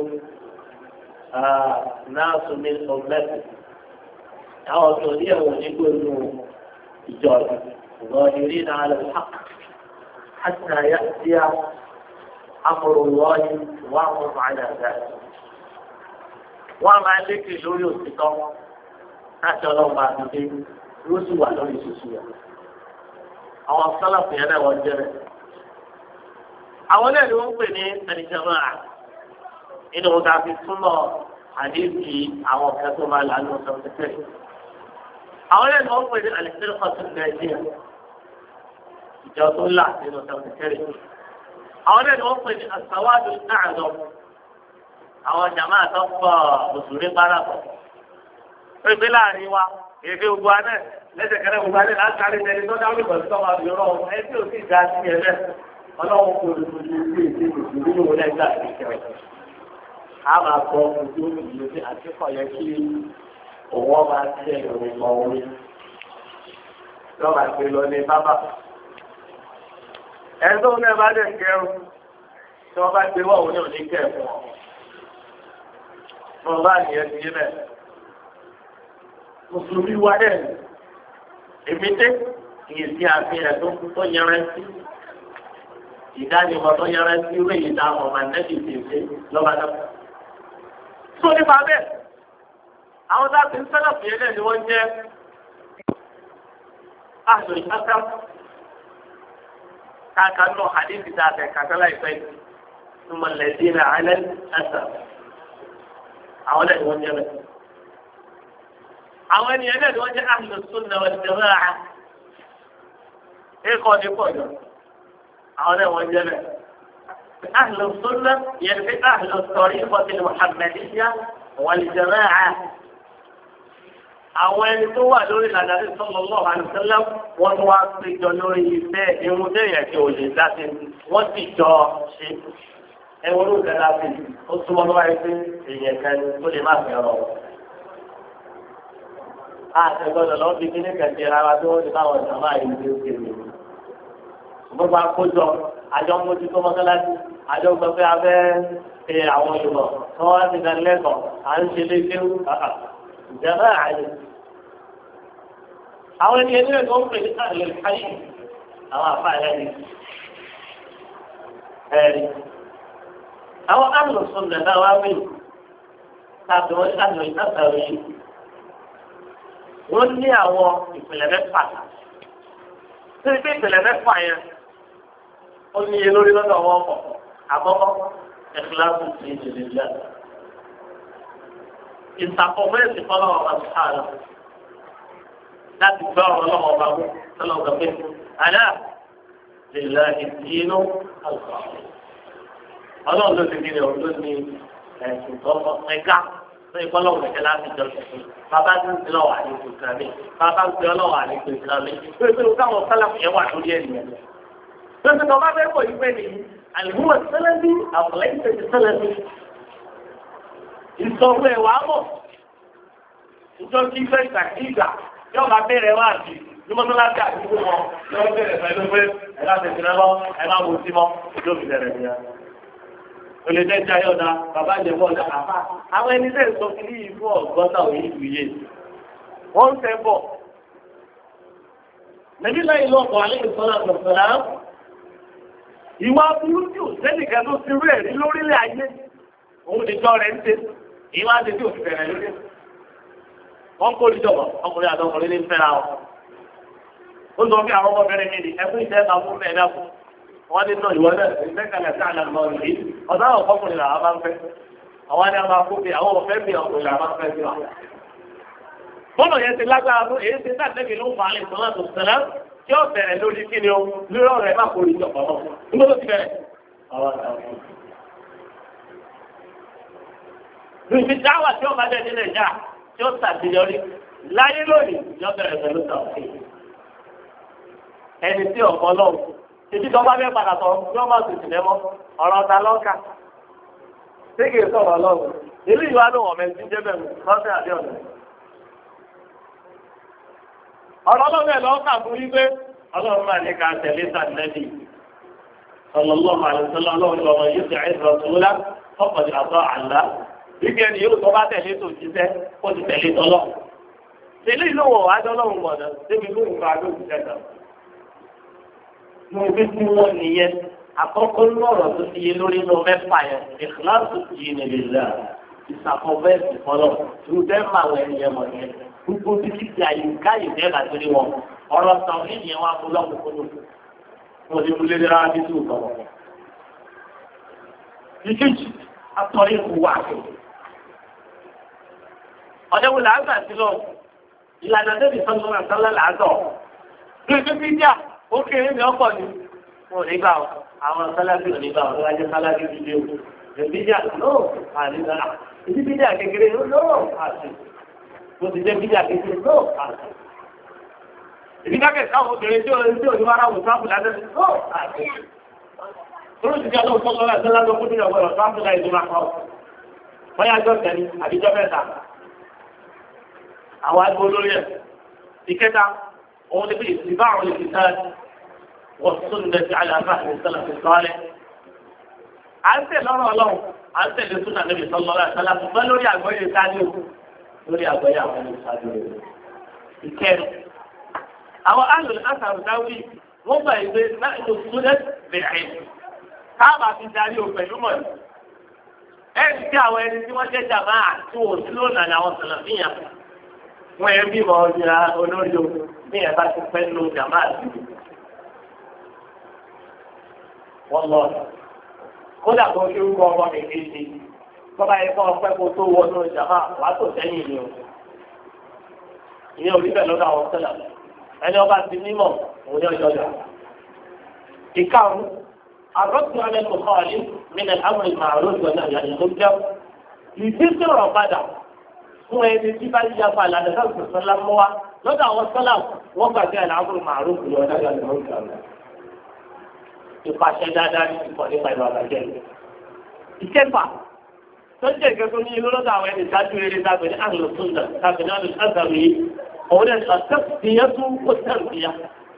náà sùn ní ọ̀gbẹ́sì àwọn tó ní ẹ̀wọ̀n ní gbòòrò ìjọ ìrọ̀lẹ́rí náà lè hàk حتى يأتي أمر الله وهم على ذلك وما لك لوري òtítọ́ láti ọlọ́run bá ti dé yóò sì wà lórí ìṣòṣù yẹn àwọn sálàfù yẹn náà wọ́n jẹ́ rẹ̀ àwọn náà ni wọ́n ń pè ní ẹnìjọba inú wọn ta fi túmọ̀ àdéhùn àwọn ọ̀kẹ́ tó máa lànà ọ̀sán tẹ́tẹ́ àwọn náà ni wọ́n ń pè ní àlẹ́sẹ̀rẹ̀ kọ́tù nàìjíríà ìjọ tó là nínú ọ̀sán tẹ́tẹ́ àwọn náà ni wọ́n ń pè ní àsàwádùn náà lọ àwọn jàmá àtọ́pọ̀ mùsùlùmí parapọ̀ ó gbé láàrin wa èké gbogbo aná lẹ́sẹ̀kẹ́rẹ́ gbogbo aná láti kárí ẹni tó dáwọ́ ìbọn tó máa yọrọ ẹni ò sì dá sí ẹ bẹ́ẹ̀ ọlọ́run kò lè fojú sí èdè mùsùlùmí lòun lẹ́gbà ìkẹrẹ. a máa kọ ojú ìlú sí àtìkọ̀ yẹ kí òun ọba tẹ ìròyìn mọ orí lọ́ba gbé lọ ní bábà. ẹni tó ń bá dẹ̀ kẹrù tí wọ́n bá gbé wọ́n òun ní òní kẹ̀ fún ọ. mo bá nìyẹn ti yé bẹ́ẹ̀. mùsùlùmí wa dẹ̀ èmi dé kìí sí àfihàn tó tó yẹrẹ sí ìdánimọ̀ tó yẹrẹ sí ìwé ìdáhùn ọmọ nẹ́bí tètè lọ́ba náà. tó nípa bẹ́ẹ̀ àwọn tá a ti ń sẹ́lẹ̀ fìyẹ́ náà ni wọ́n jẹ́ àṣọ ìṣàkà káàkà náà àdéhùn tá a tẹ̀ kàkà láìpẹ́ ثم الذين على الأثر àwọn náà ni wọ́n jẹ́ bẹ́ẹ̀. àwọn ènìyàn náà ni wọ́n jẹ́ ahlu sunna wal jamaa. ẹ̀kọ́ ní pọ̀ jọ. àwọn náà wọ́n jẹ́ bẹ́ẹ̀. ahlu sunna yẹn fi ahlu tariqati al-muhammadiyya wal jamaa. àwọn ẹni tó wà lórí ìlànà tí sallallahu alaihi wasallam wọ́n tún wá péjọ lórí ìfẹ́ irun déyẹ̀ kí o lè dá sí wọ́n sì jọ ṣe. ẹwọ́n ló kẹ́lá sí ó súnmọ́ lọ́wọ́ ẹ pé èèyàn kan tó lè má fẹ́ ọ̀rọ̀. a ti gbọ́dọ̀ lọ́ọ́ fi kíní kẹ̀kẹ́ rárá tí wọ́n ti bá wọn jàmbá yìí ní òkè mi. gbogbo àkójọ àjọ mójútó mọ́sálásí àjọ gbọ́ pé a fẹ́ ṣe àwọn ìmọ̀ tí wọ́n ti dá lẹ́kọ̀ọ́ à ń ṣe léṣeú ìjàmbá àyè. àwọn ènìyàn ní ẹ̀kọ́ ń pè ní àlè káyì àwọn àfáà ẹ̀rí. àwọn àlùsùn nàdá wa wí tàbí wọn ṣàlùyé ìtàkàwé yìí wọ́n ní àwọn ìpìlẹ̀ mẹ́fà tí ìpín ìpìlẹ̀ mẹ́fà yẹn ó ní iye lórí lọ́dọ̀ wọn kọ̀ àkọ́kọ́ ẹ̀kíláàsì ti ìdílé lẹ́ ìsàkọ̀mẹ́sì fọlọ́wọ́ bá sàlọ̀ láti gbọ́ ọ̀rọ̀ lọ́wọ́ bá wọ́n sọ́lọ́ gbàgbé àdá lè la ìdíyinú àlùkò ọlọ́run ló ti di ní ọdún ní ẹ̀sùn tó ẹ̀ka lórí kọ́lọ́wọ́ ẹ̀kẹ́ láti jọ ṣẹ̀ṣẹ̀ bàbá tí ń ti lọ́wọ́ àdínkù ìsìlámì bàbá ń ti ọlọ́wọ́ àdínkù ìsìlámì lórí pé káwọn sálàmù yẹn wà lórí ẹ̀yìn ẹ̀ lórí tó bá fẹ́ pọ̀ yí pé ní àlùmọ́ sẹ́lẹ̀bí àbùlẹ́yìn tẹ̀sí sẹ́lẹ̀bí ìsọ̀rọ̀ ẹ̀ wà á mọ̀ ìjọ kí fẹ́ ìgbà kí ìgbà yóò máa bẹ̀rẹ̀ wá àti nímọ̀tò láti àdúgbò wọn yóò bẹ̀rẹ̀ pẹ̀lú pé ẹ̀ láti tẹ̀lé lọ ẹ̀ máa wò sí mọ́ ìjọ fi bẹ̀rẹ̀ nìyẹn. Olè tẹ́jà yóò da bàbá ìjẹ̀bú ọ̀dà àfà. Àwọn ẹni tẹ́ sọ kí ní ìlú ọ̀gọ́ta òye ìlú yé. Wọ́n ń tẹ́ bọ̀. Nàbí láyé lọ́kọ̀ alẹ́ ìsọ́nà àtọ̀sọ̀lá. Ìwà burúkú sẹ́nìkan tó ti rú ẹ̀rí lórílẹ̀ ayé. Òun nìjọ rẹ̀ ń ṣe. Ìwà àti tí òfin bẹ̀rẹ̀ lórí. Wọ́n kó ìjọba ọkùnrin àtọkùnrin ní fẹ́ra wọn. Ó sọ fún àwọn ọmọbìnrin mi ní ẹkún ìṣẹ́ máa fún mẹ́ẹ̀dá fún. Wọ́n ní náà ìwọ náà ìfẹ́kàlẹ̀ sí àlà lọ rí ọ̀dọ́ àwọn ọkùnrin làwọn máa ń fẹ́ àwọn ni a máa kó bí àwọn ọ̀fẹ́ bí ọkùnrin làwọn máa ń fẹ́ sí wa. bọ́lọ̀ yẹn ti lágbára tó èyí ti sáà tẹ́bi ló ń fa àlè sọ́nà tó sẹ́lá tí ó bẹ̀rẹ̀ lórí kí ni o lórí ọ̀rọ̀ ẹ̀ má kó ìjọ pọ̀ mọ́ nígbà tó ti bẹ̀rẹ̀. Ìfi dáwà tí ó máa jẹ́ nílẹ̀ ìjà tí ó ṣàṣeyọrí láyé lónìí yóò bẹ̀rẹ̀ pẹ̀lú tàwọn ẹni tí ọ̀pọ̀ lọ́wọ́ títí tó bá fẹ́ padà sọ yóò máa tètè lẹ́mọ́ ọ̀rọ̀ ọ̀tá lọ́ka tí kìí sọ̀rọ̀ lọ́wọ́ ìlú ìwà ló wọ̀ mẹ́tí jẹ́ bẹ̀rù lọ́sẹ̀ àbí ọ̀nà. ọ̀rọ̀ ọlọ́run ẹ̀ lọ́ọ́ kà fún yí pé ọlọ́run máa ní ká tẹ̀lé sàtẹ́lì ọlọ́lọ́run àlùsọ́lá ọlọ́run lọ́wọ́ yóò ti àìsàn ọ̀túnlá ọkọ̀ ní àtọ́ àlá wípé ẹni yóò tó bá tẹ̀lé tó jíṣẹ́ ó ti tẹ̀lé tọ́lọ́ tẹ̀lé ìlú wọ̀ wájọ́ lọ́run mọ̀nà débi tó ń fa lóògùn tẹ̀sán mo fi fún wọn nìyẹn àkọ́kọ́ lọ́rọ̀ tó ti yé lórí inú mẹ́fà yẹn ìkíláàsì yìí ní lílà ìsàkọ́bẹ́ẹ̀sì fọlọ́ tó bẹ́ẹ̀ máa wọ ẹnìyẹn mọ̀ yẹn gbogbo títí ti àyíká ìfẹ́ láti rí wọn ọ̀rọ̀ sàn ní ìyẹn wá fún lọ́kùnkúndùn mo ti mú lédè rárá bí tó kọ̀. ìkejì atọ́rí kù wá sí. ọ̀dẹ́wò làásà sí lọ ìlànà débi sọ́dún àtàlẹ́ làásọ̀ ó kéré ní ọ̀pọ̀ ni wọn ò ní gbà àwọn sálábì ò ní gbà wọn wájú sálábì dídé o ìbíjà lóò àdìgbà ìdí bíjà kékeré lóò àti mo ti jẹ bíjà kékeré lóò àti ìbíjà kẹsàn án obìnrin tí o tí o ní wàrà wò sáfù lásán lóò àti olú ti jẹ́ lóòótọ́ lọ́wọ́ ẹ̀sẹ̀ lásán fún ìyàwó ẹ̀rọ sáfù láì dúró akọ wọ́n yá jọ tẹ̀lé àbíjọ́ mẹ́ta àwọn àgbo lórí ẹ̀ ìkẹta òun ni bí ìsìnbá àwọn ìsìnbá والسنة على فهم السلف الصالح أنت لرى له أنت لسنة النبي صلى الله عليه وسلم بل لوري أقوي الثاني لوري أقوي أقوي الثاني الكير أو أهل الأثر داوي هم يقول نحن السنة بالعلم هذا في ثاني وفيهما أنت أوين tí wọ́n jẹ́ jàmáà tí wọ́n sí lónà àwọn sàlàfíà wọ́n yẹ bí wọ́n jẹ́ olórí o ní ẹ̀bá ti pẹ́ ló jàmáà sí i. wọ́n lọ kódà kó kí ó kọ́ ọmọ mi kéde kọ́ba yẹ kọ́ ọpẹ́ kó tó wọnú ìjàmbá wà á tó sẹ́yìn ni o ìyẹn òbí bẹ̀ lọ́dọ̀ àwọn sẹ́lẹ̀ ẹni ọba ti mímọ̀ òun yóò yọjà. ìkarùn àrọ́tù alẹ́ kò kọ́ ọ̀lẹ́ nínú àwọn ìmọ̀ àrùn ìgbọ̀n náà yàtọ̀ tó jẹ́ ìdí sọ̀rọ̀ padà fún ẹni tí bá yíya fa ìlànà náà tó sọ́lá mọ́ wa lọ́dọ̀ àwọn sọ́lá wọ́n gbàgbé àlàáfíà màrún ìgbọ̀n náà yàtọ̀ tó jẹ́ ìpàṣẹ dáadáa ní ìpọ̀ nípa ìwà àbàjẹ́ rẹ̀. ìkẹfà tó ń jẹ́ ìkẹ́kọ̀ọ́ ní ìlú lọ́dọ̀ àwọn ẹni ìdájú eré dágbé ní àlọ́ sóńdà tàbí ní àlọ́ sàgbàmù yìí òun ní àtẹ́kùtìyẹ́ tún kó tẹ̀síyà.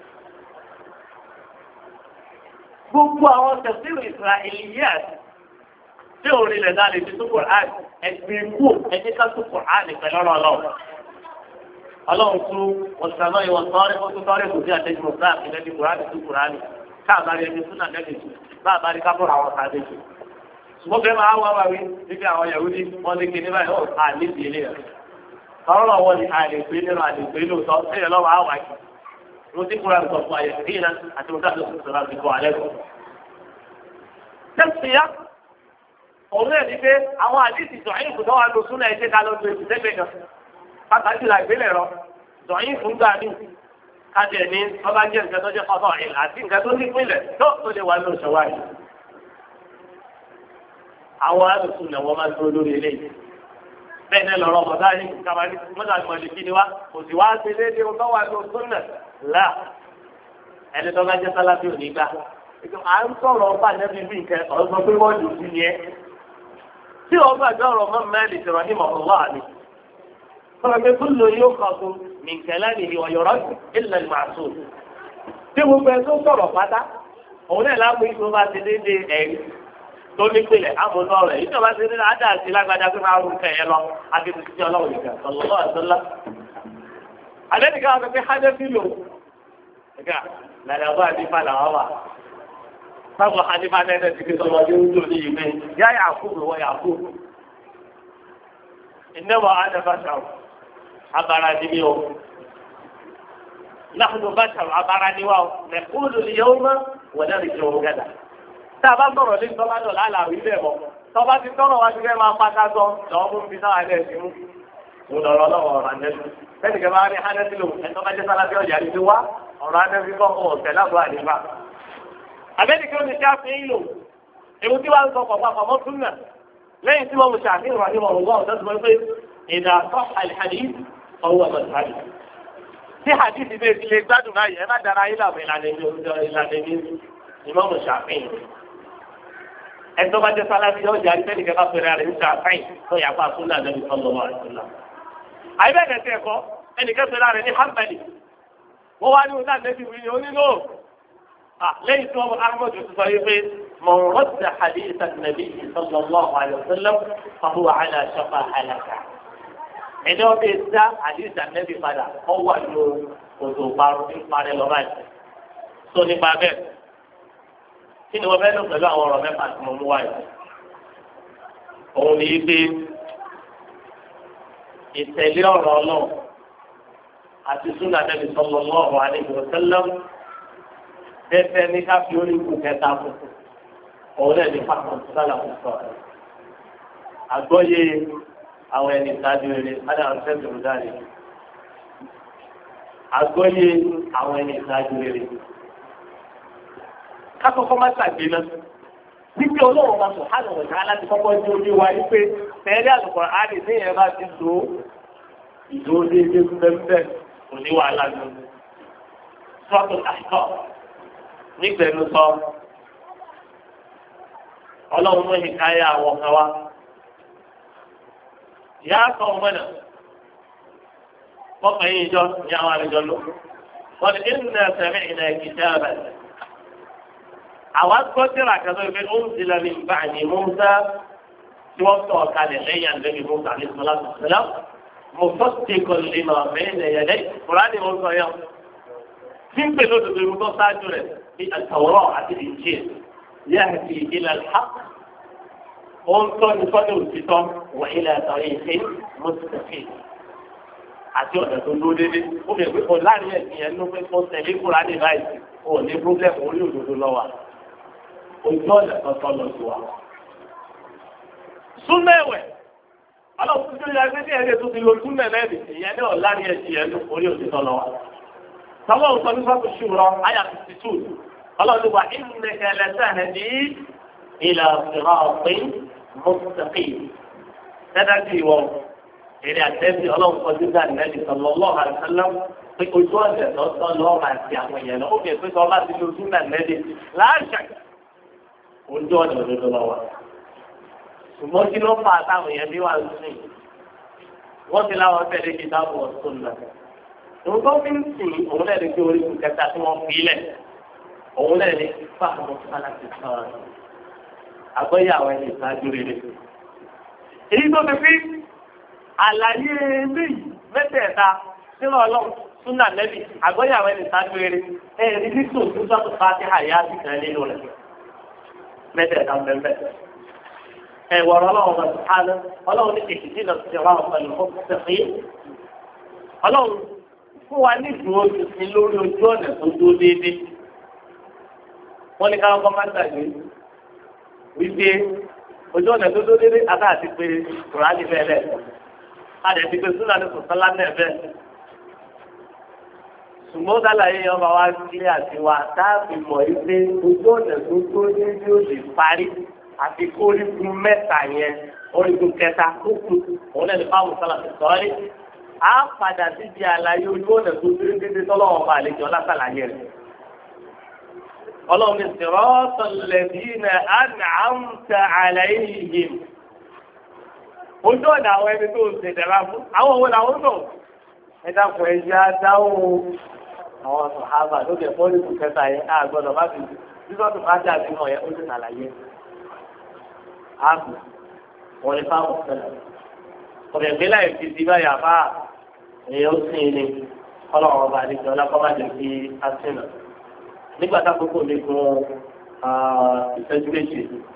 gbogbo àwọn tẹ̀síwò ìsirahìlìyà tí òun ilẹ̀ náà lè fi tó Kùránì ẹgbẹ́ kú ẹni ká tó Kùránì pẹ̀lú ọ̀rọ̀ ọlọ́run. ọlọ́run tún ọ̀sán náà ìwọ̀n tọ́rẹ́ kó tó tọ́rẹ́ kò sí àtẹ́jú káàbárí ẹni súnà lẹ́bi tù báàbárí kábọ̀ àwọn sáadé tù ṣùgbọ́n bẹ́ẹ̀ máa wá wá wí níbi àwọn Yahudi wọ́n ní kíní báyìí ó à ní ìdílé rẹ̀ tọ́rọ̀ wọn ni àlèpé nínú àlèpé lóòótọ́ ẹ̀yẹ lọ́wọ́ àwọn àjò mo ti kúra nǹkan fún ayẹyẹ kí iná àti mo dáàbò sọ̀rọ̀ àti kọ́ alẹ́ kọ́. tẹ́síyá òun náà ní pé àwọn àdìsí dọ̀yìn fún tọ́wọ́ àlọ́ súnà ẹ̀jẹ̀ ká lọ sí ìdẹ́gbẹ̀ kan pàtàkì là ìgbélẹ̀ rọ dọ̀yìn fún gbà ní kájẹ̀ ní ọba jẹ́ nǹkan tó jẹ́ kọ́tọ̀ ìlà àti nǹkan tó ní ìpínlẹ̀ tó tó lè wà lóṣù wáyé. àwọn àlùsùn náà wọ́n máa ń tó lórí eléyìí bẹ́ẹ̀ ni lọ́rọ̀ ọ̀dá yìí kàmáyé mọ́tà ìmọ̀lẹ̀ kí ni wá kò sì wá ṣe déédéé ọ̀dọ́ wa ló súnà là ẹni tó bá jẹ́ sálábì ò ní gbà. à ń sọ̀rọ̀ ọba nẹ́bí bí nǹkan ọ̀gbọ́n pé wọ́n lù sí yẹn. tí ọba àjọ ọ̀rọ̀ mọ́ mẹ́rin ti rọ̀ ní mọ̀ọ́lá ni. sọ̀rọ̀ pé kó ló yóò kọ́ tó nìkẹ́lá ni ọ̀yọ̀rọ̀ ilẹ̀ màṣú. tí gbogbo ẹ tó sọ̀rọ̀ pátá òun náà láàmú ìṣó bá ti déédéé ẹ̀rí tó ní pèlè àmúlò rẹ̀ yìí tó bá ti rí adá àti lágbàdá pé máa rún kẹ̀yẹ lọ akéwì tí ọlọ́run nìkan sọlọ́lọ́ àtọ́lá. àdéhùn ká wọ́n fi hádẹ́ fílò ẹ̀ka làdàbọ̀ àdìfà làwọn wà. sábà àdìfà náà ti fi sọ̀rọ̀ ọdún tó ní ìwé yá Yakubu wọ Yakubu. ìnáwó àdàbà ṣàwọ̀ abara ni mi o. láhùn bá ṣàwọ̀ abara ni wa o. mẹ̀kúlù ni yóò mọ̀ wọ́n dá tá a bá sọ̀rọ̀ ní tọ́lá dọ̀ láàláwí bẹ́ẹ̀ mọ́ tọ́ba ti tọ́rọ̀ wá sí fẹ́ máa pátá sọ lọ́wọ́ mú bí náà ẹ̀ sí mú mo lọ́rọ̀ lọ́wọ́ ọ̀rọ̀ anẹ́bí bẹ́ẹ̀ni kẹ́ bá rí anẹ́bí lò ẹ̀ tọ́ba jẹ́ sálábí ọ̀jà ní wá ọ̀rọ̀ anẹ́bí kọ́ ọ̀tẹ̀ lágbo àdìbà. àbẹ́ni kí ó ti ṣáà fi ń lò ewu tí wàá ń sọ pọ̀pọ̀ àpamọ́ tún nà lẹ́yìn tí wọ́n mu ṣàfihàn ní ọ̀rọ̀ ọ̀dọ́ tó pé ìdá tọ́ àlìhàdì ọwọ́ ọ̀dọ́ tí hadith bẹ́ẹ̀ ti lè gbádùn láyé ẹ má dára yín làwọn ìlànà ìlànà ìmọ̀ mu ṣàfihàn ẹ̀tọ́ bá jẹ́ sálábí yóò jẹ́ àdìsẹ́ni kẹfà fẹ́rẹ́ rẹ̀ ń ṣàfáìn tó yà pa súnà lẹ́nu sọ́lọ́wọ́ àìsílá. àyíbẹ̀rẹ̀ tẹ̀ kọ́ ẹnìkan fẹ́rẹ́ rẹ̀ ní hàmbẹ̀lì wọ́n wá ní ọ̀nà nẹ́bí wí ni ó nílò. lẹ́yìn tí wọ́n ahmed ti sọ yìí pé mọ̀rọ́dà hadith nàbí sọ́lọ́wọ́ àìsílá fàbú àlà ṣọ́fà àlàkà. ẹni wọ́n bẹ dá hadith nàbí padà ọ wà ní odò parun ní parẹ́ lọ́wọ́ àìsí. sọ nípa bẹ́ẹ̀ kí ni wọ́n fẹ́ lò pẹ̀lú àwọn ọ̀rọ̀ mẹ́fà tí mo mú wáyé òun ní pé ìtẹ̀lé ọ̀rọ̀ ọlọ́run àti súnà Ànábì sallallahu alaihi wasallam tẹ́tẹ́ ní ká fi orí kù kẹta fún òun náà ní pàtó sálà fún sọ̀rọ̀ àgbọ́yé àwọn ẹni ìsáájú rere ádàrú sẹ́ńtì rúdàrí àgbọ́yé àwọn ẹni ìsáájú rere. Kákọ́kọ́ máa ṣàgbé náà. Níbi ọlọ́run máa sọ hánà wọ̀nyí aláti kọ́kọ́ ní orí wa yí pé tẹ̀lé àlùkò àdè ní ìyẹn bá ti lò ó ìlú déédé fúnbẹ́fúnbẹ́ kò ní wàhálà lọ. Sọ́tò àìtọ́ nígbẹ̀nu sọ ọlọ́run mú ìkáyà àwọn kan wá. Ìyá sọ ọmọ náà wọ́n kàn yín ìjọ ní àwọn àlejò lò. Wọ́n ní ìnà sẹ̀mí ìnà ìkìtẹ́ àbẹ̀lẹ̀. àwọn akọ́tẹ́rà kẹsàn-án ìfẹ́ ó ń tilẹ̀ ní ìgbà ní Mùsá tí wọ́n tọ̀ kalẹ̀ lẹ́yìn àlẹ́bí Mùsá ní sọlá sọlá mo fọ́ ti kọ́ lè mọ̀ mẹ́rin ẹ̀yẹ́dẹ́ kúránì mo sọ yẹn tí ń pè lódodo irun tó sáájú rẹ̀ bí àtàwọ̀rọ̀ àti ìjì yáà fi ilẹ̀ ha ó ń tọ́ ní fọ́dọ̀ òtítọ́ wà ilẹ̀ àtàwọn ìṣe mọ́sítẹ́fì àti ọ̀dọ̀ tó dúró dédé ó fi ẹ̀gbẹ́ kọ láàrin ẹ̀sìn yẹn ló pé kó tẹ̀lé kúránì báyìí ó ní pírọ́blẹ̀mù orí òdodo lọ́wọ́ ojú ọ̀nà kankan lọ sí wa. Súnmẹ́wẹ̀ ọlọ́run tó yẹ kí ẹ̀rẹ́ tó ti lo súnmẹ́ mẹ́rin ìyẹn ní ọ̀la ní ẹ̀sìn yẹn orí òtítọ́ lọ wa. Sọ́wọ́ òsọ ní sọ́kù ṣùrọ̀ àyà fifty two ọlọ́run wà innaka latahdi ila siratin mustaqim. Dẹ́dá sí ìwọ èrè àtẹ́sí ọlọ́run kan tó dá nìyẹn sallallahu alaihi wasallam pé ojú ọ̀sẹ̀ lọ́sọ̀ lọ́ọ́ máa ti àwọn èèyàn lọ. Ó fi èso sọ láti lo súnmẹ́ mẹ́rin láàṣà ojú ọ̀nà òdodo lọ wà. Ṣùgbọ́n kí ló fà á táwọn èèyàn bí wà lóṣù yìí? Wọ́n ti láwọn tẹ̀lé kìtàbù ọ̀sùn náà. Òun tó fi ń sìn òun lẹ́nu kí orí kù kẹta tí wọ́n fi lẹ̀. Òun lẹ́nu fà mọ́ sáláṣí sọ̀rọ̀. Àgbọ́yé àwọn ẹni ìsáájú rere. Èyí tó fi fi àlàyé eléyìí mẹ́tẹ̀ẹ̀ta sínú ọlọ́run súnà nẹ́bì àgbọ́yé àwọn ẹni ìsáájú rere. Ẹ̀rí nítorí tó sọ́tò fàájì àyà ti kàn nínú rẹ̀. Mẹ́tẹ̀ẹ̀ta bẹ́ẹ̀ ẹ̀wọ̀rọ̀ ọlọ́run bá sùhánà ọlọ́run ní èkìtì lọ sí ọ̀rọ̀ àwọn ọ̀pọ̀lọpọ̀ tẹ̀sí. ọlọ́run fún wa ní ìdúró tuntun lórí ojú ọ̀nà tó dúró déédéé. wọ́n ní káwọn kọ́ máa gbàgbé wípé ojú ọ̀nà tó dúró déédéé aká àti pé kùránì bẹ́ẹ̀ lẹ̀. a lè ti pé súnà ní sọ̀tọ́lá náà bẹ́ẹ̀. ṣùgbọ́n dálàyé ọba wa kílé àti wa táàbì mọ̀ wípé ojú ọ̀nà tó dúró déédéé ó lè parí àti kórìkún mẹ́ta yẹn orígun kẹta tó kù òun lẹ́nu fáwọn sọlá ti sọ ẹ́ á padà sí di àlàyé ojú ọ̀nà tó dúró déédéé tọ́lọ́wọ́ ọba àlejò ọlásàlàyé rẹ̀. ọlọ́run ní sirata alladhina an'amta alayhim. ojú ọ̀nà àwọn ẹni tó ń ṣèdèrà fún àwọn òun làwọn náà ẹ dákun ẹ jẹ́ àdáwọ̀ àwọn sàhábà lókè fọ́ọ̀lù kẹta yẹn á gbọ́dọ̀ má fi sísọ́tù kájà sí wọn yẹn ó sì ṣàlàyé. ààbò wọn lè fáwọn sẹlẹ̀ ọbẹ̀ ìpínlẹ̀ èkì ti báyà bá èèyàn sì ní ọlọ́run ọba àdìgbò ọlápámájọ fi àṣìnà nígbà tákòókò lè gun ìṣẹ́jú méjì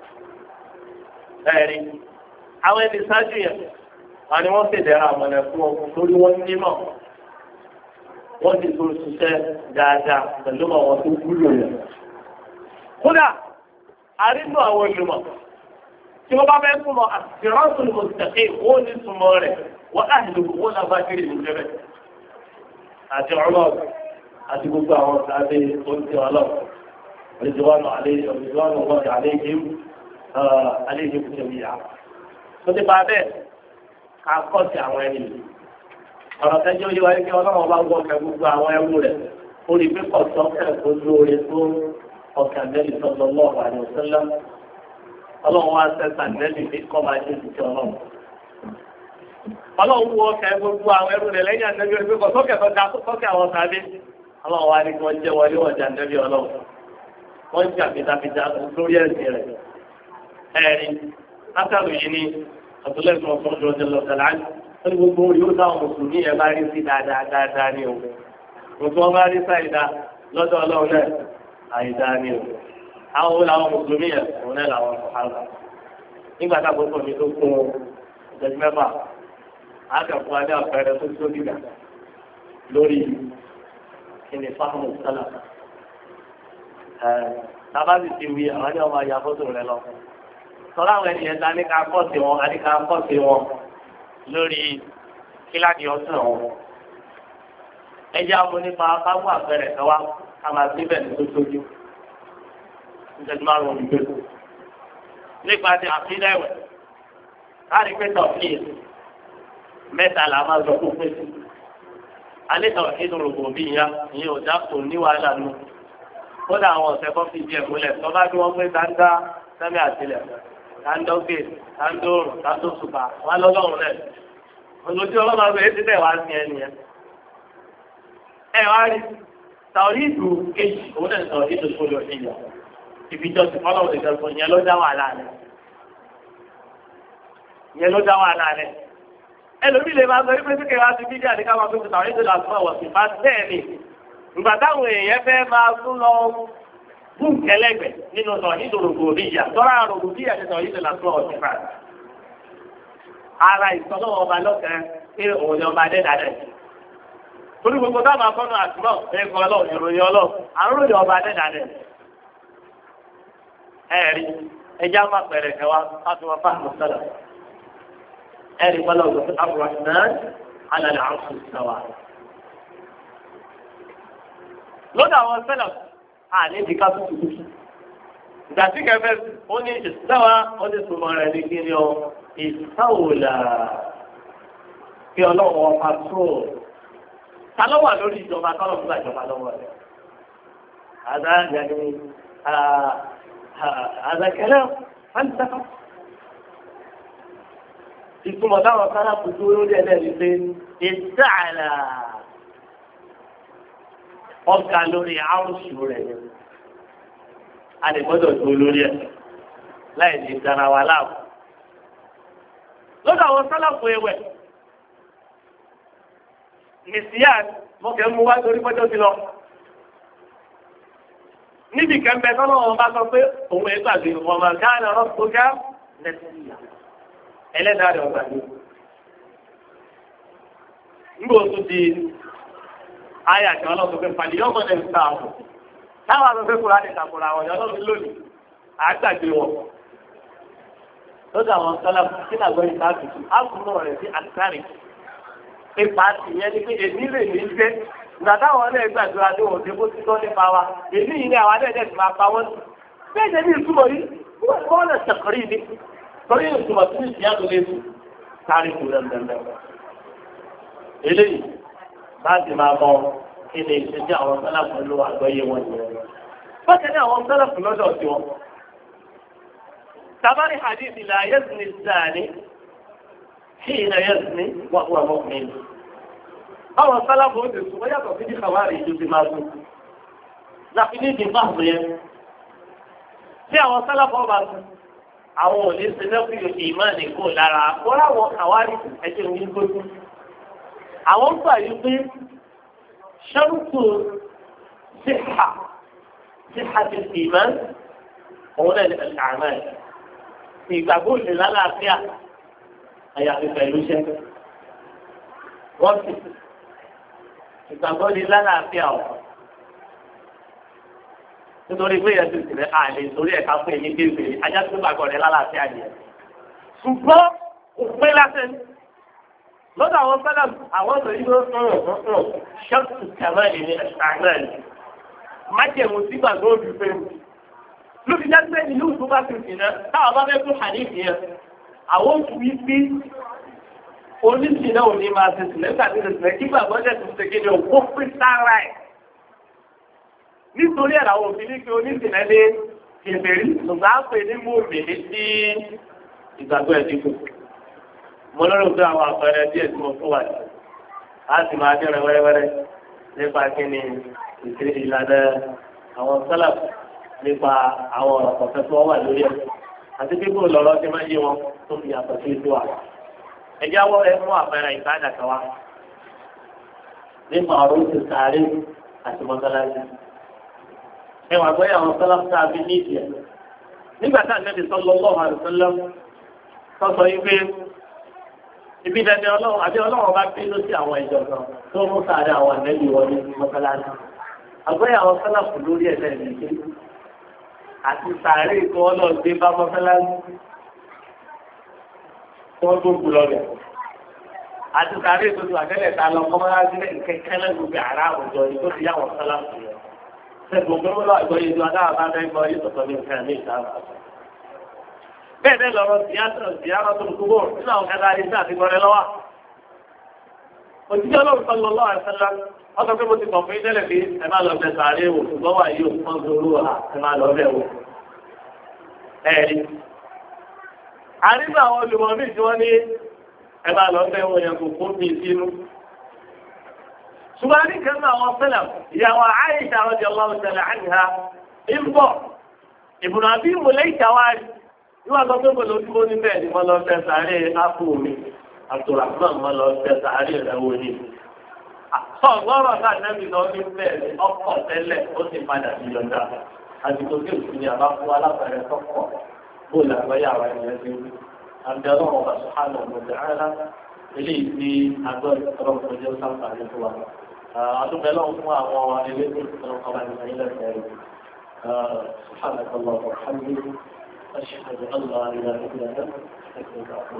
ẹ̀rí àwọn ẹni ṣáájú yẹn wọn ni wọ́n ṣèdẹ̀ra àmọ̀lẹ̀ fún ọkùnrin torí wọ́n nímọ̀ wọ́n ti tó ṣiṣẹ́ dáadáa pẹ̀lú àwọn tó wúlò yẹn. kódà àrínú àwọn olùmọ̀ tí wọ́n bá fẹ́ súnmọ́ àtìrọ́sùn mọ̀tẹ̀kì wọ́n ní súnmọ́ rẹ̀ wọ́n áhìlú wọ́n náà bá kiri ní jẹ́rẹ̀. àti ọlọ́ọ̀bù àti gbogbo àwọn ọ̀sán oúnjẹ ọlọ́ọ̀bù ọ̀rẹ́dẹ̀wọ́nù ọ̀rẹ́dẹ̀wọ́nù ọ̀rẹ́dẹ̀ àléhìm àléhìm jẹ̀míyà. tó ti bá bẹ́ẹ̀ ká kọ́ sí àwọn ẹni yìí. ọ̀rọ̀ tẹ́jọ́ yíwá yìí kí ọlọ́run bá wọ́ ọ̀kẹ́ gbogbo àwọn ẹrú rẹ̀ ó rí pé kọ̀ọ̀tọ́kẹ́ tó lóore tó ọ̀kẹ́ àbẹ́lẹ̀ sọ̀tọ̀ lọ́wọ́ àdìọ́sẹ́lá ọlọ́run wá sẹ́sà nẹ́bí fi kọ́ máa ṣe ti ọlọ́run. ọlọ́run wọ ọkẹ́ gbogbo àwọn ẹrú rẹ̀ lẹ́yìn ànẹ́bí rẹ̀ pé kọ́ sọ́kẹ́ tó da sọ́kẹ́ àwọn sábẹ́. ọlọ́run wá ní kí wọ́n jẹ́ wọlé wọ̀jà ànẹ́bí ọlọ́run. wọ́n jà fìtàfìtà lórí ẹ̀sìn rẹ̀. ẹ̀rín látàrí yìí ni àtúlẹ̀sùn ọ̀sán ọjọ́ lọ sàlá ní gbogbo yóò táwọn mùsùlùmí ẹ̀ bá rí sí dáadáa dáadáa ní o. gbogbo wọn bá rí sáìdá lọ́dọ̀ ọlọ́run náà àìdá ní o. àwọn wo làwọn mùsùlùmí yẹn òun náà làwọn sọ̀hálà nígbà tá a gbọ́dọ̀ mi tó kún ìjọba mẹ́fà àkàkùn adé àpẹẹrẹ tó tó dìgbà lórí kíni fáwọn sálà ẹ tábàbí ti wí àwọn ní ọmọ ayé fọ́tò rẹ lọ sọlá àwọn ènìyàn ta ní ká kọ́ sí wọn àní ká kọ́ sí wọn lórí kíláàdì ọ̀sán wọn ẹjẹ́ àwọn nípa káwọn àpẹẹrẹ kan wá ká máa síbẹ̀ ní tó tójú. ìjọba ìgbé nípa ti àfihàn ẹ̀wẹ̀ láti pé tọ̀fíì mẹ́ta là máa sọ fún pé alẹ́ tọ̀fíì tó rògbò bí ìyá ìyẹn ò dákò ní wàhálà nù kódà àwọn ọ̀sẹ̀ kan fi jẹ́ ìmúlẹ̀ tó bá bí wọ́n pé dáńdá sẹ́mi àtìlẹ̀ dáńdọ́gbè dáńdọ́rùn dáńdọ́sùpà wọn lọ́lọ́run rẹ̀ olùdí ọlọ́mọ àgbẹ̀ ti bẹ̀ wá sí ẹni yẹn. ẹ wá rí tàwíìdù kejì òun náà tàwíìdù tó lọ sí ìyá ìfijọ́sìn fọlọ́wọ́ ìjọsìn yẹn ló dá wàhálà rẹ̀ yẹn ló dá wàhálà rẹ̀ ẹlòmí lè máa sọ wípé síkè wá sí bídíà ní káwọn tó ti tàwọn ètò ìlàsùn ọ̀wọ̀ sí máa bẹ́ẹ̀ ni ìgbà táwọn èèyàn fẹ́ máa tún lọ fún kẹlẹ́gbẹ̀ nínú sọ nítorí rògbòdìyà tọ́ra rògbòdìyà ní sọ ìtò ìlàsùn ọ̀wọ̀ sí máa ara ìsọlọ́wọ́ ọba lọ́kẹ́ pé òun ni ọba adẹ́dàdẹ́ torí gbogbo táwọn akọ́nà àtúbọ̀ ẹ̀kọ́ ọlọ́run ìròyìn ọlọ́run àrùn ọba adẹ́dàdẹ́ ẹ̀rí ẹjá máa pẹ̀rẹ̀ kẹwàá láti wọ́n fáàmù sọ́dọ̀ ẹ̀rí pẹ́lú ọ̀gbọ̀n Ar-Rahman 'ala al-'arshi istawa. lọ́dọ̀ àwọn sẹ́lẹ̀ àní ìdíkà tó tutù ìgbà tí kẹfẹ́ ó ní ìsáwà ó ní sùnmọ́ rẹ̀ ní kí ni ọ ìsáwòlà kí ọlọ́wọ́ ọba tó ta ló wà lórí ìjọba kọ́lọ̀ fún ìjọba lọ́wọ́ rẹ̀ àdá ìyàní هذا كلام فلسفة ثم دعوة كلام قدول يدرسين استعلى ọkà lórí àrùsù rẹ̀ a lè gbọ́dọ̀ tó lórí ẹ̀ láì ní ìdára wa láàbù lọ́dọ̀ àwọn sálàfù ẹwẹ̀ nìsíyà mọ́kẹ́ mú wá torí pọ́jọ́ ti lọ níbi kẹ́mbẹ́ tọ́lọ́ wọn bá sọ pé òun ẹgbà gbé wọn máa ká ẹ̀rọ tó ká nẹ́sìyà ẹlẹ́dàá rẹ̀ ọ̀gbà ni. nígbà tó di ayé àti ọlọ́run pé pàdé yọ̀mọ̀ ní ìta àbò táwọn àgbẹ̀ fẹ́ kúrò àti ìtàkùrọ̀ àwọn ọlọ́run lónìí àgbàgbé wọn. lọ́dọ̀ àwọn sọ́lá kí nàgbọ́ ìta àtúntò àkùnrin rẹ̀ sí àtàrí ipa tìyẹn ni pé èmi lè ní jẹ́ gbàdáwọn ọlẹ́ gbàdúrà ní òde bó ti tọ́ nípa wa èmi yìí ní àwọn adẹ́ẹ̀dẹ́ ti máa pa wọ́n sí. bẹ́ẹ̀ ni ìtumọ̀ yìí wọ́n lè sẹ̀kọ̀rí ni torí ìtumọ̀ tí ní ìyá tó lé fún kárí kù lẹ́mdẹ́mdẹ́. eléyìí láti máa bọ kí ni ìṣẹ́jú àwọn sálàfù ló àgbọ́yé wọn yẹn. bákan ní àwọn sálàfù lọ́dọ̀ tí wọn. tabari hadith la yazni zani hina yazni wa huwa mu'min. àwọn sálàfù ó ti sùn wọ́n yàtọ̀ sí ní kàwárí ìlú ti máa sùn. láti ní ìdí fáàmù yẹn. tí àwọn sálàfù ọba sùn àwọn ò ní sinẹ́ fún yòókì ìmáàní kò lára wọ́n láwọn kàwárí ẹ̀jẹ̀ òní gbójú. àwọn gbà yí pé ṣẹ́rùkù síhà síhà ti sì máa òun náà ní àmà ẹ̀. ìgbàgbọ́ òṣèlú lálàáfíà àyàfi pẹ̀lú iṣẹ́. wọ́n sì ìgbàgbọ́ ní lálàáfíà ọ̀. nítorí pé yẹn ti sílẹ̀ àlè nítorí ẹ̀ka fún èyí kéwì ajá tó gbàgbọ́ rẹ̀ lálàáfíà yẹn. ṣùgbọ́n òpin lásán lọ́dọ̀ àwọn fẹ́lẹ̀ àwọn ọ̀sẹ̀ yìí ló ń sọ̀rọ̀ ṣọ́ọ̀tù kẹmẹ́rin ní ẹ̀ṣáàgbẹ́rì májèmú sí gbàgbọ́ òbí pé ló fi jáde ìlú ìlú bá fi sìnà táwọn bá fẹ́ fún àdéhìí yẹn àwọn òkú yìí bí oníṣìí náà ò ní máa ṣe sílẹ̀ tàbí ṣe sílẹ̀ kí gbàgbọ́ jẹ́ tó ṣe kéde òkú pín sára ẹ̀ nítorí ẹ̀rọ àwọn òfin ní kí oníṣìí náà lé kèfèrí ṣùgbọ́n á pè ní mú òmìnir sí ìgbàgbọ́ ẹ̀ dínkù. mo lọ́rọ̀ pé àwọn àpẹẹrẹ díẹ̀ tí mo fún wa yìí á sì máa dẹ́rẹ̀ wẹ́rẹ́wẹ́rẹ́ nípa kí ni ìṣe ìlànà àwọn sálàfù nípa àwọn ọ̀rọ̀ kọ̀ọ̀kan tí wọ́n wà lórí ẹ̀ àti bí kò lọ́rọ́ tí máa yé wọn tó fi yàtọ̀ sí ìṣúwà. ẹjẹ́ wọ́n ẹ mú àpẹẹrẹ ìbádà kan wá nípa ọ̀rọ̀ oṣù sàárè àti mọ́sálásí. ẹ wà gbé àwọn sálàfù tá a fi ní ìdí ẹ̀ nígbà tá àgbẹ̀bí sallallahu alaihi wasallam sọ́sọ yìí pé ibi dandan ọlọ́run àbí ọlọ́run bá bínú sí àwọn ìjọ kan tó mú sáré àwọn ànẹ́bí wọlé mọ́sálásí. àgbẹ̀yà àwọn sálàfù lórí ẹ̀sẹ̀ ìdíje àti sáré ìkọ́ ọlọ́run dé bá mọ́sálásí tí wọ́n tó kú lọ́lẹ̀. àti sáré ìtòtò àtẹ́lẹ̀ ta lọ mọ́sálásí kẹ́kẹ́ lẹ́gbẹ̀ẹ́ àrà àwùjọ ni tó ti yá àwọn sálàfù yẹn. sẹ́gun gbogbo àgbọ̀yé ju adáwà bá fẹ́ gbọ́ ìtọ̀tọ̀ ní nǹkan ní ìta bẹ́ẹ̀ bẹ́ẹ̀ lọ́rọ̀ ziyara tó kúrò nínú àwọn kẹta ayé sí àtìgbọ́rẹ́ lọ́wọ́. òjíjẹ́ ọlọ́run sọ́lọ́ lọ́wọ́ àṣẹlá wọ́n sọ pé mo ti kọ̀ fún ìtẹ́lẹ̀ pé ẹ máa lọ bẹ sàárè wò ṣùgbọ́n wà yóò fọ́n gbòòrò à ẹ máa lọ bẹ̀ wò. ẹ̀rí àríwá àwọn olùmọ̀ míì tí wọ́n ní ẹ máa lọ bẹ̀ wò yẹn kò kó mi sínú. ṣùgbọ́n ní kẹ́mọ́ àwọn fẹ́lẹ̀ ìyàwó Àìṣà radiyallahu ta'ala anha ń bọ̀ ìbùnà bí ìmùlẹ̀ ìṣàwárí níwọ̀n tó tó gbọ́dọ̀ ojúmọ́ ní bẹ́ẹ̀ ni wọ́n lọ fẹ́ sàárè ápù mi Abdulrahman wọ́n lọ fẹ́ sàárè rẹ̀ wò ní. ọ̀gbọ́rọ̀ náà nẹ́bí lọ ní bẹ́ẹ̀ ọkọ̀ tẹ́lẹ̀ ó sì padà sí yọ̀ǹda àdìgbò tí òsì ní àbá fún alápẹ̀rẹ̀ tọ́kọ̀ bó làgbáyà wa ìyẹn ti wí. àbí ọlọ́run ọba sùhánù ọ̀gbọ̀dẹ ara eléyìí tí agbọ́ ìtọ́rọ̀ kọjá sáǹfààní fún wa. àdúgbò lọ́wọ́ fún àwọn eléyìí tó ń kọ́ba ní أشهد أن لا إله إلا أنت أستغفرك وأتوب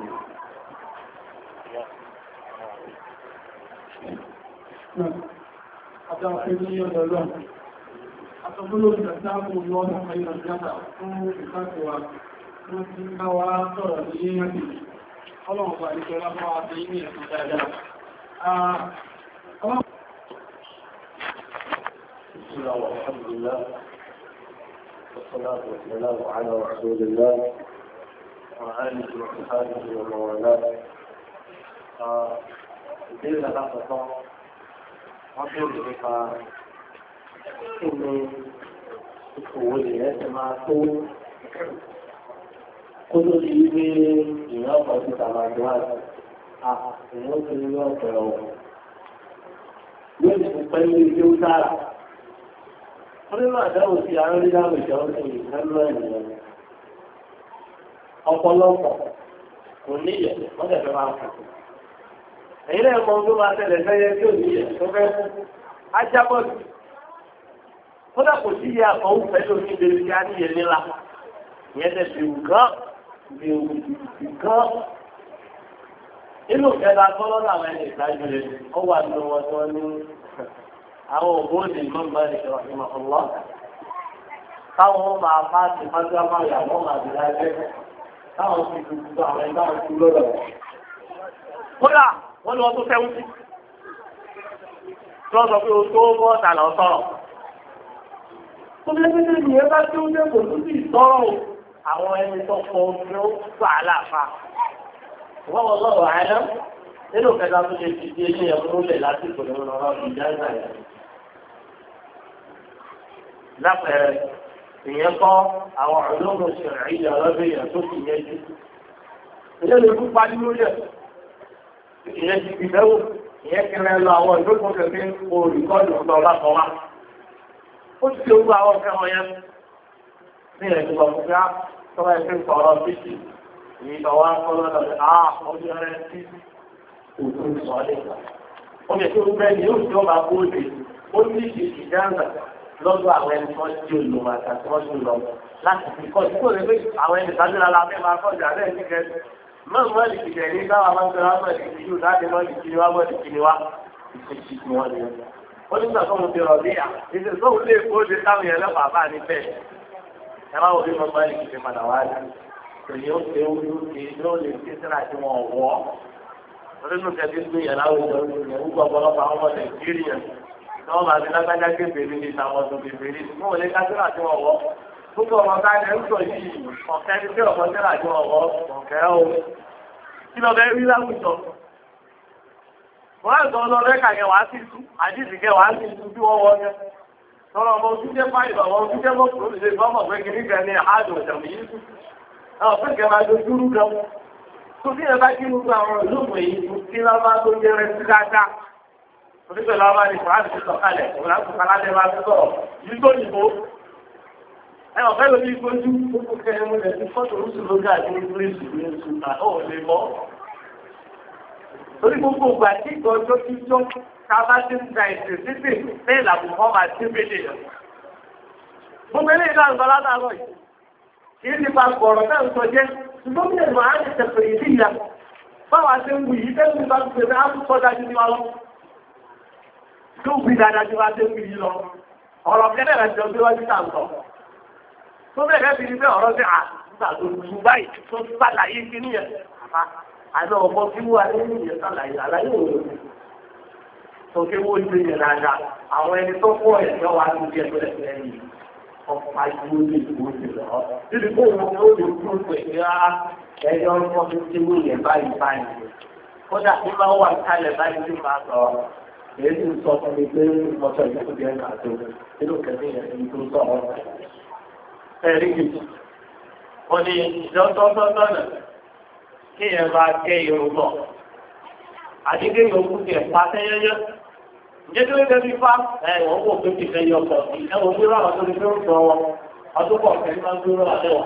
إليك. أتعطيني يا الله. أقول لك جزاكم الله خير الجزاء فاتوا من بواطر دينتي. اللهم بارك لنا وعطيني الهداية. بسم الله والحمد لله. والصلاة والسلام على رسول الله وآله وصحبه ومن والاه. ìdílé alákọ̀ọ́kọ́ wọ́n bèèrè nípa kí ni ìṣòwò ìrẹ́ ti máa tó kó ló di wípé ìyá ọkọ̀ ti tàbí àjọ àti ìyá ti rí ọ̀pẹ̀ ọ̀hún. yóò ti pẹ̀lú ilé ó dára. wọ́n ní máa dáhùn sí àárín láwùjọ ìjọ ìlú ènìyàn. ọ̀pọ̀lọpọ̀ kò níyẹ̀ wọ́n tẹ̀lé máa fò. èyí náà mọ tó máa tẹ̀lé sẹ́yẹ tí ò níyẹ̀ tó fẹ́ fún ajábọ̀dù. kódà kò sí iye àkọ́wù pẹ̀lú oníbèrè tí a níyẹ̀ nílá ìyẹn tẹ̀ fi gán fi gán. inú ìjọba kọ́lọ́ làwọn ẹni ìdájú rẹ̀ ó wà nínú wọn tí wọ́n ní àwọn òbóòdì mọ́gbà ìṣòro ìmọ̀ ọ̀lọ́. táwọn máa bá ti fájú àmàlà wọ́n máa bì lájẹ́ táwọn ti dùdú àwọn ẹgbẹ́ àwọn ti lọ́dọ̀. kódà wọ́n lọ tó fẹ́wú sí. tí wọ́n sọ pé o tó bọ́ ọ̀tà lọ sọ̀rọ̀. tó bí ẹgbẹ́ ní ẹ bá tí ó ń dẹ́kun tó sì sọ̀rọ̀ o. àwọn ẹni tó kọ omi ó gbà á láfa. wọ́n wọ lọ́rọ̀ àyẹ̀ nínú kẹta tó ṣe ti di ilé ẹ̀kọ́ lẹ̀ lásìkò ní wọn lọ́rọ̀ ìjà ìgbà yẹn. lápẹẹrẹ ìyẹn kọ́ àwọn ọ̀dọ́gbọ̀n ṣẹ̀rẹ̀ ìyá ọlọ́dún yẹn tó fi yẹn jù. ìyẹn lè fún pálí lórí ẹ̀. ìyẹn ti fi bẹ́wò ìyẹn kẹrẹ lọ àwọn ìdókòwò kẹfẹ́ olùkọ́ni ọ̀dọ́ ọba kan wá. ó ti ṣe owó àwọn ọ̀fẹ́ wọn yẹn. ní ẹ̀ tó bá fún yá tọ́wọ́ ẹ̀ fi ń sọ̀rọ̀ bíṣì. ìyíkọ̀ wá kọ́lọ́ lọ́dọ̀ ah ọdún rẹ̀ sí òkú sọ̀ọ́lẹ̀. ó lè tó bẹ́ẹ̀ ni ó ti ọba bóde ó ní ìṣèṣì dáńgà lọ́dọ̀ àwọn ẹni tó ń di olùmọ̀ àti wọ́n ti lọ láti fi kọ́ sí kò lè pé àwọn ẹni tàbí la fẹ́ máa kọ́ ìjà lẹ́yìn kíkẹ́ mọ́ọ̀mù mọ́ọ̀lì kìkẹ́ ní káwọn máa ń gbé wá mọ́ọ̀lì kìkì yóò dáadé mọ́ọ̀lì kìkì wá mọ́ọ̀lì kìkì wá ìṣèṣì tí wọ́n lè wọ́n. ó nígbà tó mo fi rọ̀ bí yà ìṣe tó ń lé kó ṣe táwọn yẹn lọ́pàá bá ní bẹ́ẹ̀ ẹ máa wò bí mo mọ́ọ̀lì kìkì padà wá rí tòyí ó ṣe ó ṣe ló lè ṣe síra tí wọ́n wọ́ nínú kẹ́kẹ́ gbé yẹn láwùjọ gbogbo ọ̀pọ̀lọpọ̀ àwọn ọmọ Nàìjíríà wọ́n máa fi lágbájá gbèbèrè ní ìtàwọn ọdún gbèbèrè mú òní kájúrà tí wọ́n wọ́. Gbogbo ọmọ káyọ̀ ń sọ yìí ọ̀kẹ́ ní pé ọmọ tẹ́lá tí wọ́n wọ́ ọ̀kẹ́ o. Kí lọ bẹ́ rí láwùjọ? Wọ́n á sọ lọ rẹ́kà yẹn wá sí tú, àdìsí kẹ wá sí tú bí wọ́n wọ́ yẹn. Sọ̀rọ̀ ọmọ ojú jẹ́ fáìlì ọmọ ojú jẹ́ mọ́tò ló lè gbọ́mọ̀ pé kìíní kan ní àádọ́ ìjọba yìí tú. Àwọn fẹ́ kẹ́ máa dojú rú gan. Tó bí ẹ bá kí gbogbo àwọn ìlú ìwé kí lọ́ máa tó jẹ́ rẹ sí dáadáa. Onígbẹ̀ lọ́wọ́ ní Kùránì ti sọ̀kalẹ̀, Kùránì ti sọ̀kalẹ̀ máa ti sọ̀rọ̀, yìí tó yìnbó. Ẹ ọ̀fẹ́ lórí ìgbójú, gbogbo kẹrin mú lẹ̀ sí fọ́tò oríṣi lóga àti English ní oṣù àtọ́ ò lè mọ́. Torí gbogbo ìgbà tí ìgbọ́jọ́ tí jọ́ ká bá ti ń gba ìsìn síbì bẹ́ẹ̀ làbùkọ́ máa ti bédè lọ. Gbogbo ilé ìlú àgbà látàrọ̀ yìí, kì í ti pa gbọ̀rọ̀ náà ń sọ jẹ́, ṣùgbọ́n bí ẹ̀rọ á ti tẹ̀pẹ̀ ìdí ìyá. Báwa ṣe ń wù yìí tẹ́lẹ̀ bá ti pèsè á tún sọ́dá ju ní wa lọ. Tó gbí dáadáa tí wá tó gbí yìí lọ. Ọ̀rọ̀ kẹ́lẹ̀ rẹ̀ jọ bí wọ́n ti tà ń sọ. Tó bẹ̀rẹ̀ bí ní pé ọ̀rọ̀ sí àtúntà tó gbù báyìí tó sàlàyé sí ní ẹ̀. Àná ọmọ tí wọ́n ní ìyẹn sàlàyé àlàyé òun. Tó ké wọ́n ti yẹn dáadáa. Àwọn ẹni tó fọ́ ẹ̀jọ́ wa ti di ẹgbẹ́ ẹgbẹ́ yìí. Ọ̀pá ìwé ní ìwé ti lọ. Níbi kó wọn ó lè kúrò pé ẹjọ́ ọmọ tó ti wú yẹn báyìí báyìí. Kódà tí bá wà kálẹ̀ báyìí tí máa sọ èyí ń sọ fún mi pé mọ́tò ìjọba jẹ́ kàtó nínú kẹ́mí ẹni tó sọ ọ́. Ẹ̀rí kìí. Wọ́n ní ìjọ́sọ́sọ́sọ́nà kí ẹ bá gé irun bọ̀. Àdígé yòókù tiẹ̀ pa sẹ́yẹ́yẹ́. Ǹjẹ́ tí ó ń tẹ́bí fá? Ẹ wọ́n wò pé kìí yọ pọ̀ sí. Ẹ wò pé ráwọn tó ti fẹ́ ń sọ wọn. Ọdún pọ̀ kẹ́ni máa ń dúró àtẹ́wọ̀.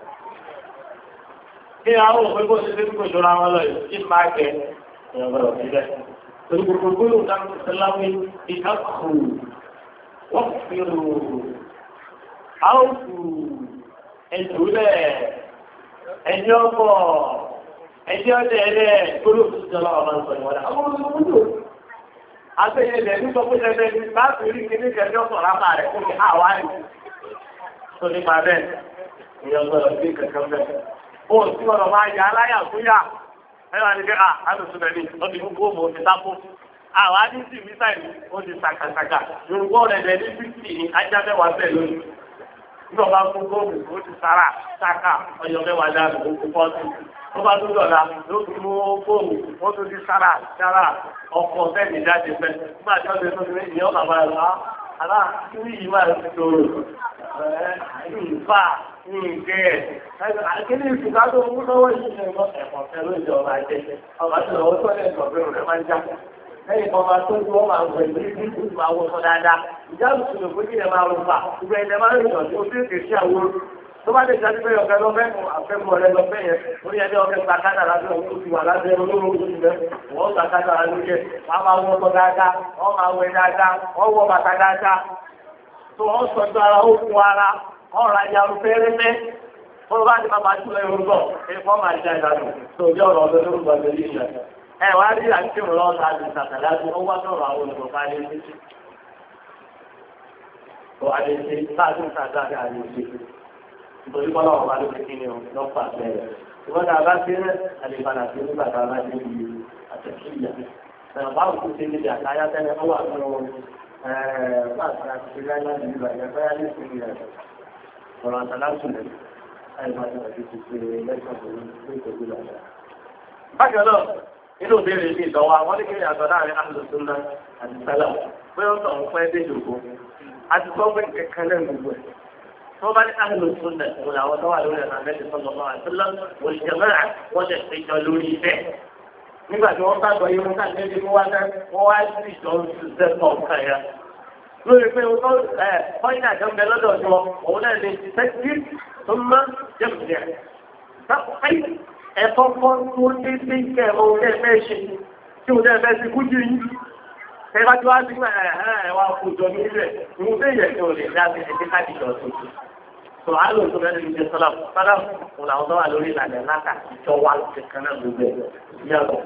Kí àwọn òpin bó ṣe dé kó ìṣòro àwọn lọ yìí, kí máa gẹ ìrọ̀lọ́ sílẹ̀. Gbogbo dáhùn ìsìláwí ìkàkù wọ́n fi rò áwùkù ẹ̀dùnlẹ̀ ẹjọ́ pọ̀ ẹjọ́ tẹ̀lẹ̀ gbólóhùn ìjọba ọmọ ìsọ̀ ìwọ̀dá. Àwọn olùgbòmùdó àtẹ̀yẹlẹ̀ ní sọ pé ẹgbẹ́ láti rí kíní kẹjọ́ sọ̀ lápá rẹ̀ fún mi àwárí. Tó nípa bẹ́ẹ̀ ìyọ̀gbọ̀rọ̀ sí kẹ̀kẹ́ bẹ́ẹ̀. Ó sì ọ̀rọ̀ máa yà aláyà fúyà. Ẹwà ní pé à, àtúntò bẹ̀rẹ̀ ní ọdún gbogbo ọmọ òfin sápó. Àwọn adínsì mísáìlì ó ti sàkàsàkà. Yorùbá ọ̀rẹ́dẹ̀ ní fífì ní ajá mẹ́wàá bẹ́ẹ̀ lónìí. Nígbà bá fún góòlù ó ti sára sáká ọyọ mẹ́wàá dáàbò ó kú pọ́ọ̀tù. Ó bá tún dọ̀la ló fi mú góòlù ó tún ti sára sára ọkọ̀ bẹ́ẹ̀ni jáde fẹ́. Nígbà tí wọ́n ti tún ní ìyọ́ bàbá rẹ̀ wá. Àlá kí ní yìí máa ti tòrò. Ìfà ní ìgbẹ́ ẹ̀. Àkíní ìfìkà tó mú lọ́wọ́ yìí ní ẹ̀kọ́ fẹ́ ló jọ ọba jẹ́. Ọba tí lọ́wọ́ tó lẹ́ẹ̀kọ́ fẹ́ rẹ̀ máa ń já. Lẹ́yìn kan máa tó ń wọ́n máa ń wẹ̀ ní ìlú máa wọ́n sọ dáadáa. Ìjà òṣèlú kò ní ẹ̀ máa rún fà. Ìgbẹ́ ilẹ̀ máa ń rìn ọ̀dọ́ ojú èkè sí àwọn tó bá lè jáde pé ọ̀gá lọ́fẹ́ àfẹ́mọ̀ rẹ lọ́fẹ́ yẹn ó yẹ kí ọ̀gá gbàkádà lábẹ́ òun tó ti wà lábẹ́ olóró tó ti bẹ́ wọ́n gbàkádà lórí ẹ̀ wọ́n máa wọ ọkọ̀ dáadáa wọ́n máa wẹ dáadáa wọ́n wọ bàtà dáadáa tó wọ́n sọ̀tọ̀ ara ó fún ara wọ́n ra ìyá fẹ́rẹ́fẹ́ wọ́n bá ti máa jùlọ ìrúbọ̀ ẹ̀fọ́ máa jẹ́ ìdánù tó bí ọ̀rọ̀ ọ̀dọ́ tó ń gbọ́ lórí ìṣẹ́ ẹ̀ wá rí àti ìrọ̀ láti sàtàlá tó wọ́n wá sọ̀rọ̀ àwọn olùkọ́ alẹ́ sí tó alẹ́ sí láti sàtàlá alẹ́ sí nítorí bọ́lá ọ̀pá ló fi kíni o lọ́pàá bẹ̀rẹ̀ ìwọ́n náà bá ti rẹ̀ àlèbalà tó nígbà tá a bá ti rí àtẹ̀kíyà ẹ̀rọ bá òkú ti ní àtàyà tẹ́lẹ̀ ó wà nínú ẹ̀ẹ́dẹ́gbàsá ti rí láyé ní ìgbà yẹn báyá ní ìsinmi rẹ̀ ọ̀rọ̀ àtàlásùn rẹ̀ àìbáṣà àti ti ṣe lẹ́sọ̀tún ní ìtọ́jú lọ́wọ́. bákan náà inú ìbéèrè ní ìdánwò àwọn ní kéde àtọ̀ láàrin àlùsùn náà àti sálà pé ó sọ̀rọ̀ pẹ́ dé ìdòkó àti gbọ́ pé kẹ̀kẹ́ náà gbogbo ẹ̀ wọ́n bá ní àlùsùn náà kò ní àwọn tó wà lórí ẹ̀nà mẹ́tì sọ́nà náà àti lọ́ òṣìṣẹ́mẹ́rà wọ́n ṣe péjọ lórí ibẹ̀ nígbà tí wọ́n bá gbọ́ yìí wọ́n ká lé ní wọ́n wá sí ìjọ ṣiṣẹ́ kọ̀ọ̀kan yẹn lórí pé ọ̀yìn àjọmbẹ lọ́dọ̀ ọ̀ṣọ́ òun náà lè ti tẹ́tí tó má jẹ́mùjẹ́ ẹ̀fọ́ fọ́ tó dé sí kẹ́ ohun tẹ́ fẹ́ ṣe tí òun tẹ́ fẹ́ sí kú jù yìí ẹ bá tí wá sí ẹ̀wà kòjọ ní ilẹ̀ ìwọ̀n tẹ́ yẹ kí o lè dá sí ẹ̀jẹ̀ káàdì lọ sí tó á lò tó bẹ́ẹ̀ ní ṣe sọ́lá sọ́lá òun làwọn tó wà lórí ìlànà láta ìjọ wa ti kan náà gbogbo ẹ̀ yàtọ̀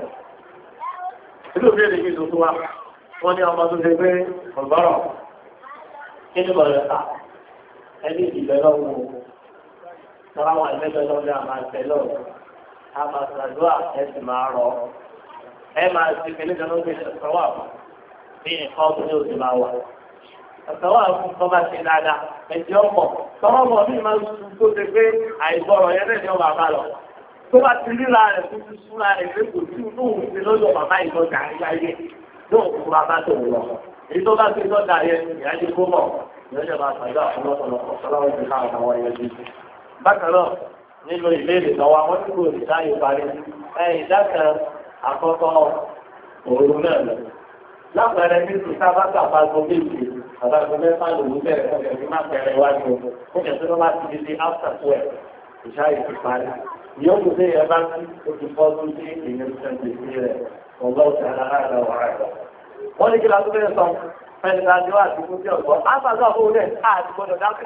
inú ìbéèrè yìí tó tó wá wọ́n ní ọmọ tó ṣe pé ọ̀gbọ́rọ̀ kí ni bọ̀rẹ̀ ta ẹni ìbẹ̀ lọ́wọ́ tọ́lá wà lẹ́gbẹ̀ẹ́ lọ́wọ́ àmà tẹ́lọ̀ àmà sàdúrà ẹ sì máa rọ ẹ máa ti fi nígbà lóde ṣàtọ́wà bí nǹkan ọdún ní oṣù máa wà ṣàtọ́wà fún tọ́ba ṣe dáadáa ẹ̀jẹ̀ ọkọ̀ tọ́wọ́ bọ̀ mí máa ń sùn tó ṣe pé àìgbọ́rọ̀ yẹn náà ni ó máa bá lọ tó bá ti ríra rẹ̀ tó ti súnra rẹ̀ pé kò sí inú òun ti lọ́dọ̀ bàbá ìtọ́jà ayé yóò kú bàbá tó wọ̀ èyí tó bá ti lọ́dà yẹn ìyájú kó mọ̀ ìyájú bá ṣàjọ ọ̀pọ̀lọpọ̀ ọ̀pọ̀lọpọ̀ ti ká àwọn ẹyẹ bí. bákan náà nínú ìbéèrè lọ́wọ́ àwọn tí kò ní sáyé parí ẹ̀yìn dákan àkọ́kọ́ òru náà lọ. lápẹẹrẹ ní ti sábà kàfà gbogbo ìgbè àbájọ mẹ́fà lòún bẹ̀rẹ̀ fún ẹ̀mí má bẹ̀rẹ̀ wájú fún ẹ̀sìn tó bá ti di di after twelve ìṣáyé ti parí. yóò mú sí ẹ bá tí ó ti fọ́ tó sí ìyẹn sẹ́ńtì rẹ̀ ọlọ́ọ̀tì alára wà rẹ̀. wọ́n ní kí la tó bẹ́ẹ̀ sọ fẹ́ni ká jọ àti kú sí ọ̀gbọ́n àbájọ àbúrò rẹ̀ àti gbọ́dọ̀ dákẹ́.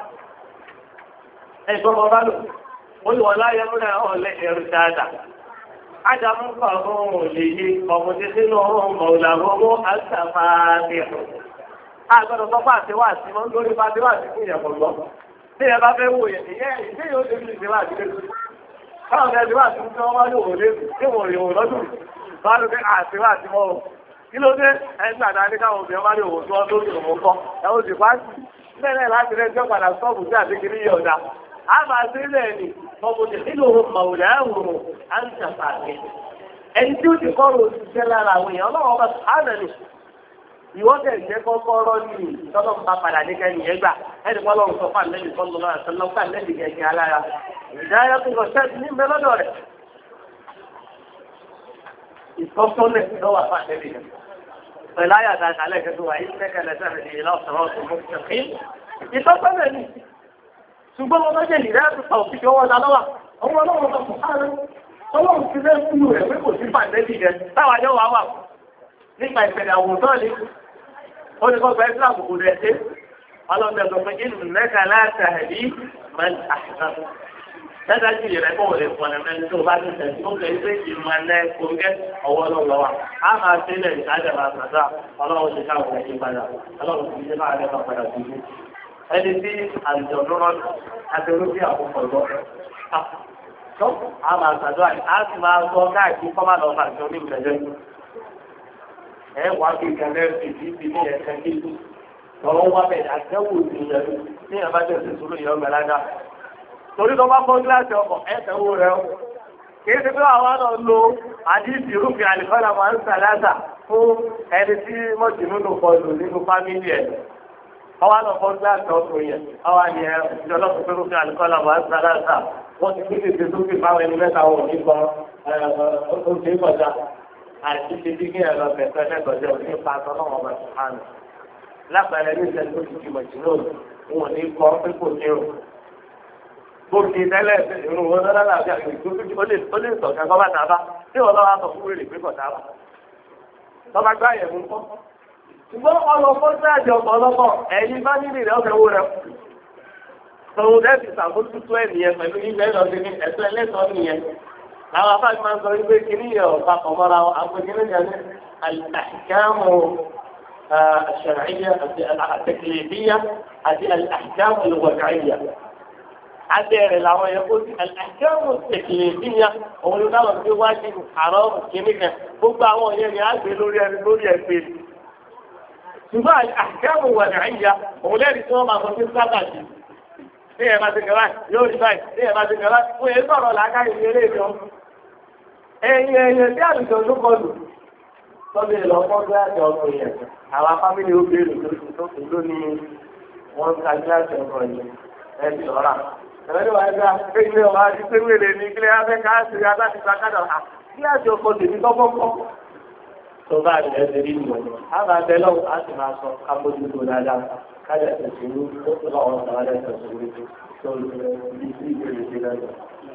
ẹ̀gbọ́n ọmọ bá lò ó ní wọn láyé múlẹ̀ ọ̀lẹ́ ẹ̀rù dáadáa. ádámù kan òun lè yí ọmọdé sínú ọ̀hún mọ̀ọ́lá owó àṣàfààní. àgbẹ̀dọ̀ sọ fún àtiwá àti mọ́ lórí bá tiwá àti fún ìyẹ̀kọ̀ lọ. bí ẹ bá fẹ́ wò yẹ ìyẹ́ yóò dé bí ìṣẹ́wà àti lẹ́sùn. káwọn ọ̀gá ìdíwà àti fún ọmọ ní òwòlé tí wọ́n rí òun lọ́dún. bá ló fẹ́ àtiwá àti mọ́ kí ló dé ẹgbẹ́ àdáni káwọn obìnrin bá lè wò tó ọdún ní òun kọ́ ẹ ó sì pa sí bẹ́ẹ̀ láti rẹ̀ jọ́ padà sọ́ọ̀bù sí àdékiri yìí ọ̀dà á máa ṣe ilẹ̀ ni ọmọdé nínú màwùlẹ̀ ẹ̀wòrò á ń ṣàpàdé ẹni tí ó ti kọ́rọ̀ òṣìṣẹ́ lára àwọn èèyàn ọlọ́wọ́ ọba sàánẹ̀lì ìwọ́dẹ̀ jẹ́ kọ́kọ́rọ́ ní ìtọ́lọ́ ń bá padà ní kẹ́ni yẹn gbà ẹni kọ́ lọ́run sọ fún àlẹ́bí sọ́nù lọ́wọ́ àtọ́lọ́ fún àlẹ́bí kẹ̀kẹ́ alára ìdáyà tó lọ sẹ́ẹ̀tì ní mẹ́lọ́dọ̀ rẹ̀ ìtọ́sọ́lẹ̀ lọ́wọ́ àfà àlẹ́bí kẹ̀kẹ́ pẹ̀lú àyàtà àtàlẹ́ kẹ́kẹ́ wà ní kẹ́kẹ́ lẹ́sẹ̀ ìlà ọ̀sán ọ̀sán mọ́kànlá ìtọ́sọ́lẹ̀ ní ṣùgbọ́n wọn lọ́jẹ́ ìrẹ́ àtúntà òfin ọwọ́ ọ̀dà lọ́wọ́ ọwọ́ ọlọ́run tó kún ààrẹ ọlọ́run ti lẹ́ fún rẹ̀ pé kò sí pàǹdẹ́bì rẹ̀ táwàjọ́ wà wà nípa ìpẹ̀lẹ̀ àwòrán ní ó ní kọ́gbà islam kò rẹ̀ ṣe ọlọ́run ẹ̀sọ́ pé inú mẹ́ka láti àìrí mẹ́ta àṣà dájú rẹ̀ kó lè pọ̀nà mẹ́rin tó bá ti tẹ̀sí ó kẹ́ pé ìmọ̀lẹ́ kòńgẹ́ ọwọ́ lọ́wọ́ wa á máa ṣe ilẹ̀ ìtajà máa sàdá ọlọ́run ti káwọn ẹ̀ṣin padà ọlọ́run ti ṣe máa lẹ́kọ̀ọ́ padà sí i ẹni tí àjọ lọ́rọ́ àti olóògbé àkókò lọ. tó a máa ṣàdúrà á sì máa gbọ́ káàkiri kọ́ máa lọ fà sí orí ìgbẹ́jọ́ ẹ wá bí ìkàlẹ́ ìdí ìdí ní ẹ̀sẹ̀ kíkú lọ́wọ́ wá bẹ̀rẹ̀ àtẹ́wò ìyẹ̀rù ní ẹ̀bá jẹ́ ìṣòro ìyọ̀ mẹ́lága torí tó bá fọ́ gíláàsì ọkọ̀ ẹ̀sẹ̀wò rẹ̀ ó kìí ṣe pé àwọn náà lo àdíìsì rúfin àlìkọ́lá máa ń sàlásà fún ẹni tí mọ́jìnú ló kọlù nínú fámílì ẹ̀ ọwọ́ náà fọ́ gíláàsì ọkọ̀ yẹn ọwọ́ ni ẹ ìjọlọ́pù pé rúfin àlìkọ́lá máa ń sàlásà wọ́n ti gbé tètè sókè fáwọn ẹni mẹ́ta wọn ní kan oṣù ìkọjá àti ti bí kí ẹ̀rọ bẹ̀rẹ̀ lẹ́gbọ̀dẹ̀ òní pa aṣọ náà wọn bá ti hàn mí. lápẹẹrẹ ní ìṣẹ́ni tó ti fi mọ̀jìnú wọn ní kọ́ pé kò ní o Bókè tẹ́lẹ̀ ìrùn wọn lọ́la láti àgbègbè ó lè ó lè sọ̀kà kọ́ bá tàbá tí wọ́n lọ́wọ́ sọ fún wèrè pé kọ̀ tàbá. Tọ́ba gbá yẹ̀ mú kọ́. Ṣùgbọ́n ọlọ́pọ̀ sáàjì ọ̀pọ̀lọpọ̀ ẹ̀yin bá nílì rẹ̀ ọ̀fẹ́ wo rẹ̀. Tòun dẹ́bi ṣàbójútó ẹ̀nìyàn pẹ̀lú ilẹ̀ lọ́dún ní ẹ̀tọ́ ẹlẹ́tọ̀ọ́ nìyẹn. Àwọn afáàgbé máa ń sọ wípé kìíní yẹ̀ ọ̀pá kọ̀mọ́ra àpèjìlẹ̀ jẹ́ الأحكام الشرعية التكليفية هذه الأحكام الوضعية عدير العوام يقول الأحكام التكليفية هو يقول في واجب حرام كميكا بقى هو يعني عارف لوري لوري الفيل ثم الأحكام الوضعية هو لا يسمى ما في الصلاة هي ما تقرأ يوري باي هي ما تقرأ ويصير ولا كان يليه هي هي يعني تقول Tọ́lé lọ fọ́ gíláàsì ọkọ̀ yẹn, àwọn afámílì ó béèrè lóṣù tó kù lónìí wọ́n ń ka gíláàsì ọkọ̀ yẹn ẹbí ọ̀rà. Ẹ̀rọ wa gba pé ilé ọ̀rá ti pé wèrè ní ilé afẹ́ káàsì aláti gba kádà á. Gíláàsì ọkọ̀ tèmi tọ́gbọ́ kọ́. Tó bá rẹ̀ ṣe rí ìwọ̀n. A máa bẹ lọ́wọ́ a sì máa sọ kábójútó dáadáa. Kájà tẹ̀síwú ó tó lọ́wọ́ sọ̀rọ̀ ẹ̀ tẹ̀síwú tó lè fi ìbéèrè sí lẹ́yìn.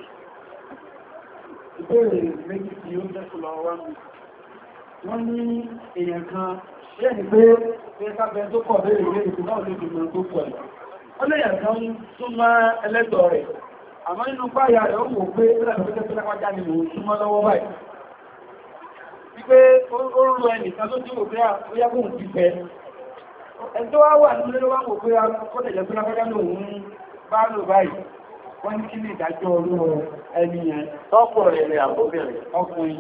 Ìbéèrè méjì tí ó jẹ́ wọ́n ní èèyàn kan lẹ́ni pé ẹgbẹ́ tó pọ̀ bẹ́rẹ̀ ilé ìpín náà lè dìbò tó pọ̀ ẹ̀. ó lè yàn kan súnmọ́ ẹlẹ́tọ̀ rẹ̀ àmọ́ nínú báyà rẹ̀ ó wò pé ẹlẹ́tọ̀ tó lápájá ni mò ń súnmọ́ lọ́wọ́ báyìí. wípé ó rú ẹnìkan tó dìbò pé ó yá kóhùn ti fẹ́. ẹni tó wá wà nílé ló wá wò pé akọ́tẹ̀jẹ̀ tó lápájá lòun bá lò báyìí. wọ́n ní kí ni ìdájọ́ orú ẹni yẹn.
Ọkùnrin ni àbóbìnrin.
Ọkùnrin.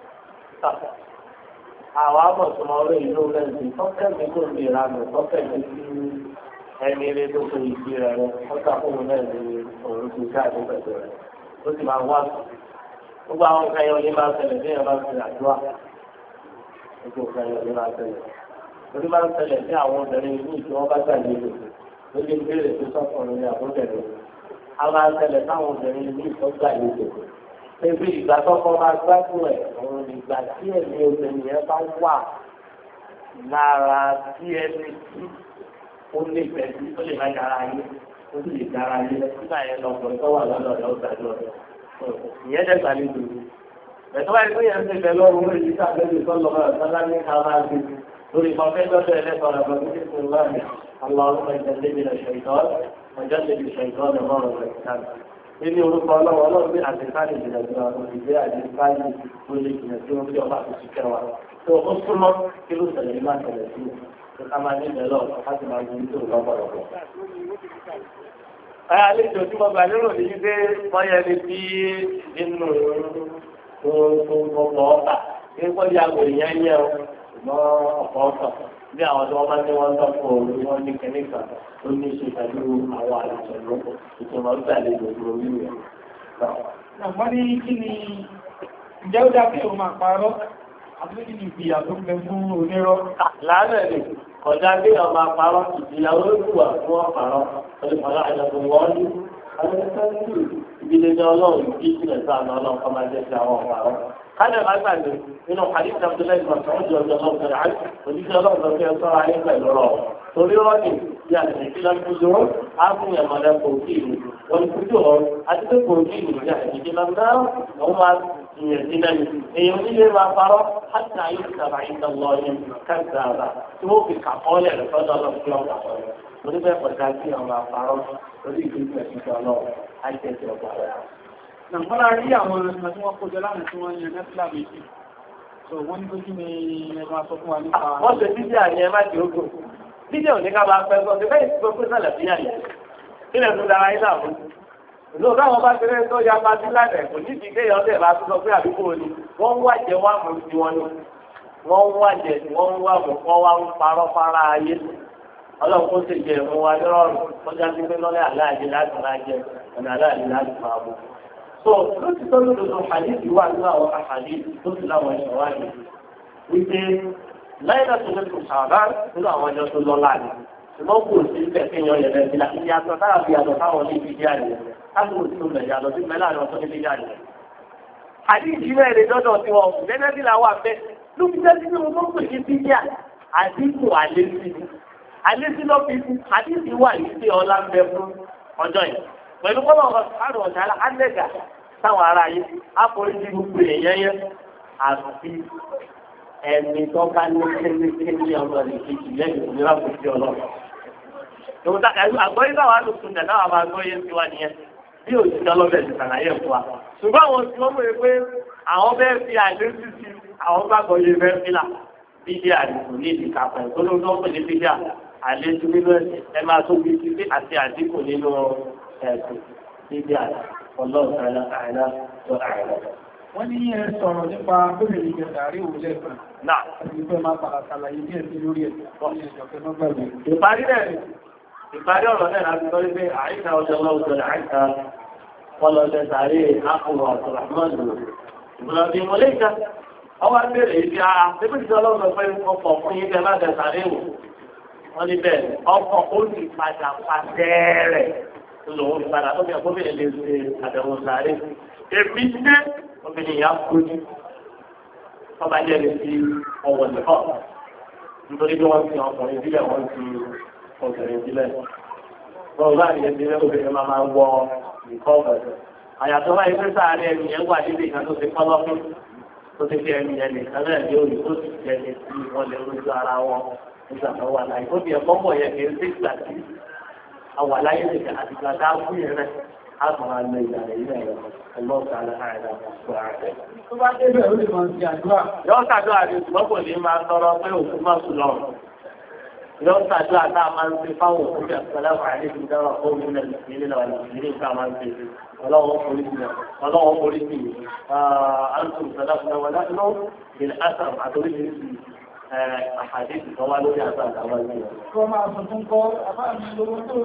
Àwọn àbọ̀tún ọ̀rọ̀ ìlú rẹ̀ ti tọ́kẹ́mi tó lè ra nù tọ́kẹ́mi sí ẹni ilé tó so ìgbé rẹ̀ rẹ̀ ọ̀tá fún un náà ní òun ti káàdé pẹ̀lú rẹ̀. Ó sì máa wá sùn. Gbogbo àwọn nǹkan yẹn ò ní máa ṣẹlẹ̀ bí ẹ̀ bá ti àdúrà. Gbogbo nǹkan yẹn ò ní máa ṣẹlẹ̀. Orí máa ń ṣẹlẹ̀ sí àwọn obìnrin ìlú tí wọ́n bá gbàlejò. Ó lè béèrè tó sọ́kùnrin ní àbúrò. A máa ń ṣẹlẹ̀ sáwọn obìnrin ìlú tó gbàlejò. Ebi ìgbà tọ́kọ máa gbádùn ẹ̀, òun ìgbà tí ẹ̀mí obìnrin yẹn bá wà lára tí ẹni tí ó lè bẹ̀rẹ̀ ó lè má yára yé, ó sì lè dára yé, nígbà yẹn lọ́kùnrin tó wà lọ́dọ̀ rẹ̀ ó gbàdúrà rẹ̀. Ìyẹn dẹ̀ gbà lè dùn. Bẹ̀tọ́ wáyé pé yẹn ń ṣe lọ́rùn lórí ìdíkà lórí ìtọ́lọ́ ọ̀sánlá ní ká máa gbé lórí ìfọ̀fẹ́ lọ́dọ̀ ẹlẹ́kọ̀ọ́ rẹ̀ pẹ̀lú kíkún láàrin اللهم اجعل من الشيطان وجنب الشيطان ما رزقتنا nínú orúkọ ọlọ́wọ́ ọlọ́run bí àtìkáàlì ìjìnlẹ̀ ìjìnlẹ̀ àwọn ìgbé àdìkáàlì tó lè jìnlẹ̀ tí wọ́n fi ọba àti ṣìkẹ́ wa tó ó súnmọ́ kí ló ṣẹlẹ̀ nígbà tẹ̀lẹ̀ sí tó ká máa ní ìbẹ̀lọ́ láti máa gbé tó lọ́pọ̀lọpọ̀. àlejò tí mo gbà lérò ní wípé wọ́n yẹ ní bí nínú gbogbo ọ̀tà ní wọ́n yà wò ìyẹn yẹ ọ̀pọ̀ ọ̀tọ̀ bí àwọn tí wọ́n bá ní wọ́n tọ́ fún òru wọn ní kẹ́míkà ó ní ṣe pẹ̀lú àwọn àlejò lọ́pọ̀ ìtumọ̀ ń gbà lejò lórí rẹ̀.
Àwọn ní kí ni ìjẹ́ ó dá pé o máa parọ́ àti kí ni ìfìyà tó gbẹ fún onírọ́?
Láàárẹ̀ lè kọjá bí ọmọ àparọ́ ìdíyàwó ìwà fún ọ̀parọ́ olùkọ́lá àjọpọ̀ wọ́n ní àwọn ẹgbẹ́ ìdílé ní ọlọ́run kí ìpínlẹ̀ sáà ní ọlọ́run kọ́ máa jẹ́ sí àwọn ọ̀parọ́. Kálẹ̀ máa gbàgbé nínú hadith Abdullahi Mas'ud ọjọ́ ọjọ́ ọjọ́ rẹ̀ àti òjíṣẹ́ ọlọ́run lọ sí ẹ̀sọ́ ayé pẹ̀lú rọ̀. Torí rọ́ọ̀nì bí àtẹ̀lẹ́ kí lọ́dún tó dúró, á fún ìyàmọ̀lẹ́ kòkí ìlú. Wọ́n ti kújò wọn, àti pé kòkí ìlú ní àtẹ̀lẹ́ lọ́dún náà, wọ́n máa ìyẹn sí lẹ́nu. Èèyàn nílé máa parọ́, láti ayé ìsàbà ìdánwò ọ̀yẹ́ káàkiri àbá tí wọ́n fi kàkọ́ọ́lẹ̀ rẹ̀ sọ́dọ̀ lọ sí ọ̀gá ọ̀rẹ́. Mo ní bẹ́ẹ̀ pẹ̀lú àti àwọn àparọ́ lórí ìgbésẹ̀ ìjọ náà, á jẹ́ ti ọ̀gá rẹ̀.
Nàìjíríà rí àwọn ọmọ tí wọ́n kójọ láàrín tí wọ́n yẹn nẹ́fìlà méjì. So wọ́n ní kójú ni ẹgbẹ́ sọ fún wa nípa...
Wọ́n ṣe fídíò àyẹ̀ má ti ogun. Fídíò ní ká bá pẹ́ gbọ́, ṣe bẹ́ẹ̀ tó pé sálẹ̀ fíyà yẹn. Kílẹ̀ tó dára yín náà fún. Ìlú táwọn bá ṣeré tó ya pa sí láti ẹ̀kọ́ ní ti kéèyàn ọdẹ bá tó sọ pé àdúgbò ni. Wọ́n ń wájẹ wá mú ti wọn ni. Wọ́n ń wájẹ wọ́n ń wá mú kọ́ wá ń parọ́ fara ayé. Ọlọ́run kó ṣe jẹ ìmú wa nírọ̀rùn. Wọ́n já sí pé lọ́lẹ́ àláàjẹ láti máa jẹ ọ̀nà àláàjẹ láti máa mú. So lóti tó lódodo àdìsí wà nínú àwọn àdìsí tó ti láwọn ẹ̀ṣọ́ wá ní. Wípé láìlá tó lóko ṣàbá nínú àwọn ọjọ́ tó lọ́lá ni. Ṣùgbọ́n kò sí bẹ́ẹ̀ fi yan yẹ̀rẹ̀ sí láti yàtọ̀ tára fi yàtọ̀ táwọn ní ibi díà rẹ̀. Láti kò sí tó lẹ̀ yàtọ̀ sí mẹ́lá àwọn tó ní ibi díà rẹ̀. Àdìsí náà lè dọ́dọ̀ tí wọn kù gẹ́gẹ́ bí làwọn àfẹ́. Ló fi jẹ́ sí pé wọ́n pè ní bídíà àdínkù àlésí. Àlésí lọ́ fi àdìsí wà ní sí ọlá ń bẹ fún ọjọ́ yìí. pẹ̀lú kọ́lọ̀ ọ̀sán ọ̀sán alẹ́gà táwọn ará yìí àforíjì gbogbo èèyàn yẹn àti ẹni tó bá ní kékeré ọmọ rẹ̀ kejì lẹ́yìn òmìnira kò sí ọlọ́run. Ìwòsàn àgbọ̀yé táwọn alùpùpù nà náà máa gbọ́ yé tiwa nìyẹn bí òṣìṣẹ́ ọlọ́bẹ̀ ti sàlàyé fún wa. Ṣùgbọ́n àwọn tí wọ́n mọ̀ pé àwọn bẹ́ẹ̀ fi àìlè sísí àwọn gbàgbọ́ yé fẹ́ fílà bídí àdìsù ní ìdíkà pẹ̀lú tó ló ń pè ní bídí àlejò nínú ẹ̀sìn ẹ máa tó bí títí àti àdínkù nínú ẹ̀sìn bídí ọlọ́ọ̀tàlá àìlá tó àìlá.
Wọ́n ní ẹ sọ̀rọ̀ nípa gómìnà ìjọba àrí òwúlẹ̀ ìfẹ́.
Náà.
Àti ìfẹ́ máa padà ṣàlàyé díẹ̀ sí lórí ẹ̀.
Ìparí rẹ̀ ìparí ọ̀rọ̀ náà láti sọ wípé àìsà ọjọ́ lọ́wọ́ àìsà wọ́lọ́dẹ sàárè àkùrọ̀ àtùràmọ́dù ìbùrọ̀bí mọ̀lẹ́kà ọwọ́ abẹ́rẹ́ ibi ara tẹ́bí ìjọ lọ́wọ́ pé ọkọ̀ fún yín kẹ́ láti sàárè wò wọ́n ní bẹ́ẹ̀ ọkọ̀ ó sì padà pàtẹ́rẹ̀ lòun padà tó bí ọkọ̀ bẹ́ẹ̀ lè ṣe àbẹ̀wò sàárè èmi ní obìnrin yà kúrú ọba jẹ́ lè fi ọwọ́ nìkọ́ nítorí bí wọ́n ti ọkùnrin sílẹ̀ wọ́n ti ọkùnrin sílẹ̀ wọ́n bá ìyẹn sílẹ̀ obìnrin máa máa wọ nìkọ́ ọ̀bẹ̀rẹ̀ àyàtọ̀ báyìí pé sáàárín ẹni yẹn wà níbi ìkan tó ti kọ́ lọ́fún tó ti fi ẹni yẹn nìkan náà ní òyìn tó ti jẹ ní tí wọ́n lè rújú ara wọn nígbà tó wà láyé ó ti ẹ̀kọ́ mọ̀ yẹn kì í sí ìgbà tí àwà láyé nìkan àti ìgbà tá a kú yẹn rẹ̀ á kàn máa lo ìgbà rẹ̀ yìí rẹ̀ ọlọ́ọ̀ta aláàrẹ̀ àgbà rẹ̀.
Tó bá débẹ̀ ó lè máa ń ṣe àdúrà.
Yọ́ ṣàdúrà ní ṣùgbọ́n kò ní máa tọrọ pé òkú má sùn lọ. Yọ́ ṣàdúrà tá a máa ń ṣe fáwọn òkú bí àtúntàláwà àdéhùn ìdáwà fún mi náà ìpínlẹ̀ náà ìpínlẹ̀ ìta máa ń ṣe. Ọlọ́wọ́ polisi náà, ọlọ́wọ́ polisi àǹtùm sàdáfúnà wà láti náà ìlẹ̀ àṣà àtòríṣiríṣi àhàdéhùn tó wá lórí àṣà àtàwọn ìlú.
Wọ́n máa sọ fún kọ́ àbáàmì lówó tó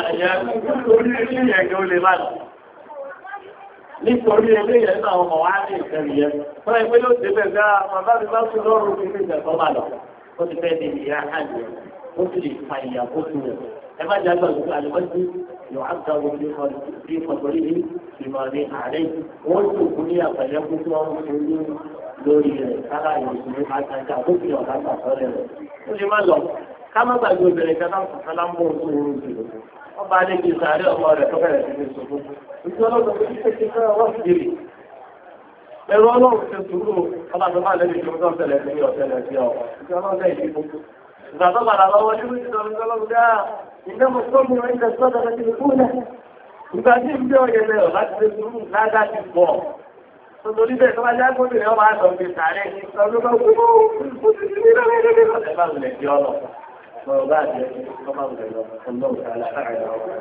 rí.
Nítorí eléyẹ̀ náà ọmọ wá ní ìfẹ́rì yẹn. Wọ́n ẹgbẹ́ ló ti bẹ̀ gá bàbá mi bá tún lọ́rùn ní ìgbẹ̀ tó máa lọ. Ó ti fẹ́ di ìyá àjẹ́. Ó sì lè fa ìyà ó tún rẹ̀. Ẹ má jẹ́ àgbàgbọ́ àlùmọ́sí yóò á gba omi bí ìfọ̀tọ̀rí ní ìmọ̀ ní àárẹ̀. Wọ́n tó kú ní àpẹẹrẹ kú tí wọ́n ń fún ní lórí rẹ̀ kára ìròyìn ní àtàkà tó fi ọ̀gá pàtọ́lẹ̀ rẹ̀. Ó lè má lọ. Ká má gbàgbé obìnrin kan náà kọ̀ọ̀kan lá ń bọ̀ ojú oorun jùlọ. Wọ́n bá lè gbé sàárẹ̀ ọmọ rẹ̀ tó bẹ̀rẹ̀ sí ní sọ̀kún. Ìjọba tó ti ṣe kíkọ́ ọwọ́ ìdílé. Ẹ̀rọ ọlọ́run ti sùúrù ọba tó bá lẹ́nu ìṣòro tó ń tẹ̀lẹ̀ sí ọ̀tẹ̀lẹ̀ sí ọ̀. Ìjọba náà lẹ́yìn ìbò. Ìgbà tó padà lọ́wọ́ nínú ìjọba ìjọba dá ìjọba mo tó mú ẹ̀jẹ̀ sọ́dọ̀ láti fi kúlẹ̀. Ìgbà tí ń bí ọ̀yẹ̀ lẹ̀ ọ̀ láti fi sùúrù ládàá ti pọ̀. Nítorí bẹ́ẹ̀ tó bá já gbọ́dọ̀ yọ máa lọ fi sàárẹ̀ ní ọdún bá gbogbo ó ti ti ní lọ́wọ́ ẹ bá wulẹ̀ di ọlọ. Ọ̀rọ̀ bá jẹ́ ọmọ wulẹ̀ lọ ọlọ́run ta láàárín àwọn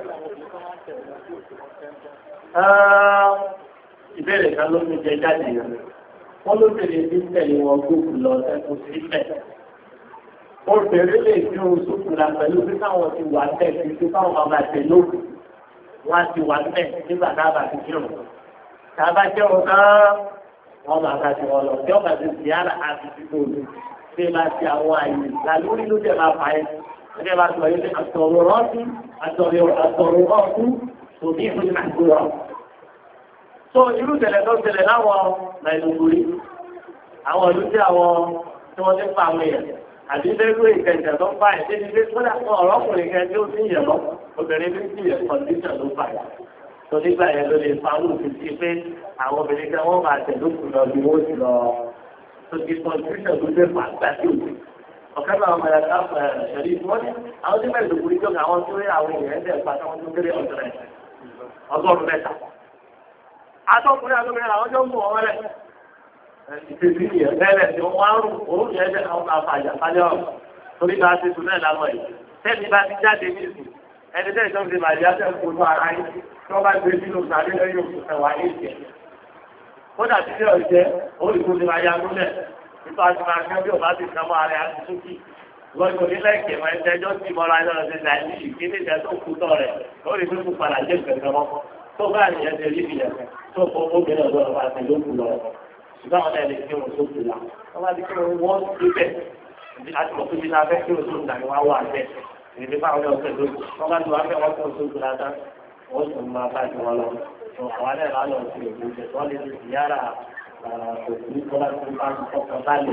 ìbéèrè kan ló ń jẹ jáde rẹ̀. Wọ́n ló bèèrè bí tẹ̀lé wọn gbóòkù lọ ẹkùn sílẹ̀. Ó bèèrè lè fi ohun sókù la pẹ̀lú bí káwọn ti wà tẹ̀ sí tó káwọn máa bá tẹ̀ lókù. Wọ́n á ti wà tẹ̀ nígbà tá a bá ti kírun. Tá a bá kírun tán, wọ́n máa bá ti wọ́n lọ. Tí ọ̀gá ti di ara àti ti tó lù. Ṣé máa ti àwọn àyè lálórí ló jẹ́ máa fà ẹ́. Ṣé máa sọ yìí àtọ̀rọ̀ rọ́ọ̀tún àtọ̀rọ̀ rọ́ọ̀tún tòbí ìfúnni àgbòrò. So irú tẹ̀lẹ̀ tó tẹ̀lẹ̀ láwọn Nàìjíríà, àwọn ìlú tí àwọn tí wọ́n ti ń pa àwọn èèyàn, àti lẹ́rú ìkẹjà tó ń pa ẹ̀ débi pé kódà fún ọ̀rọ̀ ọkùnrin kan tí ó ti ń yẹ̀ lọ, obìnrin tí ń sì yẹ̀ kọ̀ǹdíṣàn ló fà yà. So nígbà yẹn ló lè fa olùkú sí pé àwọn obìnrin kan wọ́n máa tẹ̀ lókù lọ bí wọ́n ti lọ. So ti kọ̀ǹdíṣàn ló fẹ́ fà gbà sí òkú. Ọ̀kẹ́ náà ọmọ ẹ̀ka ṣẹ̀rí wọ́n ní àwọn tí mẹ́rin lòkùnrin jọ àwọn tó rí àwọn èèyàn ẹ̀ pa táwọn tó kéré ọ̀dọ̀rẹ̀ ọgọ́rùn-ún mẹ́ta. Atọ́kùnrin àtọ́kùnrin àwọn jọ ń bọ̀ wọ́n rẹ̀. Ìfèsì yẹn bẹ́ẹ̀ tí wọ́n wá rùn òun yẹn jẹ́ àwọn àfàjà fálẹ́ ọ̀rọ̀. Torí bá ti sùn náà lámọ̀ yìí. Tẹ́ẹ̀mí bá ti jáde ní ìsìn. Ẹni tẹ́ẹ̀ tó ń fi màdìyá tẹ́ ń kojú ara yín. Tí wọ́n bá gbé sínú sàdé lẹ́yìn òkú ẹ̀wà ní ìjẹ́. Kódà tí ilé ọ̀jẹ́ olùkó ti máa ya lólẹ̀. Nípa ti máa kẹ́ bí ọba ti kàn mọ́ ara àti sókì. Lọ́jọ́ nílẹ̀ ìkẹ̀mọ́ ẹ̀jẹ̀jọ́ sí mọ́ra ẹ̀jọ́ ti dà ní ìkíní ìjẹ́ tó kú tọ̀ rẹ̀. Lórí fífún padà jẹ́ ìgbẹ̀gbẹ̀ mọ́kọ́. Tó bá ìyẹn ti rí ìyẹn tó fọ obìnrin ọ̀dọ́ ọba àti lókù lọ. Ṣùgbọ́n àwọn ẹni kí wọ́n tó kù la. Wọ́n bá ti kí wọ́n wọ́n ti bẹ̀. Àti mọ̀ tóbi náà fẹ́ kí wọ́n tó gbà ní wọ́n wà bẹ̀. Ìdí bá wọn ọ̀sẹ̀ lókù. Wọ́n bá ti wá fẹ́ wọ́n tó tó kù láta. Wọ́n sì máa bá ti wọn lọ. Àwọn ẹ̀rọ alọ̀ ti lè gbé wọ́n lè ti yára òkú tó bá ti bá ti kọ́kọ́ bálẹ̀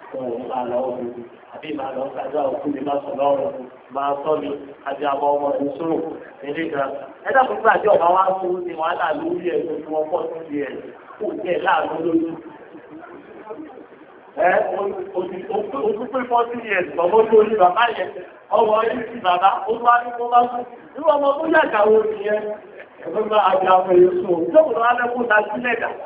òun máa lọ òun àbí máa lọ sáájú àwọn òkú mi máa sọ lọ́rùn máa sọ mi àti àwọn ọmọ ìṣòro nílé kan. ẹ dákun gbà tí ọba wa ń fún ní wàhálà lórí ẹ̀ lórí wọn pọ̀ sí ẹ̀ kò jẹ́ láàánú lójú. ẹ ojú pé fọ́tí yẹn lọ́mọ lórí bàbá yẹn ọmọ yìí ti bàbá ó wá ní kó bá sùn nínú ọmọ tó yàgà wo nìyẹn ẹ̀fọ́ bá àgbà àwọn èèyàn sùn lóògùn lọ́wọ́ lẹ́kùn ta sílẹ̀ dà.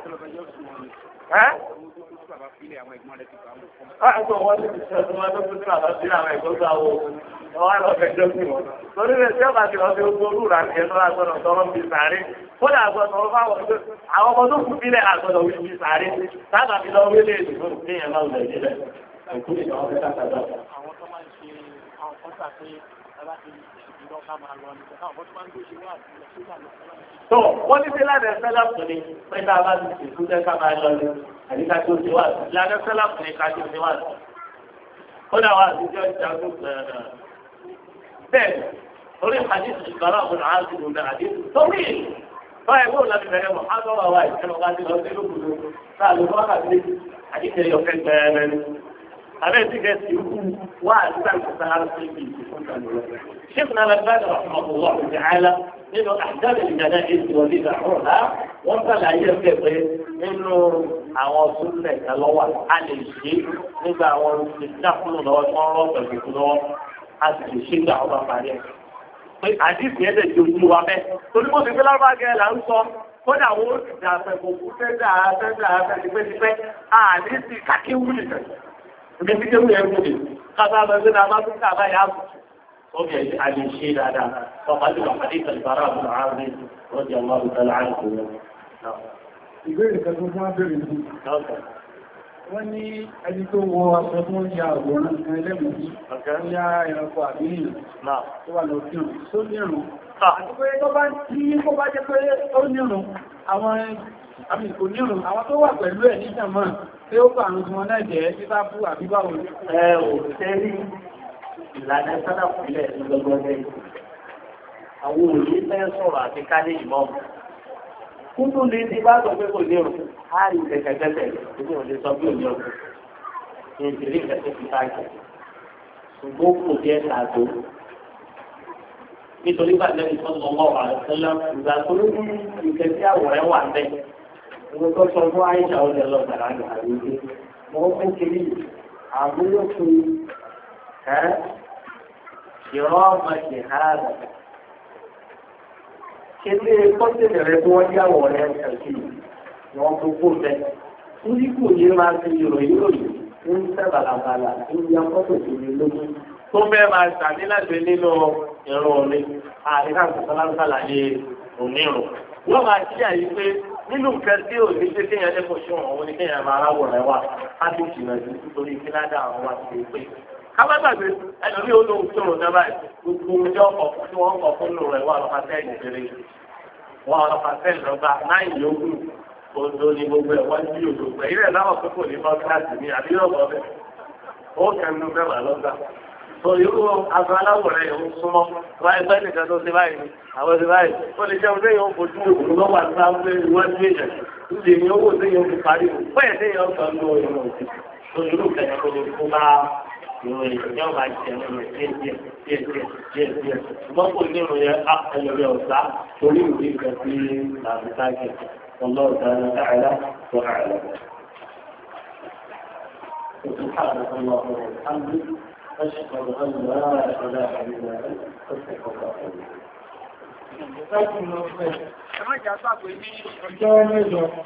Àgbọ̀ wọn ní ìṣẹ́gun wọn tó tún àbá sí àwọn ẹ̀gbọ́n gbà wo ọwọ́ àlọ́ fẹjọ́ sí wọn. Torí rẹ̀ tí ọba ti lọ sí ogun olúra ní ẹ̀rọ àgbọ̀dọ̀ tọrọ bí sàárè. Kódà àgbọ̀dọ̀ ọ̀rọ̀ bá wọ̀ pé àwọn ọmọ tó kù sílẹ̀ àgbọ̀dọ̀ wí bí sàárè. Sábà fi lọ wílé ìdìbò ní ẹ̀ máa wùlẹ̀ nílẹ̀. Ẹ̀kú ni àwọn fẹ́ kàkàdà. Àwọn tó máa ń ṣe àwọn kọ́ńtà pé aláṣẹ tó wọ́n ní sí ládẹ́ sẹ́lápù ni pẹ́ta bá ti ṣètú tẹ́ká máa lọ ní àdíká tó ti wà sí ládẹ́ sẹ́lápù ni ká tó ti wà sí. ó dà wá sí jọ́ ìjagbó bẹ̀rẹ̀ bẹ́ẹ̀ orí àdíṣe ìgbàlá ọ̀gbọ̀n àti ìgbòmọ̀ àdíṣe torí báyìí wọ́n láti bẹ̀rẹ̀ mọ̀ ádọ́rọ̀ wa ìṣẹ́nu wá sí lọ sí lókùnrin sáà ló wá kàdé àdíṣe yọ̀fẹ́ bẹ̀rẹ̀ ni àbẹ́ ti gẹ̀ sí wá àti شيخنا الألباني رحمه الله تعالى إنه أحداث الجنائز وبدعوها وصل إلى الفقه إنه عواصم لك الله عن الشيء إذا عواصم نحن نوصل فالكتاب حتى الشيء دعوة عليه àdìs yẹn lè di ojú wa bẹ́ẹ̀ torí mo ti fi lárúbá gẹ̀ là ń sọ kódà wo ìjà àfẹ́kọ̀ọ́kú fẹ́ẹ́ fẹ́ẹ́ fẹ́ẹ́ tipẹ́tipẹ́ àdìs kàkéwù nìkan ìgbẹ́ tí kéwù yẹn wù mí kábà lọ sí náà má tún kábà yà á وفي على الشيء هذا فقد حديث البراء بن عازب رضي الله تعالى عنه.
ìbéèrè kan tó fún abẹ́rẹ́ ìlú wọ́n ní ẹni tó wọ aṣọ tó ń ya àwòrán kan ẹlẹ́mùsí ó yá ẹranko àbíyàn tó wà lọ́fíàn tó nírùn àti pé tó bá tí ó bá jẹ́ pé ó nírùn àwọn àmì kò nírùn àwọn tó wà pẹ̀lú ẹ̀ níjàmá pé ó pàrùn tí wọ́n náà jẹ́ títà fún àbíbáwò
ẹ ò tẹ́rí ìlànà sádà fúnlẹ̀ lọ́gbọ́dẹ́ àwọn òye fẹ́ sọ̀rọ̀ àti kálé ìmọ̀ kúndùn lè ti bá sọ pé kò ní òun á rí kẹ̀kẹ́kẹ́tẹ̀ ìdí òun lè sọ bí òun yọ̀kù ní ìdílé ìkẹ́kẹ́ ti báyìí ṣùgbọ́n kò jẹ́ àgbo nítorí bá lẹ́yìn tó ń lọ wà sẹ́lẹ̀ ìgbà tó ń bí ìkẹ́kẹ́ àwòrán wà bẹ́ẹ̀ mo tó sọ fún àyíṣà ọ̀dẹ̀ lọ gbàrà àgbègbè mo ń kiri àbúrò fún ẹ́ ìrọ́mọ̀ ìhàdà kéde kọ́sẹ̀lẹ̀ rẹ̀ tí wọ́n yàwọ̀ rẹ̀ ṣàkí wọ́n gbogbo bẹ́ ní kò ní máa fi ìròyìn ròyìn ń tẹ́ bàlàbàlà ń ya fọ́tò tó ní lógún tó bẹ́ẹ̀ máa ṣàdé láti nínú ìrọ̀ omi àríkà sọ́lá ní onírùn wọ́n máa ṣí àyí pé nínú nǹkan tí ò ní pé kéèyàn lẹ́kọ̀ọ́ ṣe òun ni kéèyàn máa ráwọ̀ rẹ̀ wà á ti jìnà sí nítorí kí ládà àwọn wá sí pé kábàgbàgbé ẹlòmí olóhùn tó rò dábàá gbogbo ọjọ́ ọkọ̀ tí wọ́n kọ̀ fún lò rẹ̀ wà lọ́pàá sẹ́yìn kéré wọ́n lọ́pàá sẹ́yìn lọ́gbà láì yókù ondo ni gbogbo ẹ̀ wọ́n bí òdò pẹ̀ ilẹ̀ náà pé kò ní bọ́ kíláàsì ní àbí lọ́gbọ̀ bẹ́ẹ̀ ó kẹ́nu bẹ́ẹ̀ wà lọ́gbà tó irú aṣọ aláwọ̀ rẹ̀ yóò súnmọ́ báyìí bẹ́ẹ̀ nìkan tó ṣe báyìí àwọn ṣe báyìí ó lè jẹun lẹ́yìn ó fojú òkú lọ́wọ́ àti sáfẹ́ ìwádìí èèyàn lè ní owó lẹ́yìn ó fi parí bẹ́ẹ̀ lẹ́yìn ọ̀sán ló ìrìn òsì tó irú kẹ̀kẹ́ tó lè fún bá ìròyìn ìjọba máa jẹ nínú díẹ̀ díẹ̀ díẹ̀ díẹ̀ díẹ̀ díẹ̀ ṣùgbọ́n kò ní ìròyìn ẹlòmíì ọ̀sá torí ìwé ìgbà tí làbùtáàgì ọlọ́run dáná dáadáa tó àlọ́. سبحانك اللهم وبحمدك أشهد أن لا إله إلا أنت أستغفرك وأتوب إليك.